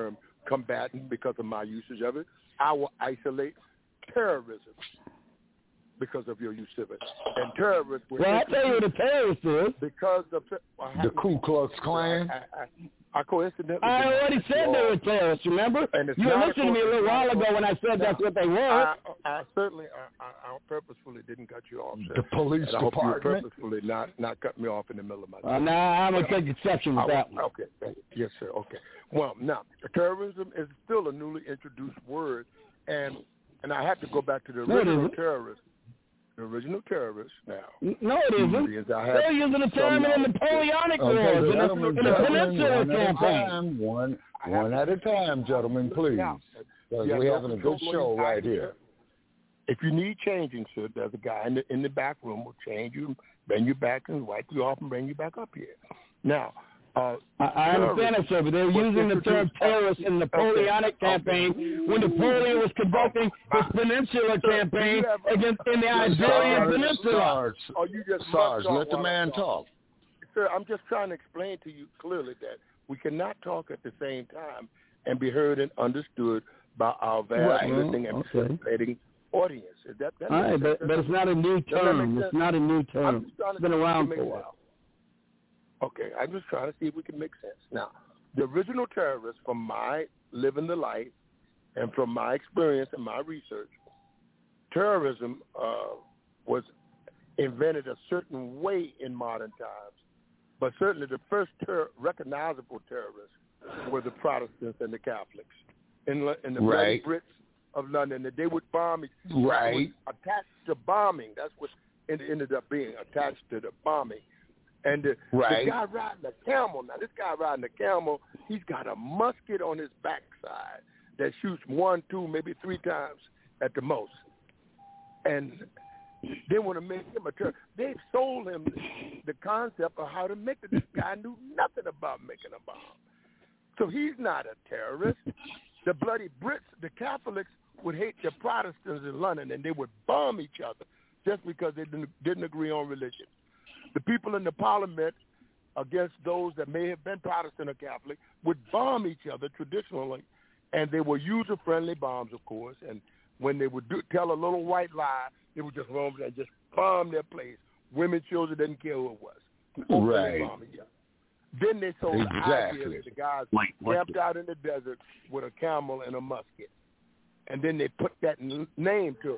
combatant because of my usage of it. I will isolate terrorism because of your use of it. And terrorists were I'll tell you what a terrorist is. Because of the Ku Klux Klan. I coincidentally. I already said they were terrorists, remember? You were listening to me a little while ago when I said that's what they were. I certainly purposefully didn't cut you off, sir. The police department. You purposefully not cut me off in the middle of my sentence. Now, I'm going to take exception with that one. Okay. Yes, sir. Okay. Well, now, terrorism is still a newly introduced word, and I have to go back to the original terrorist. The original terrorists now. No, it isn't. They're using the term in the Napoleonic Wars in the Peninsula Campaign. One at a time, gentlemen, please. We're having a good show right here. If you need changing, sir, there's a guy in the back room will change you, bring you back, and wipe you off and bring you back up here. Now, I understand that, sir, but they're using the term terrorist in the Napoleonic campaign when Napoleon was conducting his Peninsula campaign against in the Iberian Peninsula. Sarge, let the man talk. Sir, I'm just trying to explain to you clearly that we cannot talk at the same time and be heard and understood by our vast listening and participating audience. All right, but it's not a new term. It's not a new term. It's been around for a while. Okay, I'm just trying to see if we can make sense. Now, the original terrorists, from my living the life and from my experience and my research, terrorism was invented a certain way in modern times, but certainly the first recognizable terrorists were the Protestants and the Catholics in the Bloody Brits of London. That they would bomb attached to bombing. That's what it ended up being, attached to the bombing. And the guy riding a camel, now this guy riding a camel, he's got a musket on his backside that shoots 1, 2, maybe 3 times at the most. And they want to make him a terrorist. They've sold him the concept of how to make it. This guy knew nothing about making a bomb. So he's not a terrorist. The bloody Brits, the Catholics, would hate the Protestants in London, and they would bomb each other just because they didn't agree on religion. The people in the parliament, against those that may have been Protestant or Catholic, would bomb each other traditionally, and they were user-friendly bombs, of course, and when they would tell a little white lie, they would just roam and just bomb their place. Women, children, didn't care who it was. Right. Then they sold the idea that the guys camped out in the desert with a camel and a musket. And then they put that name to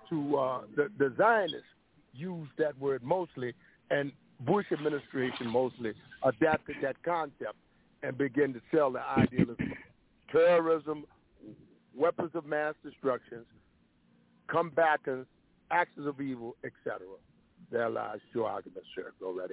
the Zionists used that word mostly, and Bush administration mostly adapted that concept and began to sell the idea of terrorism, weapons of mass destruction, combatants, actions of evil, etc. There lies your argument, sir. Go right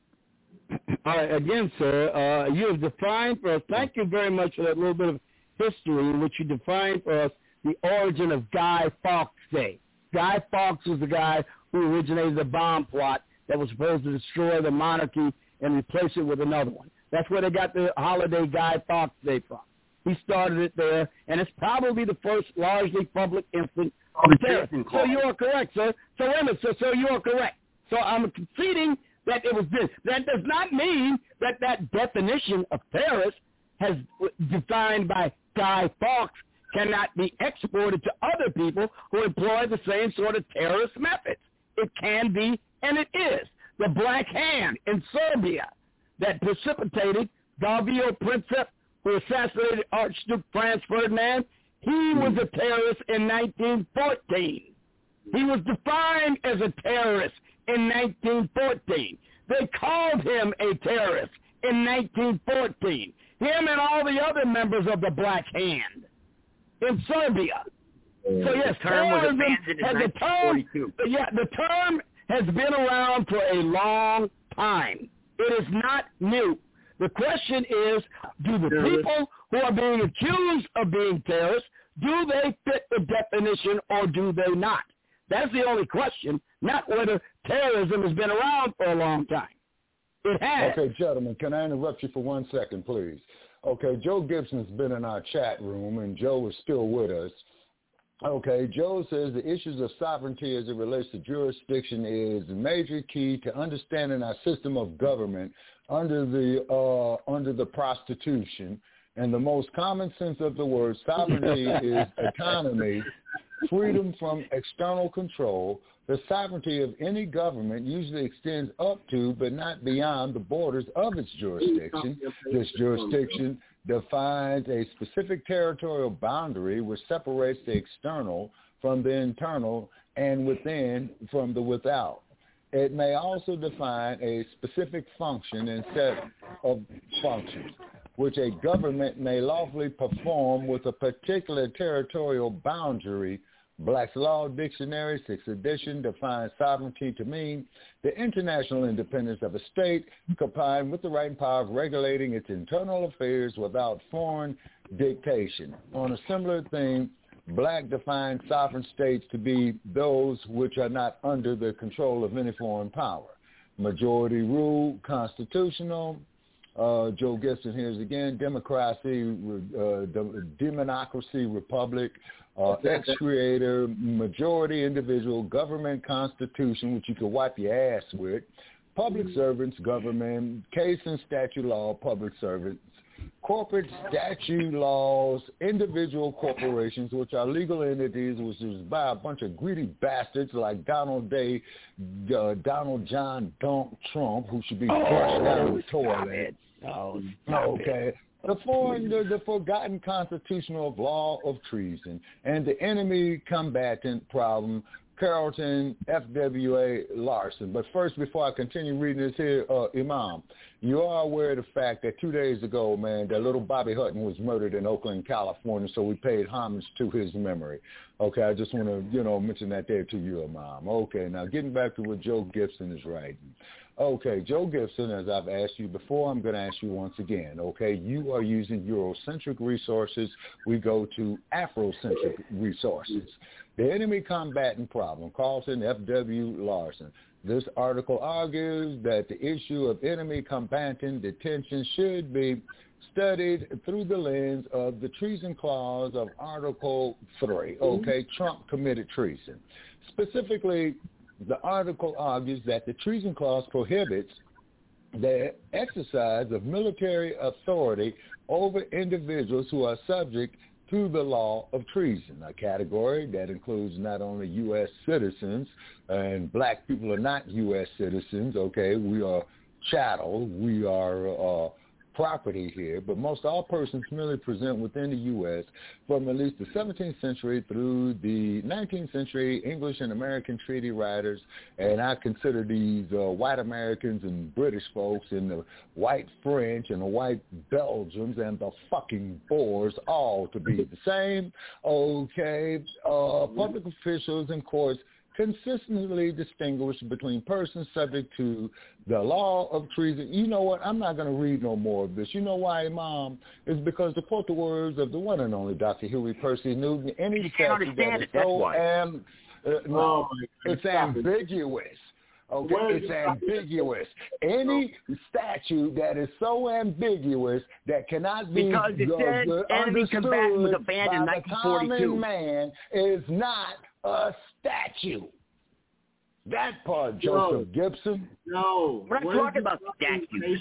ahead. All right, again, sir, you have defined for us, thank you very much for that little bit of history in which you defined for us the origin of Guy Fawkes Day. Guy Fawkes was the guy who originated the bomb plot that was supposed to destroy the monarchy and replace it with another one. That's where they got the holiday Guy Fawkes Day from. He started it there, and it's probably the first largely public instance of terror. So you are correct, sir. So wait a minute, so you are correct. So I'm conceding that it was this. That does not mean that that definition of terrorist has defined by Guy Fawkes cannot be exported to other people who employ the same sort of terrorist methods. It can be, and it is. The Black Hand in Serbia that precipitated Gavrilo Princip, who assassinated Archduke Franz Ferdinand, he was a terrorist in 1914. He was defined as a terrorist in 1914. They called him a terrorist in 1914. Him and all the other members of the Black Hand in Serbia. So yes, terrorism has a term. Yeah, the term has been around for a long time. It is not new. The question is, do the people who are being accused of being terrorists, do they fit the definition or do they not? That's the only question, not whether terrorism has been around for a long time. It has. Okay, gentlemen, can I interrupt you for 1 second, please? Okay, Joe Gibson's been in our chat room, and Joe is still with us. Okay, Joe says the issues of sovereignty as it relates to jurisdiction is a major key to understanding our system of government under the prostitution In the most common sense of the word, sovereignty is autonomy, freedom from external control. The sovereignty of any government usually extends up to, but not beyond, the borders of its jurisdiction. This jurisdiction defines a specific territorial boundary which separates the external from the internal and within from the without. It may also define a specific function and set of functions which a government may lawfully perform with a particular territorial boundary. Black's Law Dictionary, 6th edition, defines sovereignty to mean the international independence of a state combined with the right and power of regulating its internal affairs without foreign dictation. On a similar theme, Black defines sovereign states to be those which are not under the control of any foreign power. Majority rule, constitutional. Joe Gibson here's again, democracy, demonocracy, republic, ex-creator, majority individual, government, constitution, which you can wipe your ass with, public servants, government, case and statute law, public servants, corporate statute laws, individual corporations, which are legal entities, which is by a bunch of greedy bastards like Donald John Donk Trump, who should be flushed down the toilet. Okay. The forgotten constitutional law of treason and the enemy combatant problem, Carlton F.W.A. Larson. But first, before I continue reading this here, Imam, you are aware of the fact that 2 days ago, man, that little Bobby Hutton was murdered in Oakland, California, so we paid homage to his memory. Okay, I just want to, mention that there to you, Imam. Okay, now getting back to what Joe Gibson is writing. Okay, Joe Gibson, as I've asked you before, I'm going to ask you once again, okay? You are using Eurocentric resources. We go to Afrocentric resources. The enemy combatant problem, Carlton F.W. Larson. This article argues that the issue of enemy combatant detention should be studied through the lens of the treason clause of Article 3. Okay, Trump committed treason. Specifically, the article argues that the treason clause prohibits the exercise of military authority over individuals who are subject to the law of treason, a category that includes not only U.S. citizens, and black people are not U.S. citizens, okay? We are chattel, we are property here, but most all persons merely present within the U.S. from at least the 17th century through the 19th century English and American treaty writers, and I consider these white Americans and British folks and the white French and the white Belgians and the fucking Boers all to be the same, okay? Public officials and courts consistently distinguished between persons subject to the law of treason. You know what? I'm not going to read no more of this. You know why, Mom? It's because, to quote the words of the one and only Dr. Huey Percy Newton, any statute that is so it's ambiguous. Okay, it's ambiguous. Any statute that is so ambiguous that cannot be because it said enemy combatant was abandoned in 1942. Man is not a statute. That part, Joseph Gibson. No. We're not talking about statutes.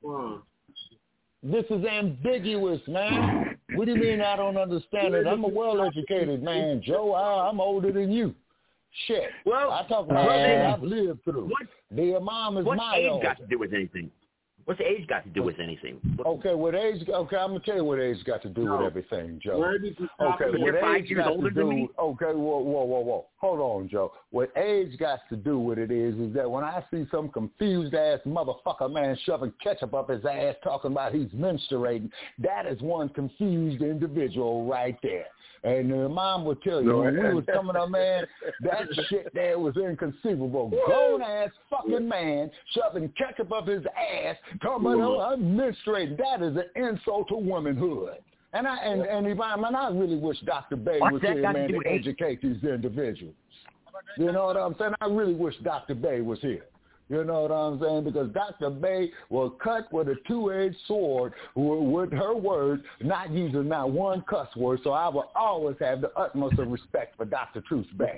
This is ambiguous, man. What do you mean I don't understand it? I'm a well-educated man, Joe. I'm older than you. Shit. Well, I talk about shit I've lived through. The Imam is what's my age own. got to do with anything? What's age got to do with anything? Okay, what age? Okay, I'm gonna tell you what age got to do with everything, Joe. Where did you stop? Okay, you're 5 years older than me. Okay, whoa. Hold on, Joe. What age got to do with it is that when I see some confused ass motherfucker man shoving ketchup up his ass talking about he's menstruating, that is one confused individual right there. And the Imam will tell you, when we was coming up, man, that shit there was inconceivable. Grown-ass fucking man shoving ketchup up his ass, talking about, oh, I'm menstruating. That is an insult to womanhood. And Imam, I really wish Dr. Bay was here, man, to educate these individuals. You know what I'm saying? I really wish Dr. Bay was here. You know what I'm saying? Because Dr. Bay will cut with a two-edged sword with her words, not using not one cuss word. So I will always have the utmost of respect for Dr. Truth Bay.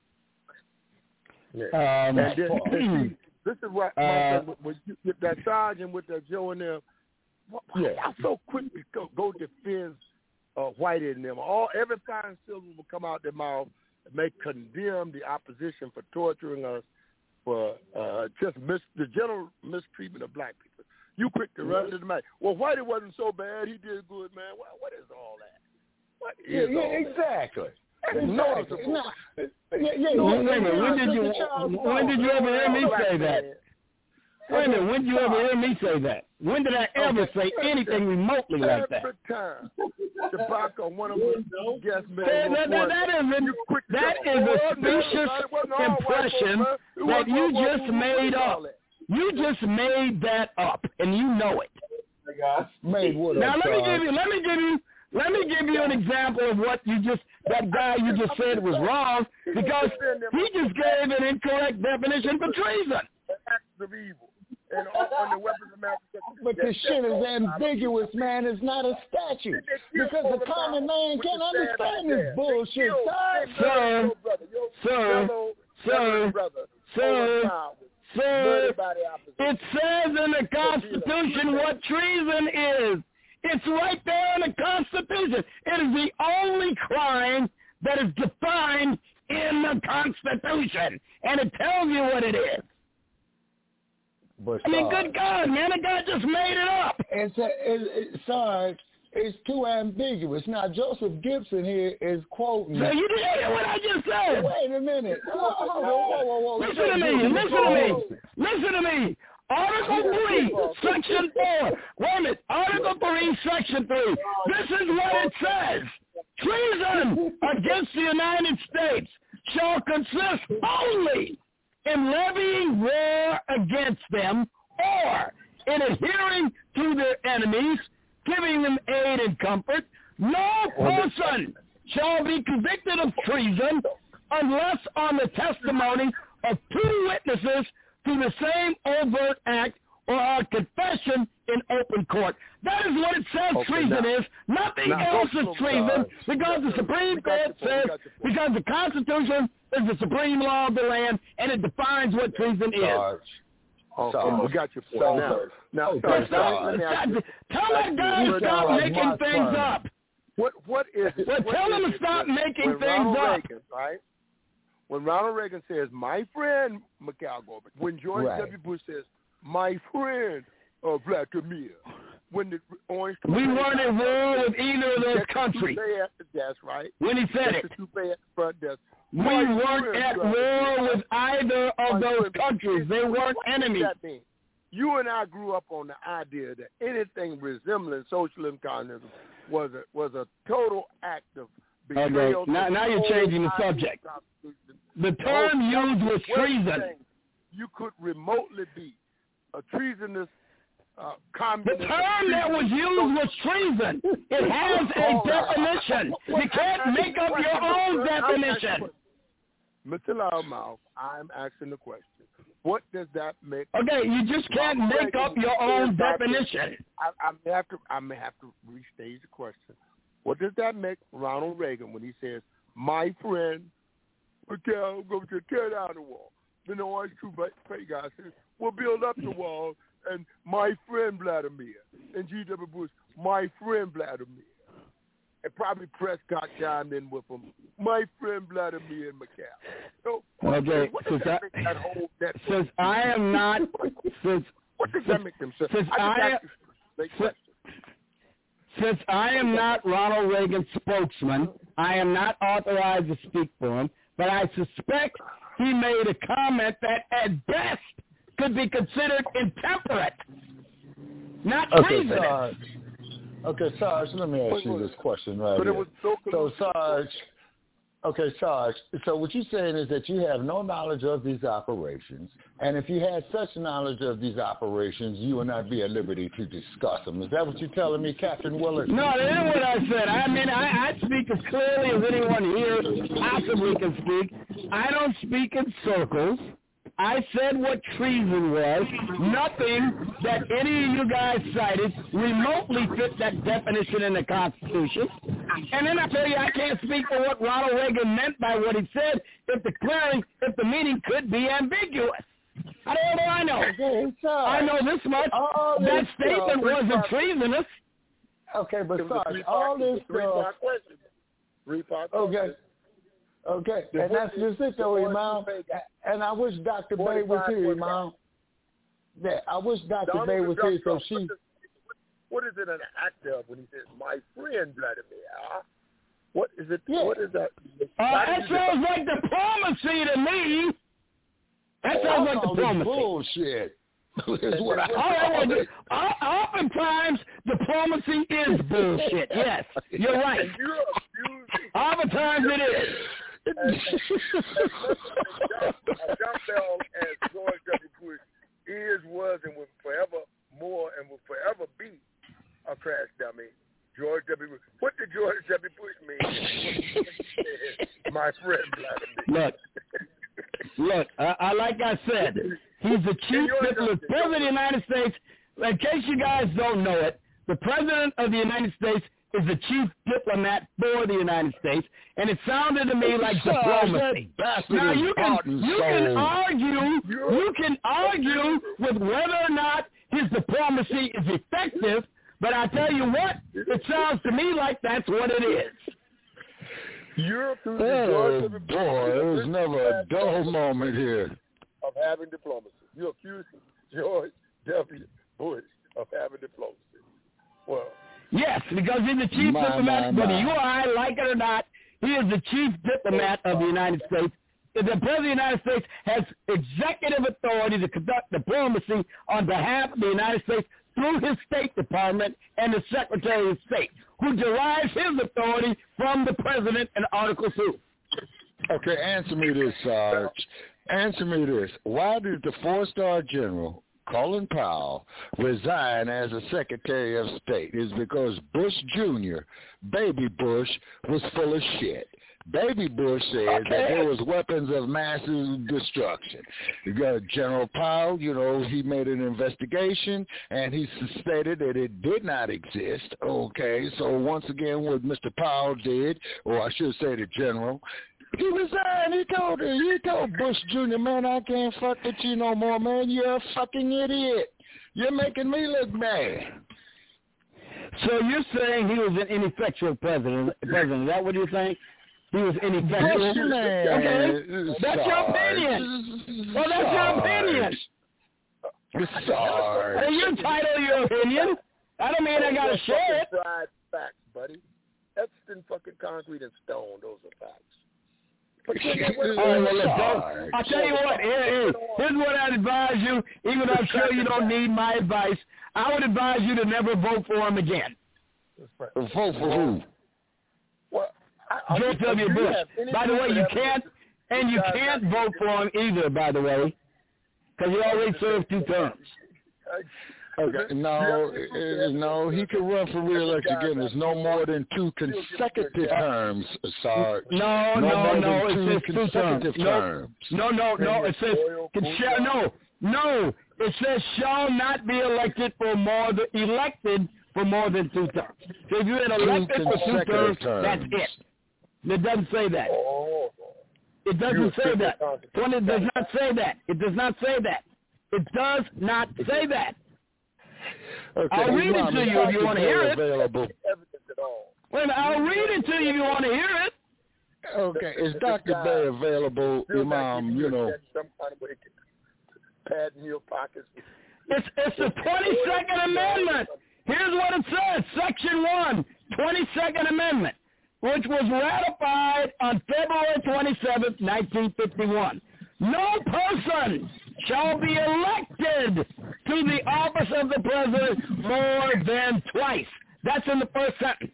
This is what that sergeant with the Joe and them, why y'all so quick to go defend Whitey and them? Every fine silver will come out their mouth and may condemn the opposition for torturing us, for the general mistreatment of black people. You quick to run to the mic. Well, Whitey wasn't so bad. He did good, man. What is all that? What is all that? Exactly. Noticeable. When did you ever hear me say that? Wait a minute, when did you ever hear me say that? When did I ever say anything remotely like that? Every time. Tobacco, one of them guest men. That is a specious impression that you just made up. You just made that up, and you know it. Made what now up, let me give you an example of what that guy you just said was wrong, because he just gave an incorrect definition for treason. Acts of evil. And on the weapons of mass destruction. But this shit is ambiguous, man. It's not a statute. Because the common man can't understand this bullshit. Sir, it says in the Constitution what treason is. It's right there in the Constitution. It is the only crime that is defined in the Constitution. And it tells you what it is. But I mean, good God, man, the guy just made it up. Sarge, it's too ambiguous. Now, Joseph Gibson here is quoting. So you didn't hear what I just said. Wait a minute. Whoa. Listen to me. Article 3, Section 4. Wait a minute. Article 3, Section 3. This is what it says. Treason against the United States shall consist only in levying war against them, or in adhering to their enemies, giving them aid and comfort. No person shall be convicted of treason unless on the testimony of 2 witnesses to the same overt act or a confession in open court. That is what it says treason is. Nothing else is treason, because the Supreme Court says, because the Constitution is the supreme law of the land, and it defines what treason is. We got your point. Now, tell that guy to stop making things up. What is it? Well, tell him to stop making things up. Right? When Ronald Reagan says, my friend, Mikhail Gorbachev, when George W. Bush says, my friend, Vladimir, when the Orange... We weren't at war with either of those countries. That's right. When he said it. We weren't at war with either of those countries. They weren't enemies. You and I grew up on the idea that anything resembling socialism, communism was a total act of betrayal. Okay. Now you're changing the subject. The term used was treason. You could remotely be a treasonous communist. The term that was used was treason. It has a definition. You can't make up your own definition. Mr. Loudmouth, I'm asking the question. What does that make? Okay, you just can't make up your own definition. I may have to restage the question. What does that make Ronald Reagan when he says, my friend, Mikhail Gorbachev, tear down the wall? Then the Orange True Pay guy says, we'll build up the wall, and my friend Vladimir. And G.W. Bush, my friend Vladimir. And probably Prescott chimed in with him, my friend Vladimir and Mikhail. So, what does that make them say? Since I am not Ronald Reagan's spokesman, I am not authorized to speak for him, but I suspect he made a comment that at best could be considered intemperate, not treasonous. Okay, Sarge, let me ask you this question right here. So, Sarge, so what you're saying is that you have no knowledge of these operations, and if you had such knowledge of these operations, you would not be at liberty to discuss them. Is that what you're telling me, Captain Willard? No, that isn't what I said. I mean, I speak as clearly as anyone here possibly can speak. I don't speak in circles. I said what treason was. Nothing that any of you guys cited remotely fit that definition in the Constitution. And then I tell you, I can't speak for what Ronald Reagan meant by what he said if the meaning could be ambiguous. How the hell do I know? Now, I know this much. That statement wasn't treasonous. Okay, but Sarge, all this stuff. Okay, and that's just it, though, Imam. And I wish Dr. Bay was here, Imam. Yeah, I wish Dr. Bay was here, so she. What is it an act of when he says, "My friend Vladimir"? What is it? Yeah. What is that? That sounds like diplomacy to me. That sounds like diplomacy. Bullshit. Oftentimes, diplomacy is bullshit. Yes, you're right. Oftentimes it is. John Bell as George W. Bush is, was, and will forever more and will forever be a crash dummy. George W. Bush. What did George W. Bush mean? My friend Vladimir. Look, like I said, he's the chief diplomat, president of the United States. In case you guys don't know it, the president of the United States is the chief diplomat for the United States, and it sounded to me like diplomacy. Now you can argue with whether or not his diplomacy is effective, but I tell you what, it sounds to me like that's what it is. Oh boy, there's never a dull moment here. Of having diplomacy. You accuse George W. Bush of having diplomacy. Well, yes, because he's the chief diplomat, whether you or I like it or not, he is the chief diplomat of the United States. The President of the United States has executive authority to conduct diplomacy on behalf of the United States through his State Department and the Secretary of State, who derives his authority from the President in Article 2. Okay, answer me this, Sarge. Answer me this. Why did the four-star general, Colin Powell, resign as a Secretary of State? Is because Bush Jr., Baby Bush, was full of shit. Baby Bush said that there was weapons of massive destruction. General Powell, he made an investigation, and he stated that it did not exist. Okay, so once again, what Mr. Powell did, or I should say the general, he resigned. He told Bush Jr., man, I can't fuck with you no more, man. You're a fucking idiot. You're making me look bad. So you're saying he was an ineffectual president? Is that what you're saying? He was ineffectual? Okay. That's your opinion. Well, that's your opinion. Sorry. Hey, you entitled your opinion. I don't mean I got to share it. Facts, buddy. Etched in fucking concrete and stone. Those are facts. I'll tell you what. Here's what I'd advise you. Even though I'm sure you don't need my advice, I would advise you to never vote for him again. Vote for who? Well, George W. Bush. By the way, you can't vote for him either. By the way, because he already served 2 terms. Okay, no, he can run for re-election again. There's no more than 2 consecutive terms, Sarge. No, it says 2 terms. No, it says it says shall not be elected for more than 2 terms. So if you're elected for 2 terms, that's it. It doesn't say that. It doesn't say that. It does not say that. It does not say that. It does not say that. Okay, I'll read it to you if you want to hear it. Wait a minute, I'll read it to you if you want to hear it. Okay, is Dr. Bay available, Imam, Pad in your pockets. It's the 22nd Amendment. Here's what it says, Section 1, 22nd Amendment, which was ratified on February 27th, 1951. No person shall be elected to the office of the president more than twice. That's in the first sentence.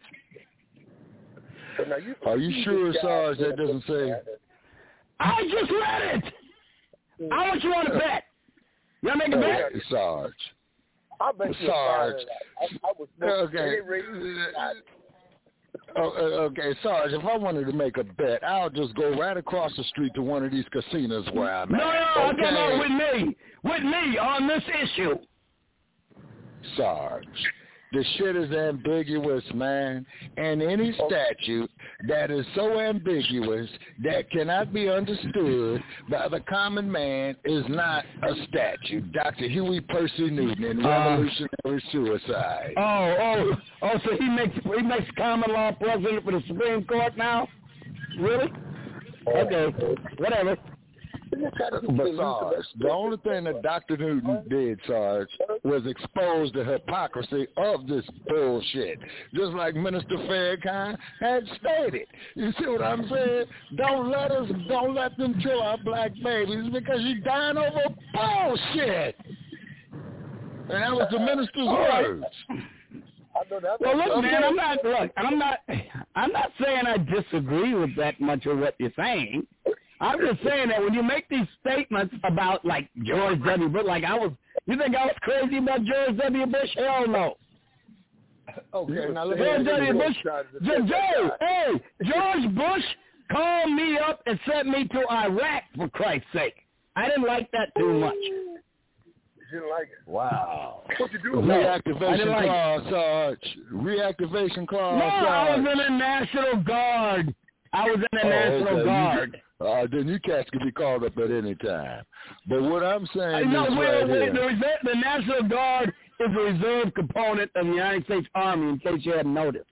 Are you sure, Sarge, that doesn't say? I just read it. How much you want to bet? You want to make a bet? Sarge. I bet you Sarge. Okay. Okay, Sarge, if I wanted to make a bet, I'll just go right across the street to one of these casinos where I'm at. No, I'm talking about with me on this issue. Sarge, The shit is ambiguous, man. And any statute that is so ambiguous that cannot be understood by the common man is not a statute. Dr. Huey Percy Newton in Revolutionary Suicide. So he makes common law president for the Supreme Court now? Really? Okay, whatever. But Sarge, the only thing that Dr. Newton did, Sarge, was expose the hypocrisy of this bullshit. Just like Minister Farrakhan had stated. You see what I'm saying? Don't let them kill our black babies because you're dying over bullshit. And that was the minister's words. Well, look, man, I'm not saying I disagree with that much of what you're saying. I'm just saying that when you make these statements about, like, George W. Bush, you think I was crazy about George W. Bush? Hell no. Okay, now let George W. Bush, George Bush called me up and sent me to Iraq, for Christ's sake. I didn't like that too much. You didn't like it? Wow. What you do? Reactivation clause, Sarge. Reactivation clause, No, Sarge. I was in the National Guard. Guard. Then you cats can be called up at any time. But what I'm saying the National Guard is a reserve component of the United States Army, in case you hadn't noticed.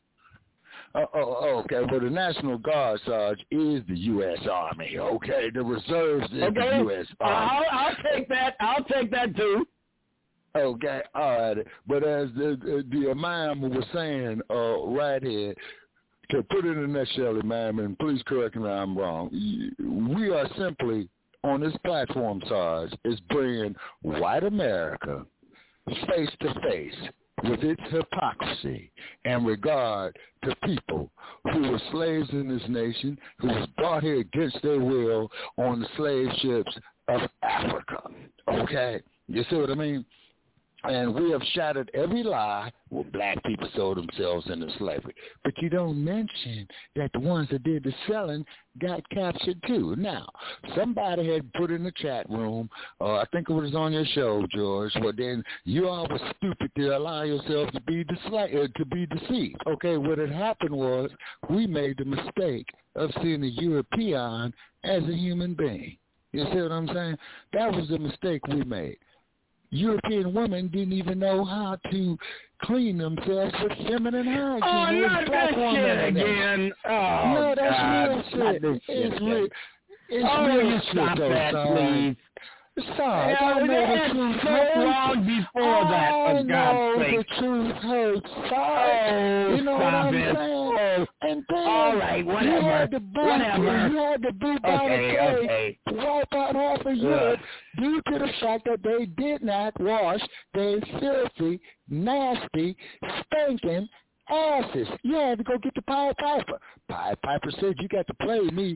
Okay. Well, the National Guard, Sarge, is the U.S. Army. Okay, the reserves is the U.S. Army. I'll take that too. Okay, all right. But as the Imam was saying right here, to put it in a nutshell, Imam, and please correct me if I'm wrong, we are simply, on this platform, Sarge, is bringing white America face to face with its hypocrisy and regard to people who were slaves in this nation, who was brought here against their will on the slave ships of Africa. Okay? You see what I mean? And we have shattered every lie where black people sold themselves into slavery. But you don't mention that the ones that did the selling got captured too. Now, somebody had put in the chat room, I think it was on your show, George, well then you all were stupid to allow yourself to be deceived. Okay, what had happened was we made the mistake of seeing the European as a human being. You see what I'm saying? That was the mistake we made. European women didn't even know how to clean themselves with feminine hygiene. Oh, not that shit again. No, that's real shit. It's real. You stop that, please. Sorry, I know the truth hurts. Long before that, for God's sake. The truth hurts. Sorry. You know what I'm saying? And then all right, whatever. You had to boot out a case to wipe out half of Europe due to the fact that they did not wash their filthy, nasty, stinking asses. You had to go get the Pied Piper. Pied Piper said you got to play me.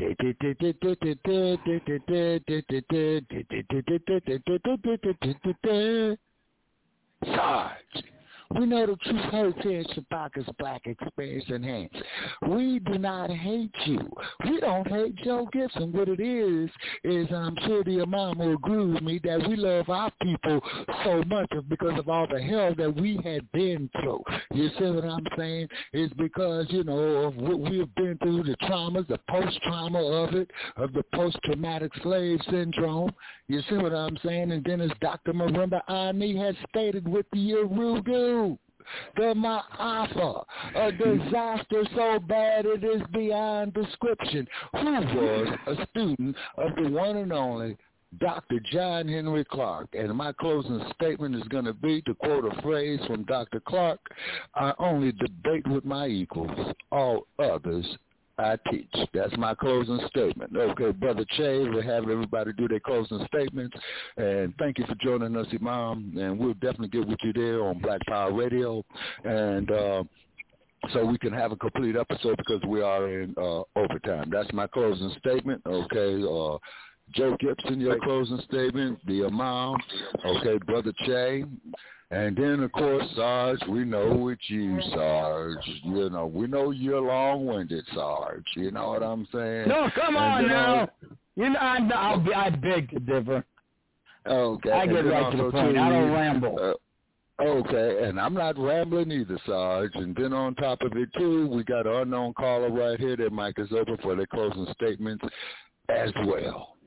Sarge, we know the truth hurts here in Shabaka's Black Experience Enhanced. We do not hate you. We don't hate Joe Gibson. What it is I'm sure the Imam will agree with me that we love our people so much because of all the hell that we had been through. You see what I'm saying? It's because, you know, of what we've been through, the traumas, the post-trauma of it, of the post-traumatic slave syndrome. You see what I'm saying? And then as Dr. Marimba Ani has stated with the Urugu, the Ma'afa, a disaster so bad it is beyond description, who was a student of the one and only Dr. John Henry Clark. And my closing statement is going to be, to quote a phrase from Dr. Clark, I only debate with my equals, all others I teach. That's my closing statement. Okay, Brother Che, we'll have everybody do their closing statements. And thank you for joining us, Imam. And we'll definitely get with you there on Black Power Radio. And so we can have a complete episode because we are in overtime. That's my closing statement. Okay, Joe Gibson, your closing statement. The Imam. Okay, Brother Che. And then, of course, Sarge, we know it's you, Sarge. You know, we know you're long-winded, Sarge. You know what I'm saying? No, come on now. You know, I beg to differ. Okay. I get right to the point. I don't ramble. Okay, and I'm not rambling either, Sarge. And then on top of it, too, we got an unknown caller right here. Their mic is open for their closing statements as well.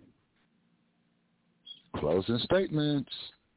Closing statements.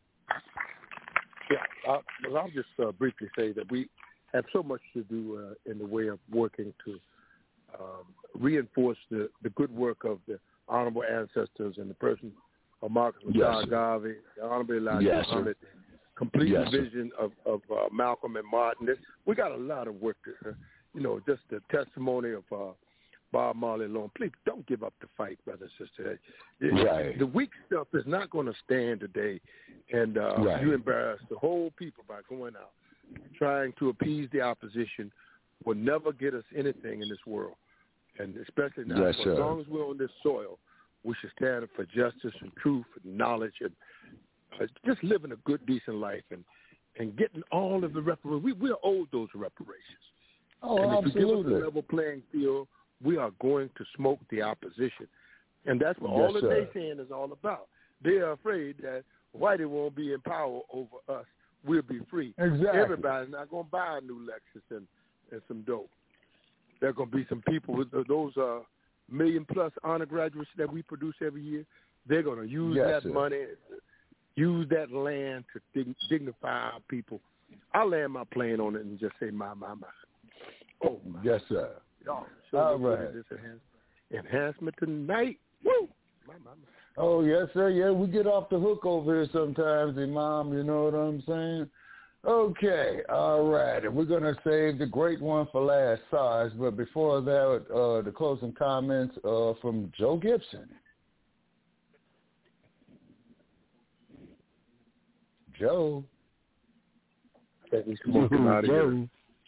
Yeah, I'll just briefly say that we have so much to do in the way of working to reinforce the good work of the honorable ancestors and the person of Marcus Garvey, the Honorable Elijah Muhammad, complete vision of Malcolm and Martin. We got a lot of work to, just the testimony of Bob Marley alone. Please don't give up the fight, brother and sister. The weak stuff is not going to stand today, and you embarrass the whole people by going out trying to appease the opposition. Will never get us anything in this world, and especially now. As long as we're on this soil, we should stand up for justice and truth and knowledge and just living a good, decent life and getting all of the reparations. We're owed those reparations. Oh, and absolutely. If you give us a level playing field, we are going to smoke the opposition. And that's what all the naysaying is all about. They are afraid that whitey won't be in power over us. We'll be free. Exactly. Everybody's not going to buy a new Lexus and some dope. There are going to be some people with those million-plus honor graduates that we produce every year. They're going to use that money, use that land to dignify our people. I'll land my plane on it and just say, my. Oh, my. Yes, sir. Y'all, all right. This enhancement tonight. Woo! My. Oh, yes, sir. Yeah, we get off the hook over here sometimes, Imam, you know what I'm saying? Okay, all right. And we're going to save the great one for last, Sarge. But before that, the closing comments from Joe Gibson. Joe. He's smoking out of here.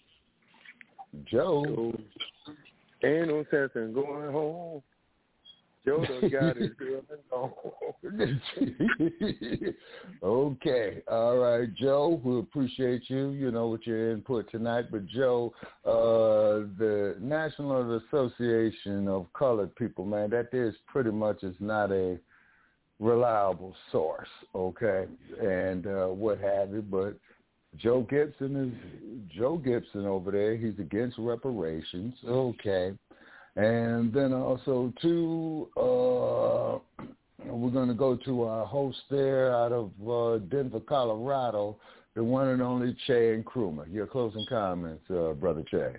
Joe. Ain't no sense in going home. Joe done got his girl and gone. Okay. All right, Joe. We appreciate you, with your input tonight. But, Joe, the National Association of Colored People, man, that is pretty much is not a reliable source, okay, and what have you. But Joe Gibson over there. He's against reparations, okay. And then also, too, we're going to go to our host there out of Denver, Colorado, the one and only Che Nkrumah. Your closing comments, Brother Che.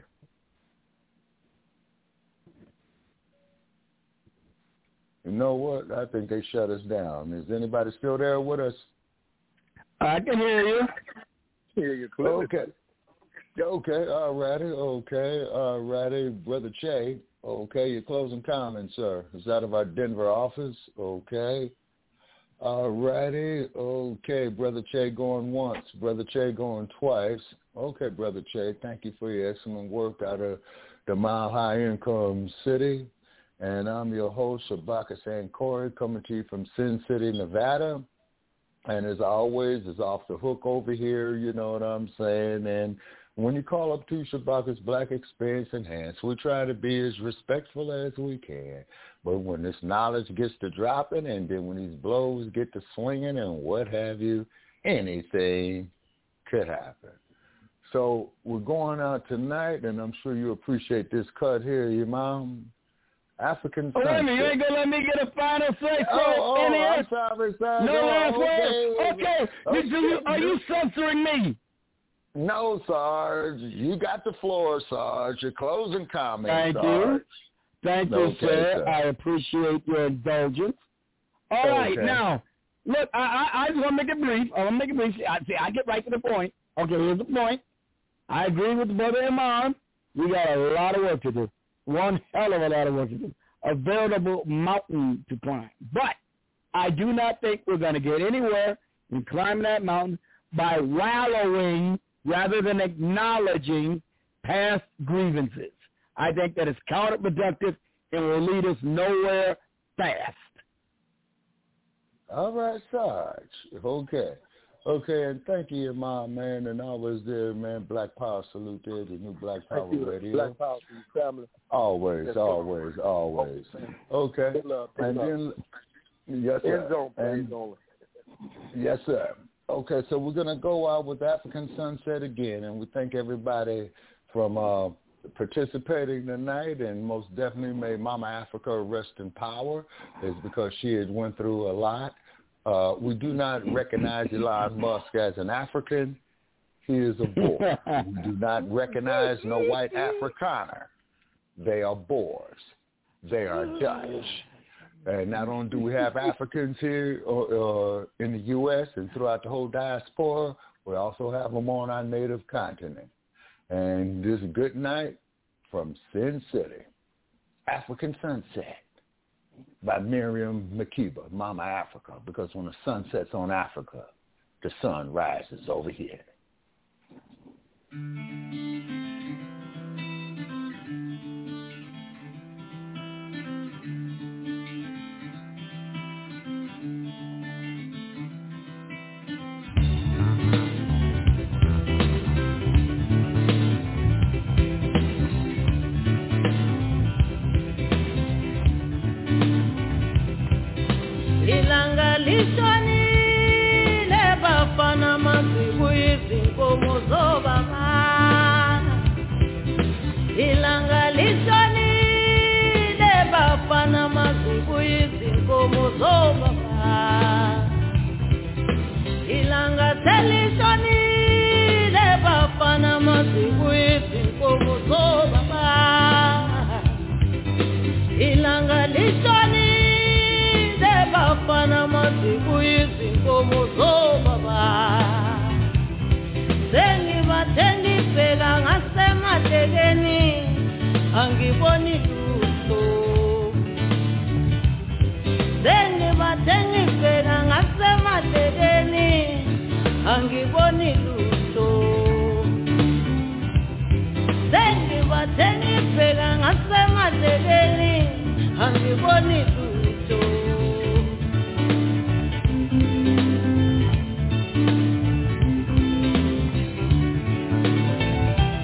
You know what? I think they shut us down. Is anybody still there with us? I can hear you. Hear you clearly. Okay. All righty. Brother Che. Okay, your closing comments, sir. Is out of our Denver office. Okay. All righty. Okay, Brother Che going once. Brother Che going twice. Okay, Brother Che, thank you for your excellent work out of the Mile High Income City. And I'm your host, Shabaka Sankori, coming to you from Sin City, Nevada. And as always, is off the hook over here, you know what I'm saying? And when you call up to Shabaka's Black Experience Enhanced, we try to be as respectful as we can. But when this knowledge gets to dropping and then when these blows get to swinging and what have you, anything could happen. So we're going out tonight, and I'm sure you appreciate this cut here, Imam. African Wait a minute, you ain't gonna let me get a final say. I'm sorry, son. No last word. Okay. Are you censoring me? No, Sarge. You got the floor, Sarge. Your closing comments, Sarge. Thank you, sir. I appreciate your indulgence. All right, now, look, I just want to make it brief. I get right to the point. Okay, here's the point. I agree with Brother Imam. We got a lot of work to do. One hell of a lot of work to do. A veritable mountain to climb. But I do not think we're going to get anywhere in climbing that mountain by wallowing rather than acknowledging past grievances. I think that is counterproductive and will lead us nowhere fast. All right, Sarge. Okay, and thank you, my man, and always there, man. Black Power salute there, the new Black Power Radio. Black Power family. Always. Okay. Good luck. And then, yes, sir. End zone, please, only. Yes, sir. Okay, so we're going to go out with African Sunset again, and we thank everybody from participating tonight, and most definitely may Mama Africa rest in power. It's because she has went through a lot. We do not recognize Elon Musk as an African. He is a Boer. We do not recognize no white Afrikaner. They are Boers. They are Dutch. And not only do we have Africans here in the U.S. and throughout the whole diaspora, we also have them on our native continent. And this is a good night from Sin City, African Sunset by Miriam Makeba, Mama Africa, because when the sun sets on Africa, the sun rises over here.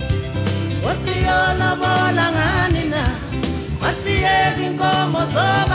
What's the